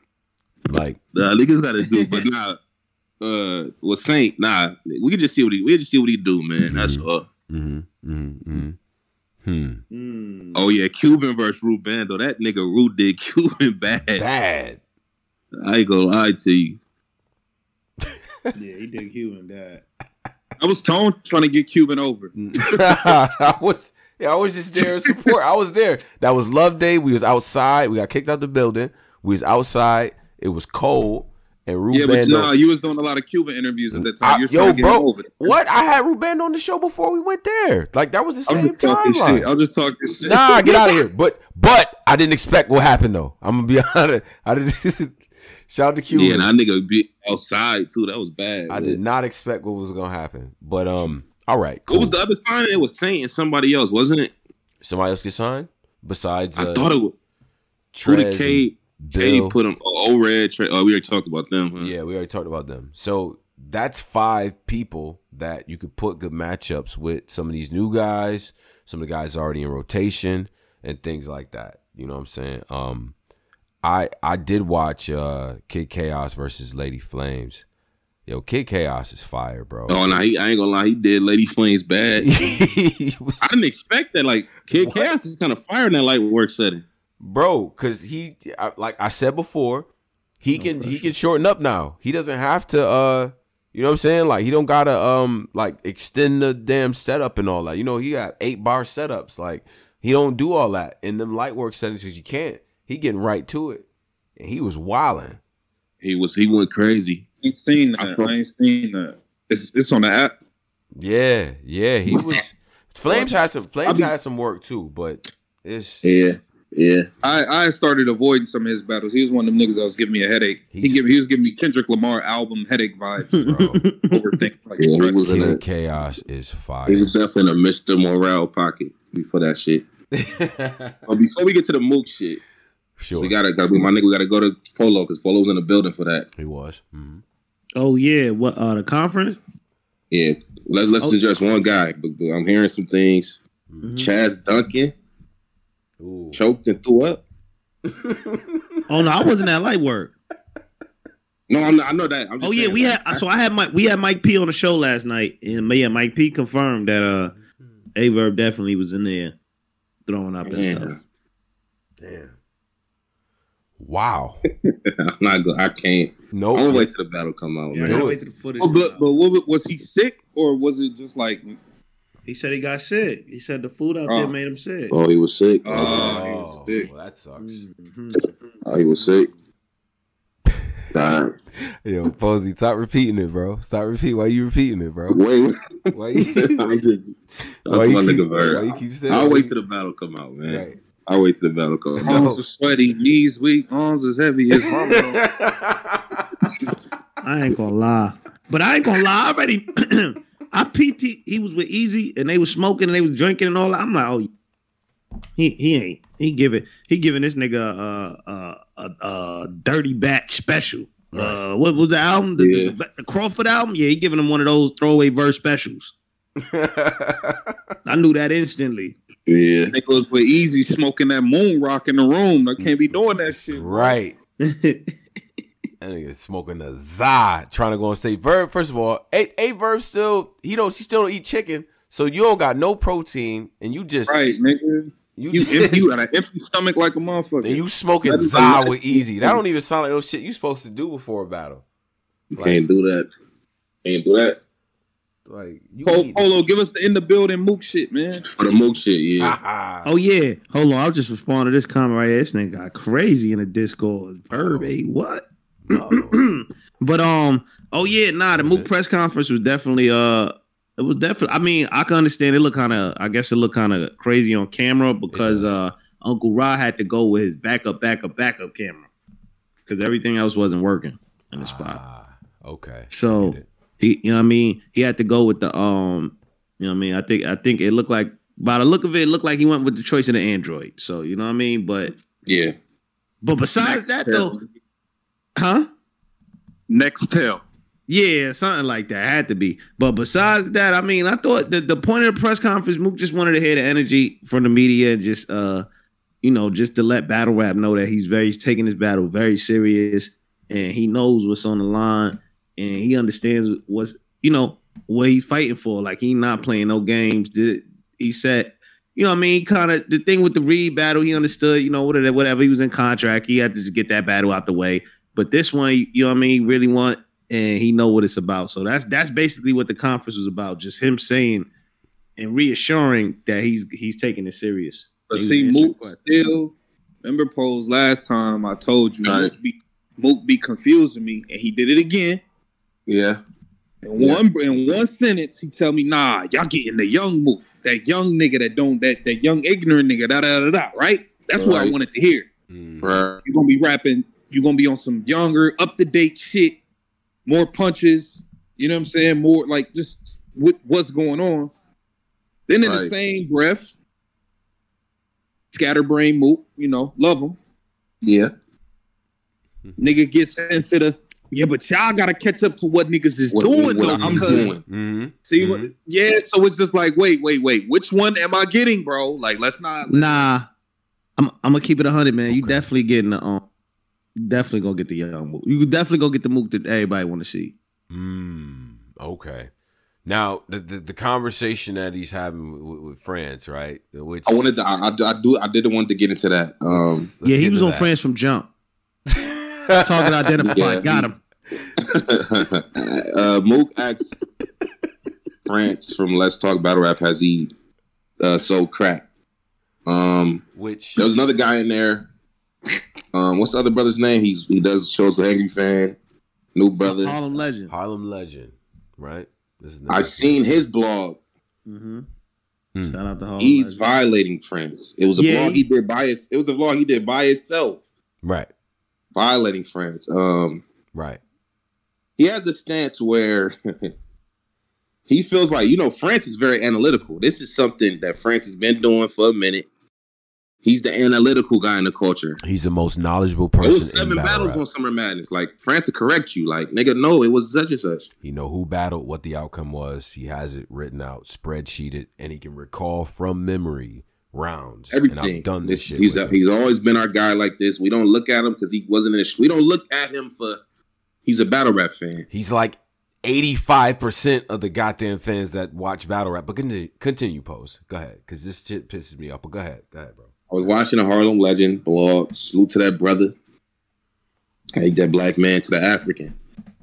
Speaker 1: Like
Speaker 2: Nah, niggas got to do, but nah. Uh, with Saint, nah, we can just see what he, we can just see what he do, man. That's
Speaker 1: Mhm.
Speaker 2: all.
Speaker 1: mm-hmm, mm-hmm. Hmm.
Speaker 3: Mm.
Speaker 2: Oh yeah, Cuban versus Rubando. That nigga Ru did Cuban bad.
Speaker 1: Bad.
Speaker 2: I ain't gonna lie to you.
Speaker 3: Yeah, he did Cuban that.
Speaker 5: I was Tone trying to get Cuban over.
Speaker 1: I was yeah, I was just there in support. I was there. That was Love Day. We was outside. We got kicked out the building. We was outside. It was cold. And Rubando.
Speaker 5: Yeah, but nah, you was doing a lot of Cuban interviews at that time.
Speaker 1: I-
Speaker 5: You was
Speaker 1: yo,
Speaker 5: trying to get him
Speaker 1: bro,
Speaker 5: over there.
Speaker 1: what? I had Rubando on the show before we went there. Like that was the
Speaker 5: I'm
Speaker 1: same
Speaker 5: just talking
Speaker 1: timeline.
Speaker 5: shit. I'm just talking shit.
Speaker 1: Nah, get out of here. But but I didn't expect what happened though. I'm gonna be honest. I didn't. Shout out to Cuban.
Speaker 2: Yeah, and that nigga be outside too. That was bad.
Speaker 1: I
Speaker 2: man.
Speaker 1: did not expect what was gonna happen. But um, all right. Cool.
Speaker 2: What was the other sign? It was Saint and somebody else, wasn't it?
Speaker 1: Somebody else get signed besides uh,
Speaker 2: I thought it was. Who
Speaker 1: Trez
Speaker 2: the K?
Speaker 1: and
Speaker 2: K
Speaker 1: Bill.
Speaker 2: put him. Oh, Red. Trey. Oh, we already talked about them. Huh?
Speaker 1: Yeah, we already talked about them. So that's five people that you could put good matchups with some of these new guys, some of the guys already in rotation, and things like that. You know what I'm saying? Um, I I did watch uh, Kid Chaos versus Lady Flames. Yo, Kid Chaos is fire, bro.
Speaker 2: Oh, no, he, I ain't gonna lie. He did Lady Flames bad.
Speaker 1: He was-
Speaker 2: I didn't expect that. Like, Kid
Speaker 1: What?
Speaker 2: Chaos is kind of fire in that light work setting.
Speaker 1: bro, because he, I- like I said before, he can he can shorten up now. He doesn't have to, uh, you know what I'm saying? Like he don't gotta um like extend the damn setup and all that. You know, he got eight bar setups. Like he don't do all that in them light work settings because you can't. He getting right to it, and he was wilding.
Speaker 2: He was. He went crazy.
Speaker 5: I ain't seen
Speaker 2: I
Speaker 5: that.
Speaker 2: fuck-
Speaker 5: I ain't seen that. It's it's on the app.
Speaker 1: Yeah, yeah, he was. Flames had some Flames
Speaker 5: be-
Speaker 1: had some work too, but it's
Speaker 2: Yeah. Yeah.
Speaker 5: I, I started avoiding some of his battles. He was one of them niggas that was giving me a headache. He
Speaker 1: He's-
Speaker 5: give, he was giving me Kendrick Lamar album headache vibes, bro. Overthink. Like,
Speaker 2: Yeah, he
Speaker 5: stress.
Speaker 2: was in
Speaker 1: Kid
Speaker 2: a,
Speaker 1: Chaos is fire.
Speaker 2: he was up in a Mister Morale pocket before that shit. But before we get to the Mook shit,
Speaker 1: Sure,
Speaker 2: we gotta, gotta my nigga, we gotta go to Polo because Polo's in the building for that.
Speaker 1: he was. Mhm.
Speaker 3: Oh yeah, what uh the conference?
Speaker 2: Yeah, Let, let's
Speaker 3: Oh.
Speaker 2: address one guy. But, but I'm hearing some things.
Speaker 3: Mhm.
Speaker 2: Chaz Duncan
Speaker 1: Ooh.
Speaker 2: choked and threw up.
Speaker 3: Oh no, I wasn't at light work.
Speaker 2: No, I'm not, I know that. I'm just
Speaker 3: Oh yeah,
Speaker 2: saying,
Speaker 3: we
Speaker 2: like,
Speaker 3: had so I had Mike we had Mike P on the show last night, and yeah, Mike P confirmed that uh Averb definitely was in there throwing up that
Speaker 2: Yeah.
Speaker 3: stuff.
Speaker 1: Damn. Wow.
Speaker 2: I'm not go. I can't.
Speaker 1: Nope.
Speaker 2: I'm gonna wait till the battle come out,
Speaker 3: Yeah, I
Speaker 2: man.
Speaker 3: gotta
Speaker 1: Do
Speaker 3: wait
Speaker 1: it.
Speaker 3: till the footage.
Speaker 5: Oh,
Speaker 3: come
Speaker 5: but
Speaker 3: out.
Speaker 5: but what, was he sick or was it just like?
Speaker 3: He said he got sick. He said the food out
Speaker 5: Oh.
Speaker 3: there made him sick.
Speaker 2: Oh, he was sick.
Speaker 5: Oh,
Speaker 1: Oh,
Speaker 5: he was sick.
Speaker 1: well, that sucks.
Speaker 3: Mhm.
Speaker 2: Oh, he was sick. Damn.
Speaker 1: Yo, Posey, stop repeating it, bro. Stop repeating. Why you repeating it, bro?
Speaker 2: Wait,
Speaker 1: Why you?
Speaker 2: I'm just.
Speaker 1: Why
Speaker 2: That's
Speaker 1: you
Speaker 2: my
Speaker 1: keep,
Speaker 2: nigga Bird.
Speaker 1: why you keep saying?
Speaker 2: I'll
Speaker 1: why
Speaker 2: wait
Speaker 1: you-
Speaker 2: till the battle come out, man.
Speaker 1: Right.
Speaker 2: I'll wait till the battle come out.
Speaker 5: Arms are sweaty, knees weak, arms as heavy as mama.
Speaker 3: I ain't gonna lie, but I ain't gonna lie. I already, I P T. He was with Easy, and they was smoking, and they was drinking, and all that. I'm like, oh, he he ain't. He giving he giving this nigga a a, a, a dirty batch special. Uh, what was the album? The,
Speaker 2: Yeah.
Speaker 3: the, the Crawford album? Yeah, he giving him one of those throwaway verse specials. I knew that instantly.
Speaker 2: Yeah.
Speaker 5: Nigga was with Easy smoking that moon rock in the room. I can't be doing that shit. bro.
Speaker 1: Right. That nigga smoking a za, trying to go on stage. Verb, first of all, a, a Verb still he don't he still don't eat chicken, so you don't got no protein, and you just
Speaker 5: Right, nigga.
Speaker 1: you
Speaker 5: You, empty, you got an empty stomach like a motherfucker.
Speaker 1: and you smoking
Speaker 5: That is
Speaker 1: za
Speaker 5: a-
Speaker 1: with Easy. That don't even sound like no shit you supposed to do before a battle. Like,
Speaker 2: Can't do that. Can't do that.
Speaker 1: like you
Speaker 5: Polo,
Speaker 1: eat.
Speaker 5: Polo, give us the in the building mook shit, man.
Speaker 2: For the Mook shit, yeah.
Speaker 1: Ah,
Speaker 3: Oh yeah, hold on. I'll just respond to this comment right here. This nigga got crazy in the Discord. Verb,
Speaker 1: Oh.
Speaker 3: hey, what?
Speaker 1: no.
Speaker 3: But um, oh yeah, nah, the Mook press conference was definitely uh, it was definitely. I mean, I can understand it looked kind of. I guess it looked kind of crazy on camera because
Speaker 1: does.
Speaker 3: uh, Uncle Ra had to go with his backup, backup, backup camera. because everything else wasn't working in the spot.
Speaker 1: Ah, okay.
Speaker 3: So he, you know what I mean? He had to go with the um, you know what I mean? I think I think it looked like by the look of it, it looked like he went with the choice of the Android. So you know what I mean? But
Speaker 2: yeah.
Speaker 3: But besides that though, huh?
Speaker 5: Nextel.
Speaker 3: Yeah, something like that had to be. But besides that, I mean, I thought that the point of the press conference, Mook just wanted to hear the energy from the media and just, uh, you know, just to let Battle Rap know that he's very he's taking his battle very serious and he knows what's on the line and he understands what's, you know, what he's fighting for. Like he not playing no games. Did it? He said, you know what I mean? Kind of the thing with the Reed battle, he understood, you know, whatever, whatever. He was in contract. He had to just get that battle out the way. But this one, you know what I mean, really want. And he know what it's about. So that's that's basically what the conference was about. Just him saying and reassuring that he's he's taking it serious.
Speaker 5: But see, Mook still, remember Pose last time I told you, right. Mook, be, Mook be confusing me, and he did it again.
Speaker 2: Yeah.
Speaker 5: In yeah. one in one sentence, he tell me, nah, y'all getting the young Mook. That young nigga that don't, that, that young ignorant nigga, da da da da, right? That's right. What I wanted to hear.
Speaker 2: Mm. Right.
Speaker 5: You're going to be rapping, you're going to be on some younger, up-to-date shit. More punches, you know what I'm saying? More like just with what's going on. Then in right. the same breath, scatterbrain Mook, you know, love him.
Speaker 2: Yeah.
Speaker 5: Nigga gets into the, yeah, but y'all got to catch up to what niggas is
Speaker 2: what,
Speaker 5: doing.
Speaker 2: What
Speaker 5: though,
Speaker 2: I'm doing.
Speaker 1: Mm-hmm.
Speaker 5: See,
Speaker 1: mm-hmm.
Speaker 5: What, yeah, so it's just like, wait, wait, wait. Which one am I getting, bro? Like, let's not. Let's
Speaker 3: nah, I'm, I'm going to keep it one hundred, man. Okay. You definitely getting the, um, definitely gonna get the young Mook. You definitely gonna get the Mook that everybody want to see.
Speaker 1: Mm, okay. Now the, the the conversation that he's having with, with France, right? Which
Speaker 2: I wanted to, I, I, I do, I didn't want to get into that. Um,
Speaker 3: let's, let's yeah, he was on that. France from jump. Target identified, yeah, got him.
Speaker 2: uh, Mook asked France from Let's Talk Battle Rap, has he uh, sold crack? Um,
Speaker 1: which
Speaker 2: there was another guy in there. Um, what's the other brother's name? He's he does shows with Angry Fan, new brother,
Speaker 3: Harlem Legend.
Speaker 1: Harlem Legend, right?
Speaker 2: This is I've seen his blog.
Speaker 3: Mm-hmm. Hmm. Shout out to Harlem
Speaker 2: He's
Speaker 3: Legend.
Speaker 2: violating France. It was a yeah, vlog he, he did by his. It was a vlog he did by himself.
Speaker 1: Right.
Speaker 2: Violating France. Um.
Speaker 1: Right.
Speaker 2: He has a stance where he feels like, you know, France is very analytical. This is something that France has been doing for a minute. He's the analytical guy in the culture.
Speaker 1: He's the most knowledgeable person. It was
Speaker 2: seven
Speaker 1: in
Speaker 2: battles
Speaker 1: rap.
Speaker 2: on Summer Madness. Like, France to correct you. Like, nigga, no, it was such and such.
Speaker 1: He know who battled, what the outcome was. He has it written out, spreadsheeted, and he can recall from memory rounds.
Speaker 2: Everything.
Speaker 1: And I've done this shit.
Speaker 2: He's
Speaker 1: with
Speaker 2: a, he's always been our guy like this. We don't look at him because he wasn't in a, we don't look at him for, he's a battle rap fan.
Speaker 1: He's like eighty-five percent of the goddamn fans that watch battle rap. But continue, continue Pose. Go ahead, because this shit pisses me off. But go ahead. Go ahead, bro.
Speaker 2: I was watching a Harlem Legend blog. Salute to that brother. Hate that black man to the African.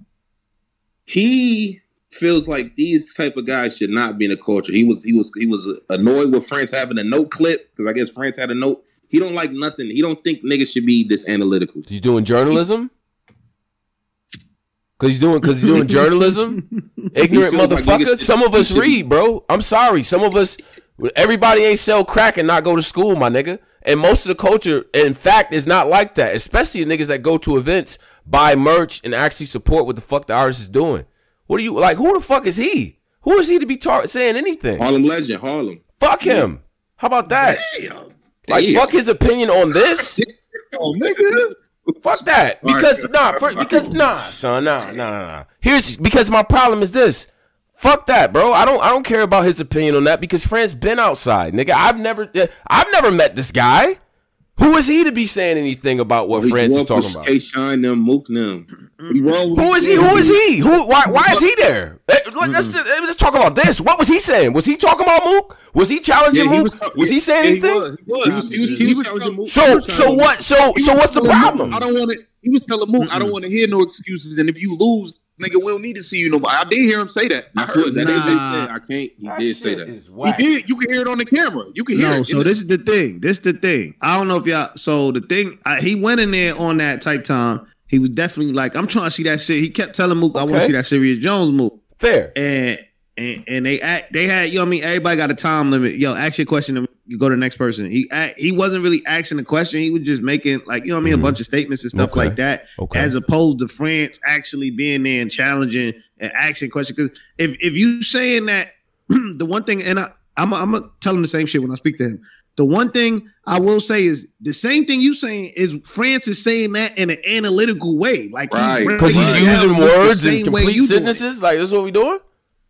Speaker 2: He feels like these type of guys should not be in the culture. He was he was he was annoyed with France having a note clip because I guess France had a note. He don't like nothing. He don't think niggas should be this analytical.
Speaker 1: He's doing journalism. Cause he's doing, cause he's doing journalism. Ignorant motherfucker. Like Some of us read, bro. I'm sorry. Some of us. Everybody ain't sell crack and not go to school, my nigga. And most of the culture, in fact, is not like that. Especially the niggas that go to events, buy merch, and actually support what the fuck the artist is doing. What are you, like, who the fuck is he? Who is he to be tar- saying anything?
Speaker 2: Harlem Legend, Harlem.
Speaker 1: Fuck him. How about that?
Speaker 2: Damn.
Speaker 1: Like,
Speaker 2: Damn.
Speaker 1: fuck his opinion on this?
Speaker 5: Oh, nigga.
Speaker 1: Fuck that. Because, nah, for, because, nah, son, nah, nah, nah, nah. Here's, because my problem is this. Fuck that, bro. I don't I don't care about his opinion on that because France been outside, nigga. I've never I've never met this guy. Who is he to be saying anything about what well, France is talking about?
Speaker 2: K-Shine them, Mook them.
Speaker 1: Who is he? Who is he? Who? Why? Why is he there? Let's let's talk about this. What was he saying? Was he talking about Mook? Was he challenging
Speaker 5: yeah, he
Speaker 1: Mook?
Speaker 5: Was,
Speaker 1: was he saying
Speaker 5: yeah,
Speaker 1: anything?
Speaker 5: He was. He was, he was, he was, he was challenging Mook.
Speaker 1: So so what? So so what's the problem?
Speaker 5: Mook, I don't want to. He was telling Mook, mm-hmm. I don't want to hear no excuses. And if you lose, nigga, we don't need to see you no more. I did hear him say that.
Speaker 2: That's
Speaker 5: I heard
Speaker 2: what that
Speaker 5: nah.
Speaker 2: is. They said. I can't. He
Speaker 1: that
Speaker 2: did say that.
Speaker 5: He did. You can hear it on the camera. You can hear
Speaker 3: no,
Speaker 5: it.
Speaker 3: So this is the thing. This is the thing. I don't know if y'all. So the thing, I, he went in there on that type time. He was definitely like, I'm trying to see that shit. He kept telling Mook, I okay. want to see that Serious Jones move.
Speaker 1: Fair.
Speaker 3: And and and they act, they had, you know what I mean? Everybody got a time limit. Yo, ask your question. you go to the next person. He he wasn't really asking the question. He was just making like, you know what I mean, mm-hmm. a bunch of statements and stuff okay. like that.
Speaker 1: Okay.
Speaker 3: As opposed to France actually being there and challenging and asking questions. Because if if you saying that, the one thing, and I, I'm I'm gonna tell him the same shit when I speak to him. The one thing I will say is the same thing you saying is France is saying that in an analytical way, like
Speaker 1: right because he's, he's using words and complete sentences. Like that's what we doing.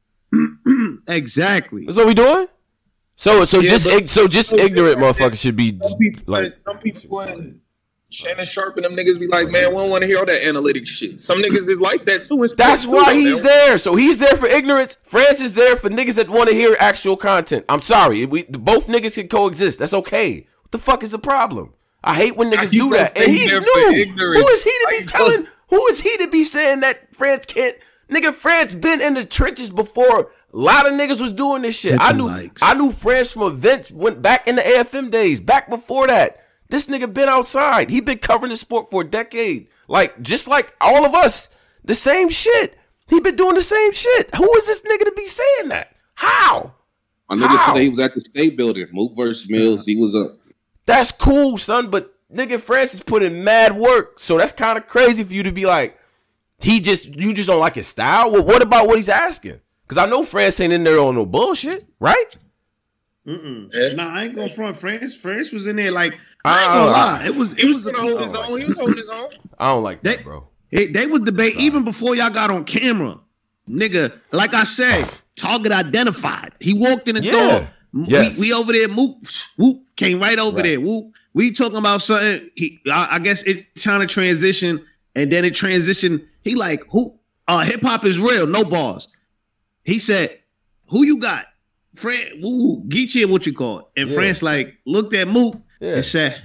Speaker 3: Exactly.
Speaker 1: That's what we doing. So so yeah, just but, so just ignorant motherfuckers should be
Speaker 4: some people,
Speaker 1: like
Speaker 4: some people and Shannon Sharp and them niggas be like, man, we don't want to hear all that analytic shit. Some niggas is like that too.
Speaker 1: That's why too, he's man. there. So he's there for ignorance. France is there for niggas that want to hear actual content. I'm sorry, we both niggas can coexist. That's okay. What the fuck is the problem? I hate when niggas do that. And he's new. Who is he to be telling? Who is he to be saying that France can't? Nigga, France been in the trenches before. A lot of niggas was doing this shit. I knew likes. I knew France from events went back in the A F M days, back before that. This nigga been outside. He been covering the sport for a decade. Like, just like all of us. The same shit. He been doing the same shit. Who is this nigga to be saying that? How?
Speaker 2: My nigga said he was at the State Building. Mook versus Mills. He was up.
Speaker 1: That's cool, son. But nigga, France is putting mad work. So that's kind of crazy for you to be like, he just, you just don't like his style? Well, what about what he's asking? Because I know France ain't in there on no bullshit, right?
Speaker 3: Mm-mm. Yeah. Nah, I ain't gonna front France. France was in there like, I ain't gonna lie. It was, it was,
Speaker 4: was a hold his own. He was holding his own.
Speaker 1: I don't like that, bro.
Speaker 3: They, they was debate even before y'all got on camera. Nigga, like I said, target identified. He walked in the
Speaker 1: yeah.
Speaker 3: door.
Speaker 1: Yes.
Speaker 3: We, we over there, Mook, whoop, came right over right. there. Whoop. We talking about something. He, I, I guess it trying to transition, and then it transitioned. He like, who? Uh, hip hop is real, no bars. He said, who you got? Fran, woo, Geechee, what you call it? And yeah. France like looked at Mook yeah. and said,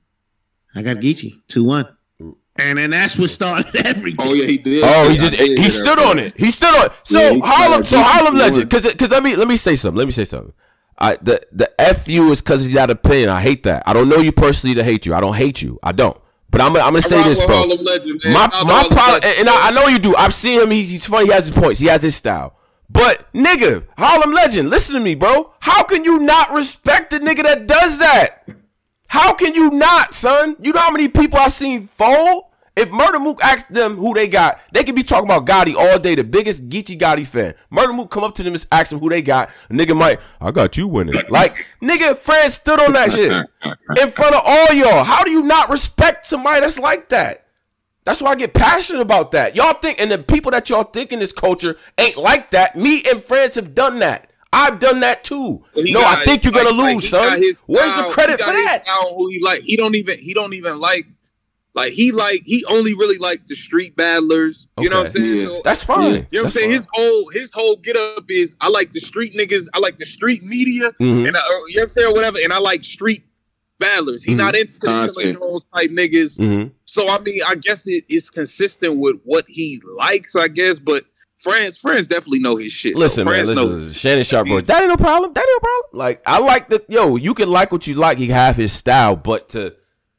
Speaker 3: I got Geechee, two one. And then that's what started everything.
Speaker 2: Oh yeah, he did.
Speaker 1: Oh, he just he stood on it. He stood on it. So yeah, Harlem, so Harlem Legend, because because let me let me say something. Let me say something. I the the F you is because he's got an opinion. I hate that. I don't know you personally to hate you. I don't hate you. I don't. But I'm I'm gonna say this, bro.
Speaker 4: Legend,
Speaker 1: my my problem, and I, I know you do. I've seen him. He's he's funny. He has his points. He has his style. But nigga, Harlem Legend, listen to me, bro. How can you not respect the nigga that does that? How can you not, son? You know how many people I've seen fall? If Murder Mook asked them who they got, they could be talking about Gotti all day, the biggest Geechee Gotti fan. Murder Mook come up to them and ask them who they got. A nigga might, I got you winning. Like, nigga, France stood on that shit in front of all y'all. How do you not respect somebody that's like that? That's why I get passionate about that. Y'all think, and the people that y'all think in this culture ain't like that. Me and France have done that. I've done that too. Well, no, got, I think you're like, gonna lose, like, son. Where's the credit for that?
Speaker 4: Who he like? He don't even. He don't even like. Like he like he only really like the street battlers. You
Speaker 1: okay.
Speaker 4: know what I'm saying?
Speaker 1: Yeah.
Speaker 4: So,
Speaker 1: that's fine.
Speaker 4: You know what
Speaker 1: that's
Speaker 4: I'm saying?
Speaker 1: Fine.
Speaker 4: His whole his whole get up is I like the street niggas. I like the street media,
Speaker 1: mm-hmm.
Speaker 4: and I, you know what I'm saying, or whatever. And I like street battlers. He's mm-hmm. not into the Jones type niggas.
Speaker 1: Mm-hmm.
Speaker 4: So I mean, I guess it is consistent with what he likes. I guess, but. France, France definitely know his shit.
Speaker 1: Listen, man, listen.
Speaker 4: Knows.
Speaker 1: Shannon Sharp, bro. That ain't no problem. That ain't no problem. Like, I like that. Yo, you can like what you like. He have his style, but to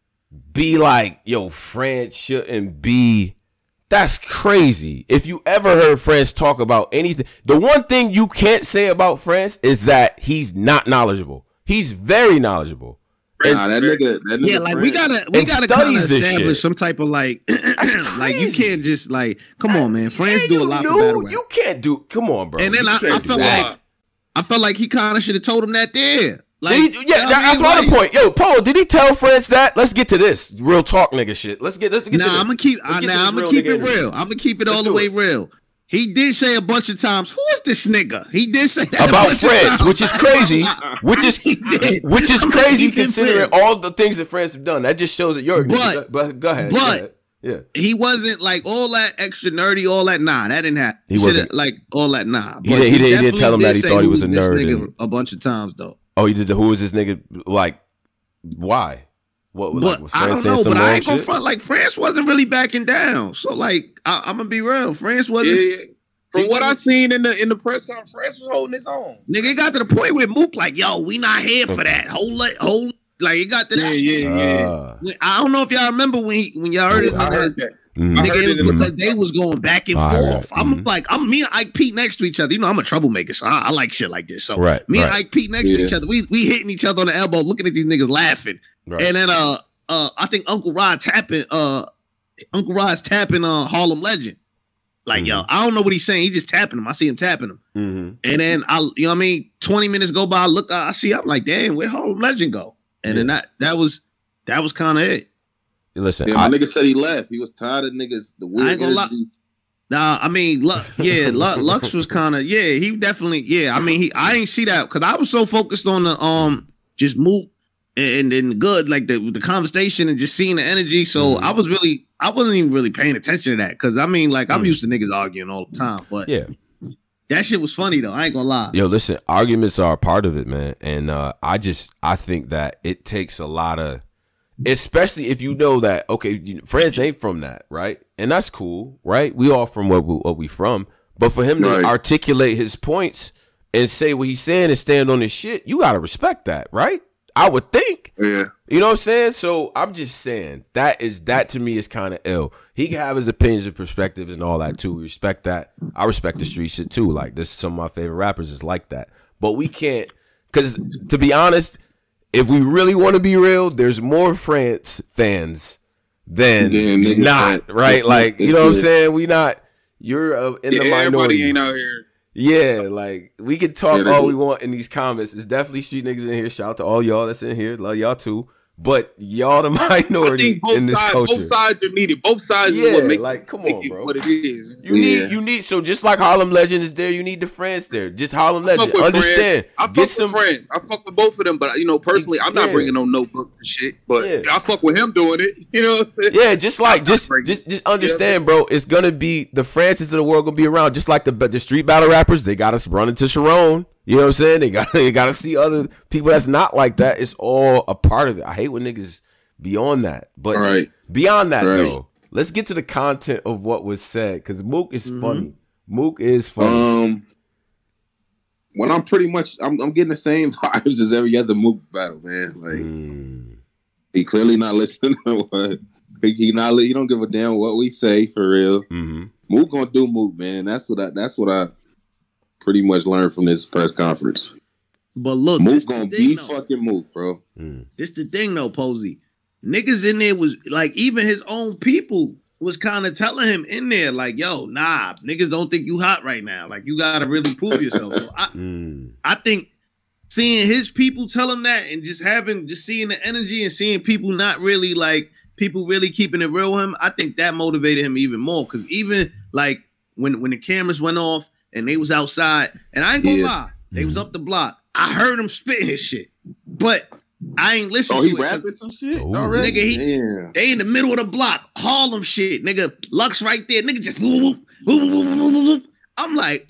Speaker 1: be like, yo, France shouldn't be. That's crazy. If you ever heard France talk about anything, the one thing you can't say about France is that he's not knowledgeable. He's very knowledgeable.
Speaker 2: Nah, that nigga, that nigga
Speaker 3: yeah, like we gotta, we
Speaker 1: and
Speaker 3: gotta kind of establish
Speaker 1: shit.
Speaker 3: some type of like, like you can't just like, come on, man. France
Speaker 1: yeah,
Speaker 3: do a lot
Speaker 1: knew,
Speaker 3: for battle rap.
Speaker 1: You can't do, come on, bro.
Speaker 3: And then
Speaker 1: you
Speaker 3: I, I felt
Speaker 1: that.
Speaker 3: like, I felt like he kind of should have told him that there. Like,
Speaker 1: he, yeah, that, that's my point. Yo, Paul, did he tell France that? Let's get to this real talk, nigga. Shit. Let's get, let's get
Speaker 3: nah,
Speaker 1: to this.
Speaker 3: I'm gonna keep, uh, nah, I'm gonna keep it real. I'm gonna keep it all the way real. He did say a bunch of times, "Who is this nigga?" He did say that
Speaker 1: about France, which is crazy. Which is which is crazy considering all the things that France have done. That just shows that you're.
Speaker 3: But,
Speaker 1: but go ahead.
Speaker 3: But
Speaker 1: go ahead. Yeah,
Speaker 3: he wasn't like all that extra nerdy, all that. Nah, that didn't happen.
Speaker 1: He wasn't
Speaker 3: like all that. Nah,
Speaker 1: he did. He, did, he did tell him that he thought he was a nerd.
Speaker 3: And, a bunch of times though.
Speaker 1: Oh, he did. The, who was this nigga? Like, why? What?
Speaker 3: But,
Speaker 1: like, was France
Speaker 3: I don't
Speaker 1: saying
Speaker 3: know.
Speaker 1: some
Speaker 3: But I ain't gonna
Speaker 1: shit?
Speaker 3: front. Like France wasn't really backing down. So like, I, I'm gonna be real. France wasn't.
Speaker 4: Yeah, yeah. From what I seen in the in the press conference, France was holding his own.
Speaker 3: Nigga, it got to the point where Mook like, yo, we not here for that. Hold it, hold. Like it got to that.
Speaker 4: Yeah, yeah, yeah.
Speaker 1: Uh,
Speaker 3: I don't know if y'all remember when he, when y'all heard
Speaker 4: yeah,
Speaker 3: it.
Speaker 4: I heard that.
Speaker 1: Mm-hmm.
Speaker 3: Nigga, it was
Speaker 4: it
Speaker 3: because they was going back and
Speaker 1: All
Speaker 3: forth.
Speaker 1: right.
Speaker 3: I'm
Speaker 1: Mm-hmm.
Speaker 3: like, I'm me and Ike Pete next to each other. You know, I'm a troublemaker, so I, I like shit like this. So
Speaker 1: Right,
Speaker 3: me
Speaker 1: right.
Speaker 3: and Ike Pete next
Speaker 2: Yeah.
Speaker 3: to each other, we we hitting each other on the elbow, looking at these niggas laughing.
Speaker 1: Right.
Speaker 3: And then uh uh I think Uncle Rod tapping uh Uncle Rod's tapping uh Harlem Legend. Like, yo, I don't know what he's saying. He just tapping him. I see him tapping him.
Speaker 1: Mm-hmm.
Speaker 3: And then I, you know what I mean? twenty minutes go by, I look, I see, I'm like, damn, where Harlem Legend go? And then that that was that was kind of it.
Speaker 1: Listen,
Speaker 2: Yeah, my
Speaker 1: I,
Speaker 2: nigga said he left. He was tired of niggas. The
Speaker 3: I
Speaker 2: weird
Speaker 3: ain't gonna lie.
Speaker 2: energy.
Speaker 3: Nah, I mean, Lux, yeah, Lux, Lux was kind of, yeah, he definitely, yeah. I mean, he, I ain't see that because I was so focused on the um, just Mook and and good, like the the conversation and just seeing the energy. So
Speaker 1: Mhm.
Speaker 3: I was really, I wasn't even really paying attention to that because I mean, like I'm
Speaker 1: Mhm.
Speaker 3: used to niggas arguing all the time, but
Speaker 1: yeah.
Speaker 3: that shit was funny though. I ain't gonna lie.
Speaker 1: Yo, listen, arguments are a part of it, man. And uh, I just, I think that it takes a lot of, especially if you know that, okay, you, friends ain't from that, right? And that's cool, right? We all from what we, what we from. But for him to
Speaker 2: Right.
Speaker 1: articulate his points and say what he's saying and stand on his shit, you got to respect that, right? I would think.
Speaker 2: Yeah.
Speaker 1: You know what I'm saying? So I'm just saying that is that to me is kind of ill. He can have his opinions and perspectives and all that too. We respect that. I respect the street shit too. Like this is some of my favorite rappers is like that. But we can't, because to be honest, if we really want to be real, there's more France fans than
Speaker 2: Damn, nigga,
Speaker 1: not,
Speaker 2: that-
Speaker 1: right?
Speaker 2: that-
Speaker 1: Like, you
Speaker 2: that-
Speaker 1: know what I'm
Speaker 2: yeah.
Speaker 1: saying? We not, you're uh, in the
Speaker 4: Yeah, everybody
Speaker 1: minority.
Speaker 4: ain't out here.
Speaker 1: Yeah, like we can talk
Speaker 2: Yeah, they
Speaker 1: all
Speaker 2: do.
Speaker 1: we want in these comments. It's definitely street niggas in here. Shout out to all y'all that's in here. Love y'all too. But y'all the
Speaker 4: I
Speaker 1: minority
Speaker 4: think both
Speaker 1: in this
Speaker 4: sides,
Speaker 1: culture.
Speaker 4: both sides are needed. Both sides
Speaker 1: Yeah,
Speaker 4: is what make,
Speaker 1: like, come
Speaker 4: make
Speaker 1: on,
Speaker 4: it
Speaker 1: bro.
Speaker 4: what it is.
Speaker 1: You
Speaker 2: Yeah.
Speaker 1: need, you need. So just like Harlem Legend is there, you need the friends there. Just Harlem
Speaker 4: I fuck
Speaker 1: Legend.
Speaker 4: with
Speaker 1: Understand?
Speaker 4: friends. I fuck
Speaker 1: Get
Speaker 4: with
Speaker 1: some.
Speaker 4: friends. I fuck with both of them, but you know, personally, I'm not
Speaker 1: Yeah.
Speaker 4: bringing no notebook and shit. But
Speaker 1: Yeah.
Speaker 4: I fuck with him doing it. You know what I'm saying?
Speaker 1: Yeah, just like
Speaker 4: I'm
Speaker 1: just
Speaker 4: not breaking
Speaker 1: just
Speaker 4: it.
Speaker 1: just understand, bro. It's gonna be the Francis of the world gonna be around, just like the the street battle rappers. They got us running to Sharon. You know what I'm saying? They got they got to see other people that's not like that. It's all a part of it. I hate when niggas be on that, but
Speaker 2: Right.
Speaker 1: beyond that
Speaker 2: Right.
Speaker 1: though, let's get to the content of what was said because Mook is
Speaker 3: Mhm.
Speaker 1: funny. Mook is funny.
Speaker 2: Um, when I'm pretty much, I'm, I'm getting the same vibes as every other Mook battle, man. Like
Speaker 1: Mm.
Speaker 2: he clearly not listening to what he, he not. He don't give a damn what we say for real.
Speaker 1: Mm-hmm.
Speaker 2: Mook gonna do Mook, man. That's what I. That's what I pretty much learned from this press conference.
Speaker 3: But look,
Speaker 2: Mook
Speaker 3: this
Speaker 2: gonna
Speaker 3: the
Speaker 2: be
Speaker 3: thing, though.
Speaker 2: fucking Mook, bro.
Speaker 1: Mm.
Speaker 3: This the thing though, Posey. Niggas in there was like, even his own people was kind of telling him in there, like, yo, nah, niggas don't think you hot right now. Like, you gotta really prove yourself. So I,
Speaker 1: Mm.
Speaker 3: I think seeing his people tell him that and just having, just seeing the energy and seeing people not really like, people really keeping it real with him, I think that motivated him even more. Cause even like when, when the cameras went off and they was outside, and I ain't gonna
Speaker 2: Yeah.
Speaker 3: lie, they was
Speaker 1: Mhm.
Speaker 3: up the block. I heard him spit his shit, but I ain't listening
Speaker 2: Oh,
Speaker 3: to
Speaker 2: he
Speaker 3: it. 'cause
Speaker 2: rapping some shit
Speaker 1: Ooh.
Speaker 2: already.
Speaker 3: Nigga, he-
Speaker 2: Damn.
Speaker 3: They in the middle of the block, Harlem shit, nigga. Lux right there, nigga just whoop, whoop, whoop, whoop, whoop, whoop, whoop. I'm like,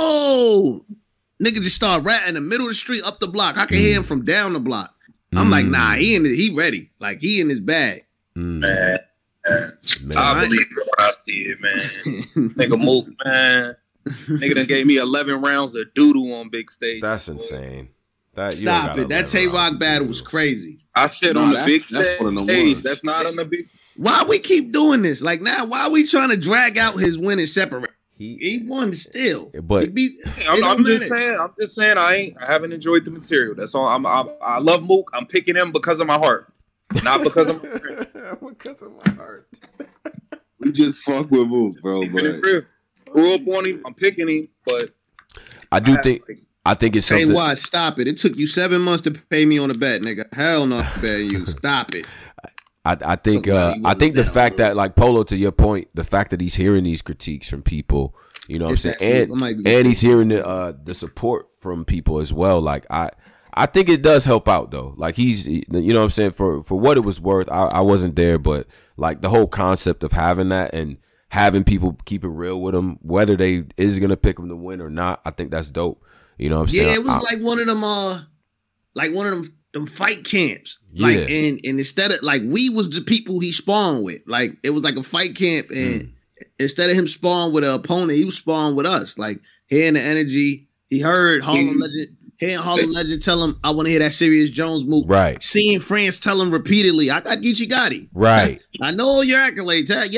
Speaker 3: oh, nigga just start rapping in the middle of the street up the block. I can hear him from down the block. I'm like, nah, he in the, he ready, like he in his bag.
Speaker 1: Mm.
Speaker 4: Man,
Speaker 1: Man.
Speaker 4: I believe it when I see it, man. Nigga Mook, man. Nigga done gave me eleven rounds of doodoo on big stage.
Speaker 1: That's insane. That you don't
Speaker 3: Stop
Speaker 1: gotta
Speaker 3: it. That
Speaker 1: let
Speaker 3: Tay
Speaker 1: around
Speaker 3: Rock
Speaker 1: to
Speaker 3: battle
Speaker 1: do.
Speaker 3: was crazy.
Speaker 4: I shit
Speaker 2: Nah,
Speaker 4: on the
Speaker 2: that's-
Speaker 4: big
Speaker 2: that's
Speaker 4: stage.
Speaker 2: one of them
Speaker 4: Hey,
Speaker 2: ones.
Speaker 4: that's not on the big.
Speaker 3: Why we keep doing this? Like now, why we trying to drag out his win and separate?
Speaker 1: He,
Speaker 3: He won still.
Speaker 1: But-
Speaker 3: He beat,
Speaker 4: I'm,
Speaker 3: it don't
Speaker 4: I'm just
Speaker 3: matter.
Speaker 4: saying. I'm just saying. I ain't. I haven't enjoyed the material. That's all. I'm. I'm I love Mook. I'm picking him because of my heart, not because of my friend.
Speaker 1: because of my heart.
Speaker 2: We just fuck with Mook, bro.
Speaker 4: Keeping it
Speaker 2: But
Speaker 4: real. Grew up on him. I'm picking him, but
Speaker 1: I do
Speaker 4: I-
Speaker 1: think I think it's
Speaker 3: Hey,
Speaker 1: something.
Speaker 3: why? Stop it. It took you seven months to pay me on a bet, nigga. Hell no, I'm betting you. Stop it.
Speaker 1: I, I think
Speaker 3: Somebody
Speaker 1: uh,
Speaker 3: you
Speaker 1: I
Speaker 3: wanna
Speaker 1: think the
Speaker 3: bet
Speaker 1: fact
Speaker 3: on.
Speaker 1: that like Polo, to your point, the fact that he's hearing these critiques from people, you know what I'm
Speaker 3: It's
Speaker 1: saying,
Speaker 3: actually-
Speaker 1: and
Speaker 3: I might be
Speaker 1: and he's hearing the uh, the support from people as well. Like I I think it does help out though. Like he's you know what I'm saying, for for what it was worth. I, I wasn't there, but like the whole concept of having that and having people keep it real with him, whether they is gonna pick him to win or not, I think that's dope. You know what I'm
Speaker 3: Yeah,
Speaker 1: saying?
Speaker 3: it was
Speaker 1: I-
Speaker 3: like one of them, uh, like one of them, them fight camps. Like,
Speaker 1: Yeah.
Speaker 3: and and instead of like we was the people he spawned with. Like it was like a fight camp, and
Speaker 1: Mm.
Speaker 3: instead of him spawn with an opponent, he was spawned with us. Like hearing the energy, he heard Harlem
Speaker 2: Mhm.
Speaker 3: Legend, hearing Harlem Legend tell him, "I want to hear that Serious Jones move."
Speaker 1: right,
Speaker 3: Seeing France tell him repeatedly, "I got Geechee Gotti."
Speaker 1: right.
Speaker 3: I know all your accolades. Huh? Yeah,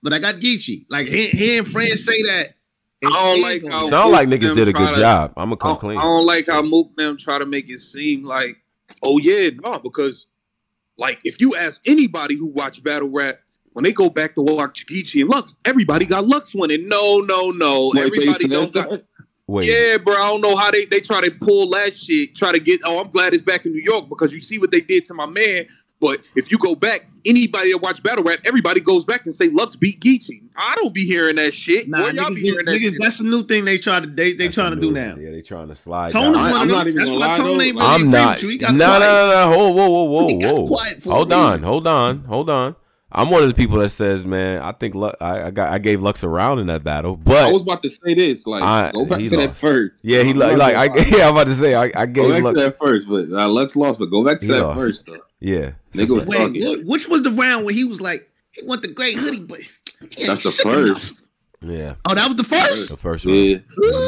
Speaker 3: but I got Geechee. Like he, he and friends say that.
Speaker 4: I don't like how
Speaker 1: sound like niggas
Speaker 4: them
Speaker 1: did a
Speaker 4: try
Speaker 1: good
Speaker 4: to-
Speaker 1: job. I'm gonna
Speaker 4: I
Speaker 1: come
Speaker 4: don't,
Speaker 1: clean.
Speaker 4: I don't like how Mook them try to make it seem like, oh yeah, no, because like if you ask anybody who watch battle rap, when they go back to watch Geechee and Lux, everybody got Lux winning. No, no, no.
Speaker 2: Wait, they
Speaker 4: Everybody
Speaker 2: said
Speaker 4: don't
Speaker 2: that?
Speaker 4: got.
Speaker 1: Wait,
Speaker 4: Yeah, bro. I don't know how they, they try to pull that shit. Try to get. Oh, I'm glad it's back in New York because you see what they did to my man. But if you go back, anybody that watch battle rap, everybody goes back and say Lux beat Geechee. I don't be hearing that shit.
Speaker 3: Nah,
Speaker 4: Boy, y'all
Speaker 3: niggas,
Speaker 4: be hearing that
Speaker 3: niggas
Speaker 4: shit.
Speaker 3: that's a new thing they try to they they
Speaker 1: that's
Speaker 3: trying to
Speaker 1: a
Speaker 3: do
Speaker 1: new-
Speaker 3: now.
Speaker 1: Yeah, they trying to slide.
Speaker 3: Tone
Speaker 1: down.
Speaker 3: is
Speaker 2: I-
Speaker 3: one
Speaker 2: I'm
Speaker 3: of
Speaker 2: not
Speaker 3: them.
Speaker 2: even
Speaker 3: That's
Speaker 2: gonna
Speaker 3: why
Speaker 2: lie,
Speaker 3: Tone
Speaker 2: though.
Speaker 3: ain't really
Speaker 1: I'm
Speaker 3: agree
Speaker 1: not.
Speaker 3: with you. He
Speaker 1: No,
Speaker 3: got
Speaker 1: no,
Speaker 3: quiet.
Speaker 1: no, no. Whoa, whoa, whoa, whoa,
Speaker 3: He got
Speaker 1: whoa.
Speaker 3: quiet for a
Speaker 1: Hold on,
Speaker 3: reason.
Speaker 1: hold on, hold on. I'm one of the people that says, man, I think Lu- I, I got I gave Lux a round in that battle, but
Speaker 2: I was about to say this. Like,
Speaker 1: I-
Speaker 2: go back
Speaker 1: he
Speaker 2: to that
Speaker 1: lost.
Speaker 2: first.
Speaker 1: yeah, he
Speaker 2: I'm
Speaker 1: like,
Speaker 2: not
Speaker 1: like I,
Speaker 2: gonna lie.
Speaker 1: yeah, I'm about to say I, I
Speaker 2: Go
Speaker 1: gave
Speaker 2: back
Speaker 1: Lux.
Speaker 2: to that first, but uh, Lux lost. But go back to
Speaker 1: He
Speaker 2: that
Speaker 1: lost.
Speaker 2: first, though.
Speaker 1: Yeah,
Speaker 2: Nigga was
Speaker 3: Wait,
Speaker 2: talking.
Speaker 3: what, which was the round where he was like, he want the great hoodie, but he ain't
Speaker 2: That's the
Speaker 3: sick
Speaker 2: first.
Speaker 3: enough.
Speaker 1: yeah,
Speaker 3: Oh, that was the first.
Speaker 1: the first round.
Speaker 2: Yeah,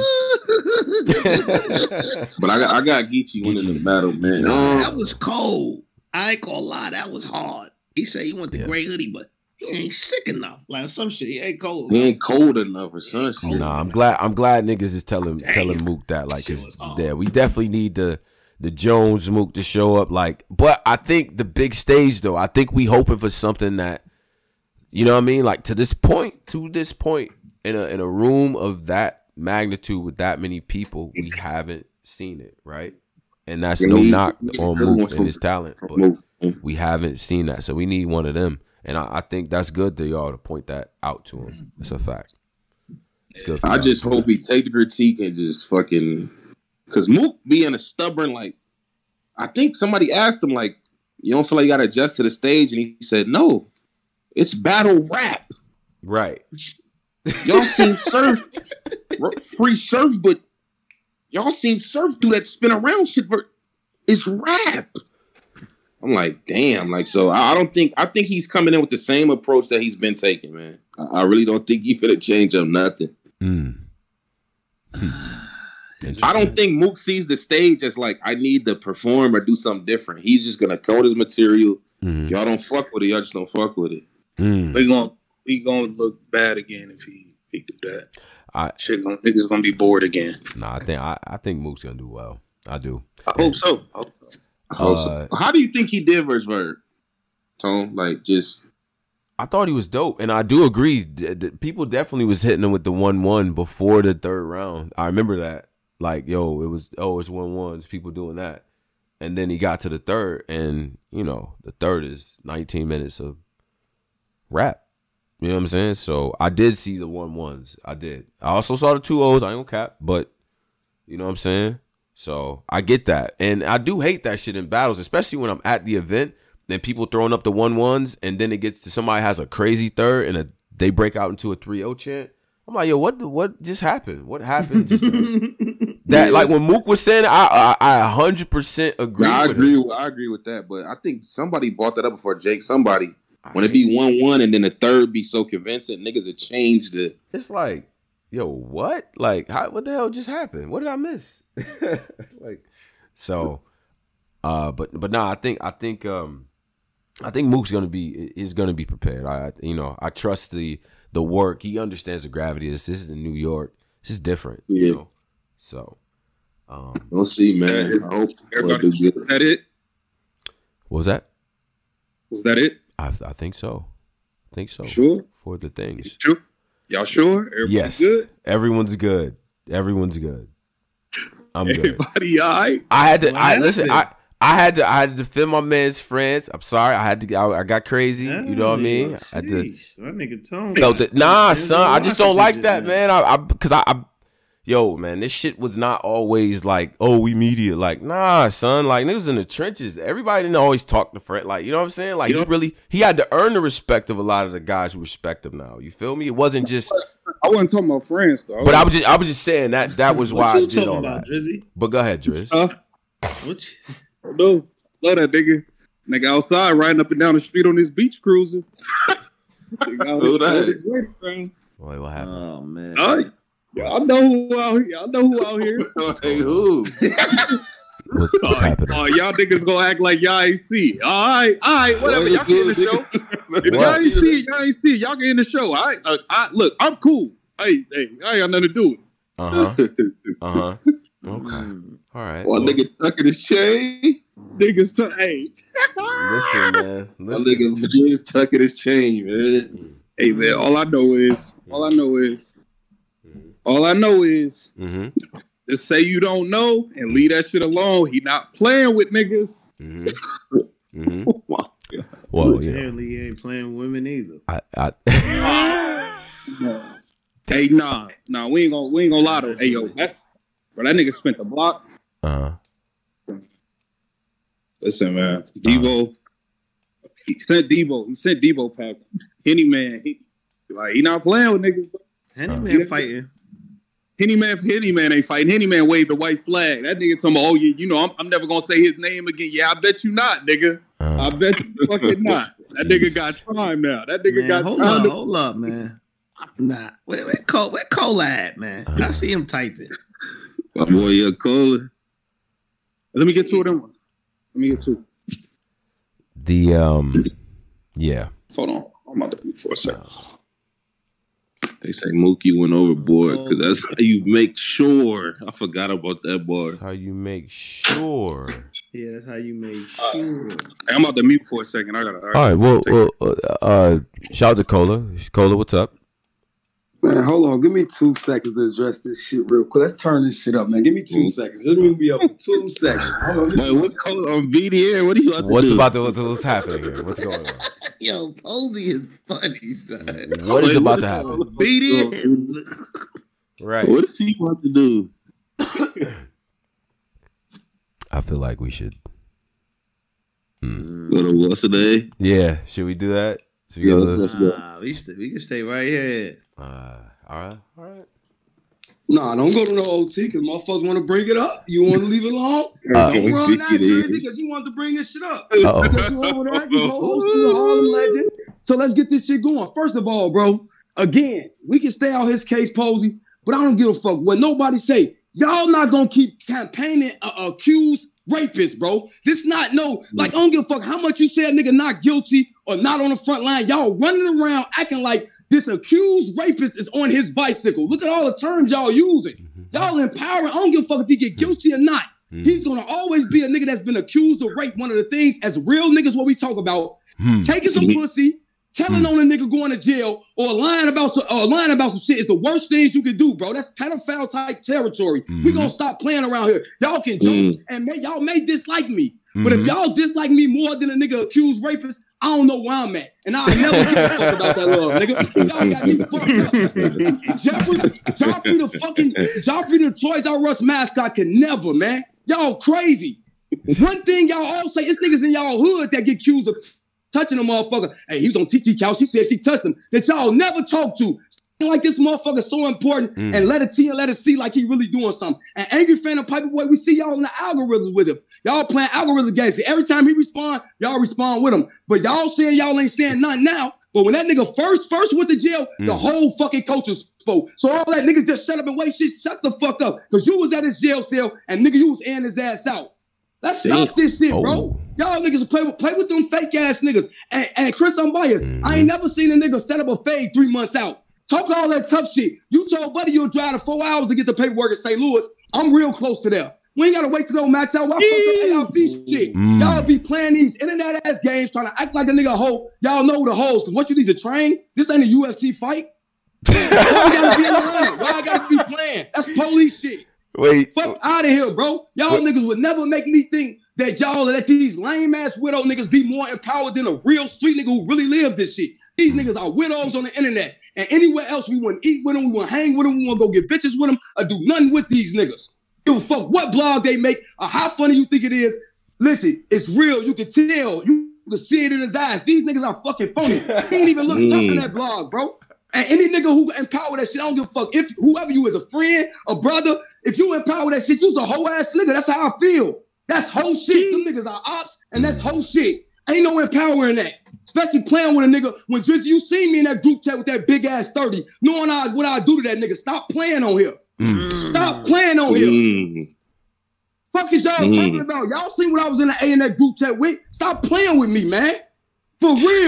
Speaker 2: but I got I got Geechee winning the
Speaker 1: Geechee.
Speaker 2: battle, man.
Speaker 1: Geechee.
Speaker 3: That was cold. I ain't gonna lie, that was hard. He said he want the
Speaker 1: Yeah.
Speaker 3: great hoodie, but he ain't sick enough. Like some shit, he ain't cold.
Speaker 2: He ain't cold enough or some shit.
Speaker 1: Nah, I'm glad. I'm glad niggas is telling
Speaker 3: Damn.
Speaker 1: telling Mook that. Like,
Speaker 3: Shit
Speaker 1: cause
Speaker 3: was hard.
Speaker 1: yeah, we definitely need the the Jones Mook to show up. Like, but I think the big stage though. I think we hoping for something that, you know what I mean. Like to this point, to this point, in a in a room of that magnitude with that many people, we haven't seen it, right? And that's
Speaker 2: We
Speaker 1: no
Speaker 2: need-
Speaker 1: knock
Speaker 2: we need
Speaker 1: on
Speaker 2: another
Speaker 1: Mook
Speaker 2: one
Speaker 1: and
Speaker 2: from-
Speaker 1: his talent, but
Speaker 2: Mook.
Speaker 1: we haven't seen that. So we need one of them. And I, I think that's good to y'all to point that out to him. It's a fact. It's good for
Speaker 2: I
Speaker 1: y'all.
Speaker 2: just hope he take the critique and just fucking, cause Mook being a stubborn, like, I think somebody asked him, like, you don't feel like you gotta adjust to the stage, and he said, no, it's battle rap.
Speaker 1: Right.
Speaker 2: Y'all seen Surf, r- free Surf, but y'all seen Surf do that spin around shit, but it's rap. I'm like, damn, like, so I I don't think, I think he's coming in with the same approach that he's been taking, man. I, I really don't think he finna change up nothing.
Speaker 1: Mm.
Speaker 2: I don't think Mook sees the stage as like, I need to perform or do something different. He's just gonna code his material.
Speaker 1: Mm.
Speaker 2: Y'all don't fuck with it, y'all just don't fuck with it.
Speaker 1: Mm.
Speaker 4: We gonna we gonna look bad again if he he do that.
Speaker 1: I
Speaker 4: Shit, gonna niggas gonna be bored again.
Speaker 1: nah, I think I, I think Mook's gonna do well. I do.
Speaker 4: I hope so. I hope so.
Speaker 1: Uh,
Speaker 2: How do you think he did versus Bird? Tone, like, just
Speaker 1: I thought he was dope, and I do agree. d- d- People definitely was hitting him with the one one before the third round. I remember that. Like, yo, it was oh, it's one ones. People doing that, and then he got to the third, and you know, the third is nineteen minutes of rap. You know what I'm saying? So I did see the one ones. I did. I also saw the two O's. I ain't gonna cap, but you know what I'm saying? So I get that. And I do hate that shit in battles, especially when I'm at the event and people throwing up the one ones and then it gets to somebody has a crazy third and a, they break out into a three oh chant. I'm like, yo, what the, what just happened? What happened? Just that, that like when Mook was saying, I I, I one hundred percent agree
Speaker 2: Nah, I
Speaker 1: with
Speaker 2: agree.
Speaker 1: him.
Speaker 2: With, I agree with that, but I think somebody brought that up before. Jake, somebody when it be one one and then the third be so convincing, niggas have changed it.
Speaker 1: It's like, yo, what? Like, how, what the hell just happened? What did I miss? Like, so, uh, but but nah, I think I think um, I think Mook's gonna be is gonna be prepared. I you know I trust the the work. He understands the gravity of this. This is in New York. This is different.
Speaker 2: Yeah.
Speaker 1: You know? So, um,
Speaker 2: We'll see, man.
Speaker 4: Is
Speaker 2: I hope
Speaker 4: Everybody,
Speaker 2: we'll do
Speaker 4: was
Speaker 2: good.
Speaker 4: that it?
Speaker 1: what was that?
Speaker 4: Was that it?
Speaker 1: I I think so. I think so.
Speaker 4: Sure.
Speaker 1: For the things.
Speaker 4: Sure. Y'all sure? Everybody
Speaker 1: Yes.
Speaker 4: good?
Speaker 1: Everyone's good. Everyone's good. I'm good.
Speaker 4: Everybody all right?
Speaker 1: I had to.
Speaker 3: What
Speaker 1: I listen. I
Speaker 3: happened?
Speaker 1: I had to. I had to defend my man's friends. I'm sorry. I had to. I, I got crazy. You know what I mean? I had to.
Speaker 3: Sheesh, that nigga Tone.
Speaker 1: Felt it. Nah,
Speaker 3: Denzel
Speaker 1: son. I just don't
Speaker 3: Washington
Speaker 1: like
Speaker 3: just
Speaker 1: that,
Speaker 3: now.
Speaker 1: man. I, I because I, I, yo, man, this shit was not always like, oh, we media. Like, nah, son. Like niggas in the trenches. Everybody didn't always talk to Fred. Like, you know what I'm saying? Like,
Speaker 4: You
Speaker 1: he
Speaker 4: know-
Speaker 1: really he had to earn the respect of a lot of the guys who respect him now. You feel me? It wasn't just.
Speaker 5: I wasn't talking about friends though.
Speaker 1: But I was just. I was just saying that that was why
Speaker 3: What
Speaker 1: I
Speaker 3: you
Speaker 1: did
Speaker 3: talking
Speaker 1: all
Speaker 3: about,
Speaker 1: that.
Speaker 3: Drizzy?
Speaker 1: But go ahead, Driz.
Speaker 5: Huh?
Speaker 3: What you-
Speaker 5: No, love that nigga. Nigga outside riding up and down the street on this beach cruiser. Nigga out
Speaker 2: Who
Speaker 5: here-
Speaker 2: that?
Speaker 1: Wait, what happened?
Speaker 3: Oh man.
Speaker 5: Oh, y'all know who out here. Y'all know who out here.
Speaker 2: Hey, who?
Speaker 1: What, what's happening?
Speaker 5: Oh, y'all niggas gonna act like y'all ain't see. All right, all right, whatever. Y'all get the show. If y'all ain't see it, y'all ain't see it. Y'all can end the show. I, uh, I look, I'm cool. Hey, hey, I ain't got nothing to do with it.
Speaker 1: Uh huh. Uh huh. Okay. All right.
Speaker 2: Well, nigga tucking his chain.
Speaker 5: Niggas, t- hey,
Speaker 1: Listen, man.
Speaker 2: My
Speaker 1: Listen.
Speaker 2: nigga Virginia's tucking his chain, man.
Speaker 5: hey, man. All I know is, all I know is, all I know is,
Speaker 1: Mm-hmm.
Speaker 5: just say you don't know and leave that shit alone. He not playing with niggas.
Speaker 1: Mm-hmm. Mm-hmm. Well, you know,
Speaker 3: Apparently, he ain't playing with women either.
Speaker 1: I, I
Speaker 5: Hey, nah, nah, we ain't gonna, we ain't gonna lie to. Hey, yo, that's, bro. That nigga spent the block.
Speaker 1: uh
Speaker 5: Listen, man, Debo. He sent Debo. He sent Debo pack. Henny man, he like he not playing with niggas. Bro.
Speaker 3: Henny
Speaker 1: Uh,
Speaker 3: man
Speaker 5: yeah.
Speaker 3: fighting.
Speaker 5: Henny man, Henny man ain't fighting. Henny man waved the white flag. That nigga told me, oh yeah, you know, I'm, I'm never gonna say his name again. Yeah, I bet you not, nigga.
Speaker 1: uh
Speaker 5: I bet you fucking not. That nigga got time now. That nigga
Speaker 3: Man,
Speaker 5: got
Speaker 3: hold
Speaker 5: time.
Speaker 3: up,
Speaker 5: to-
Speaker 3: hold up, man. Nah, where where Cole, where Cole at, man? I see him typing.
Speaker 2: My boy, your cola.
Speaker 5: Let me get two of them ones. Let me get two.
Speaker 1: the um yeah.
Speaker 5: Hold on. I'm about to mute for a second.
Speaker 2: They say Mookie went overboard because that's how you make sure. I forgot about that bar.
Speaker 1: That's how you make sure.
Speaker 3: Yeah, that's how you make sure.
Speaker 5: Hey, I'm about to mute for a second. I gotta.
Speaker 1: All right. Well, well uh, uh, shout out to Cola. Cola, what's up?
Speaker 6: Man, hold on. Give me two seconds to address this shit real quick. Let's turn this shit up, man. Give me two
Speaker 2: Mm.
Speaker 6: seconds. Just move me up for two seconds. Hold on.
Speaker 2: Wait, what cola on V D N? What are you about to
Speaker 1: What's
Speaker 2: do?
Speaker 1: about to what's, what's happening here? What's going on?
Speaker 3: Yo, Posey is funny, son.
Speaker 1: What is
Speaker 2: Wait,
Speaker 1: about
Speaker 2: what
Speaker 1: to
Speaker 2: is-
Speaker 1: happen?
Speaker 3: Beat it.
Speaker 1: Right.
Speaker 2: What is he about to do?
Speaker 1: I feel like we should. Hmm.
Speaker 2: Go to what's the name?
Speaker 1: Yeah. Should we do that? Should we
Speaker 2: Yeah,
Speaker 1: go
Speaker 2: let's,
Speaker 1: to,
Speaker 2: let's go.
Speaker 3: Nah, we, st- we can stay right here.
Speaker 1: uh, all right. All right.
Speaker 6: Nah, don't go to no O T because motherfuckers want to bring it up. You want to leave it alone?
Speaker 1: Uh,
Speaker 6: Don't run that
Speaker 2: It is.
Speaker 6: jersey because you want to bring this shit up.
Speaker 1: Uh-oh.
Speaker 6: Because you over there, you co-hosting the Harlem Legend. So let's get this shit going. First of all, bro, again, we can stay out his case, Posey, but I don't give a fuck what nobody say. Y'all not gonna keep campaigning uh, accused rapists, bro. This not no, like, I don't give a fuck how much you say a nigga not guilty or not on the front line. Y'all running around acting like this accused rapist is on his bicycle. Look at all the terms y'all using. Y'all empowering. I don't give a fuck if he get guilty or not.
Speaker 1: Mm.
Speaker 6: He's gonna always be a nigga that's been accused of rape. One of the things as real niggas, what we talk about,
Speaker 1: Hmm.
Speaker 6: taking some pussy, telling on a nigga going to jail, or lying about some, or lying about some shit is the worst things you can do, bro. That's pedophile type territory. We
Speaker 1: Mhm.
Speaker 6: gonna stop playing around here. Y'all can joke
Speaker 2: Mm.
Speaker 6: and may, y'all may dislike me, but if
Speaker 1: Mhm.
Speaker 6: y'all dislike me more than a nigga accused rapist, I don't know where I'm at, and I never give a fuck about that love, nigga. Y'all got me fucked up. Jeffrey, Joffrey the fucking Joffrey the Toys R Us mascot can never, man. Y'all crazy. One thing y'all all say, it's niggas in y'all hood that get accused of t- touching a motherfucker. Hey, he was on T T couch. She said she touched him. That y'all never talk to. Like this motherfucker so important
Speaker 1: Mm.
Speaker 6: and let it T and let it see like he really doing something. And Angry Fan of Piper Boy, we see y'all in the algorithms with him. Y'all playing algorithm games. Every time he respond, y'all respond with him. But y'all saying y'all ain't saying nothing now. But when that nigga first first went to jail, the
Speaker 1: Mm.
Speaker 6: whole fucking culture spoke. So all that niggas just shut up and wait. Shit, shut the fuck up. Because you was at his jail cell and nigga, you was airing his ass out. Let's stop this shit,
Speaker 1: Oh.
Speaker 6: bro. Y'all niggas play with play with them fake ass niggas. And, and Chris, I'm biased.
Speaker 1: Mhm.
Speaker 6: I ain't never seen a nigga set up a fade three months out. Talk all that tough shit. You told Buddy you'll drive to four hours to get the paperwork in Saint Louis. I'm real close to there. We ain't gotta wait till no max out. Why fuck the A R P shit?
Speaker 1: Mm.
Speaker 6: Y'all be playing these internet ass games, trying to act like a nigga hoe. Y'all know the hoes. Cause once you need to train, this ain't a U F C fight. Why I gotta be in the hundred? Why I gotta be playing? That's police shit.
Speaker 1: Wait.
Speaker 6: Fuck out of here, bro. Y'all
Speaker 1: What?
Speaker 6: niggas would never make me think that y'all let these lame ass widow niggas be more empowered than a real street nigga who really lived this shit. These niggas are widows on the internet. And anywhere else we want to eat with them, we want to hang with them, we want to go get bitches with them, or do nothing with these niggas. Give a fuck what blog they make or how funny you think it is. Listen, it's real. You can tell. You can see it in his eyes. These niggas are fucking phony. He ain't even look tough in that blog, bro. And any nigga who empower that shit, I don't give a fuck. If whoever you is, a friend, a brother, if you empower that shit, you's a whole ass nigga. That's how I feel. That's whole shit. Them niggas are ops, and that's whole shit. Ain't no empowering that. Especially playing with a nigga when just you see me in that group chat with that big ass thirty, knowing I, what I do to that nigga. Stop playing on here.
Speaker 1: Mm.
Speaker 6: Stop playing on here.
Speaker 2: Mm.
Speaker 6: Fuck is y'all
Speaker 2: Mm.
Speaker 6: talking about? Y'all see what I was in the A in that group chat with? Stop playing with me, man. For real.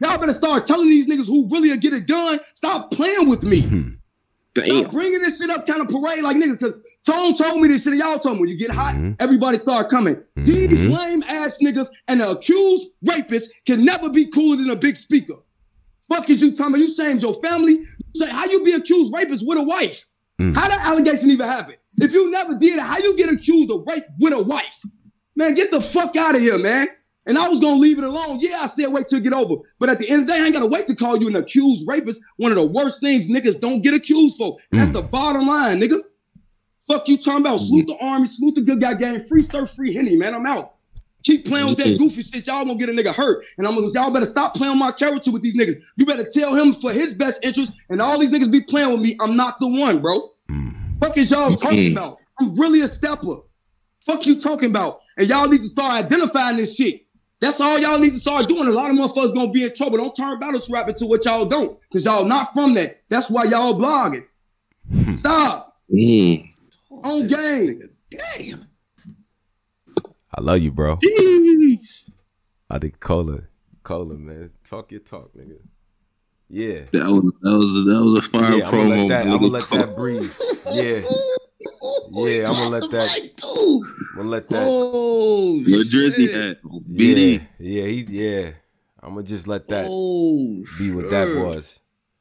Speaker 6: Y'all better start telling these niggas who really get it done, stop playing with me. Stop bringing this shit up kind of parade like niggas. Cause Tone told me this shit and y'all told me when you get hot, mm-hmm. everybody start coming. Mm-hmm. These lame ass niggas and the accused rapists can never be cooler than a big speaker. Fuck is you talking about? You shamed your family. You say, how you be accused rapist with a wife? Mm. How that allegation even happen? If you never did it, how you get accused of rape with a wife? Man, get the fuck out of here, man. And I was gonna leave it alone. Yeah, I said wait till it get over. But at the end of the day, I ain't gotta wait to call you an accused rapist. One of the worst things niggas don't get accused for. And that's mm. the bottom line, nigga. Fuck you talking about. Salute the army, salute the good guy game. Free surf, free Henny, man. I'm out. Keep playing with that goofy shit. Y'all gonna get a nigga hurt. And I'm gonna, y'all better stop playing my character with these niggas. You better tell him for his best interest. And all these niggas be playing with me. I'm not the one, bro. Mm. Fuck is y'all talking about? I'm really a stepper. Fuck you talking about? And y'all need to start identifying this shit. That's all y'all need to start doing. A lot of motherfuckers gonna be in trouble. Don't turn battle rap into what y'all don't. Because y'all not from that. That's why y'all blogging. Stop. Mm. On game.
Speaker 3: Damn.
Speaker 1: I love you, bro. Jeez. I think Cola. Cola, man. Talk your talk, nigga. Yeah.
Speaker 7: That was that was a, that was a fire
Speaker 1: yeah,
Speaker 7: promo.
Speaker 1: I'm gonna let that, I'm gonna let that breathe. Yeah. Yeah, I'm gonna let that. I'm gonna let that.
Speaker 7: Oh, your Jersey hat, B D.
Speaker 1: Yeah, yeah, he, yeah. I'm gonna just let that oh, be what sure. that was.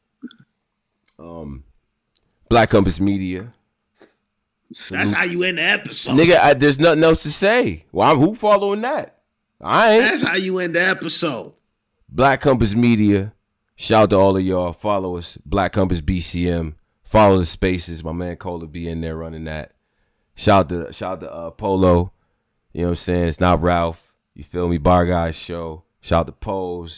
Speaker 1: Um, Black Compass Media.
Speaker 3: That's how you end the episode,
Speaker 1: nigga. I, there's nothing else to say. Well, I'm who following that? I ain't.
Speaker 3: That's how you end the episode.
Speaker 1: Black Compass Media. Shout out to all of y'all. Follow us. Black Compass B C M. Follow the spaces. My man Cola be in there running that. Shout out to shout out to uh, Polo. You know what I'm saying? It's not Ralph. You feel me? Bar Guys Show. Shout out to Pose.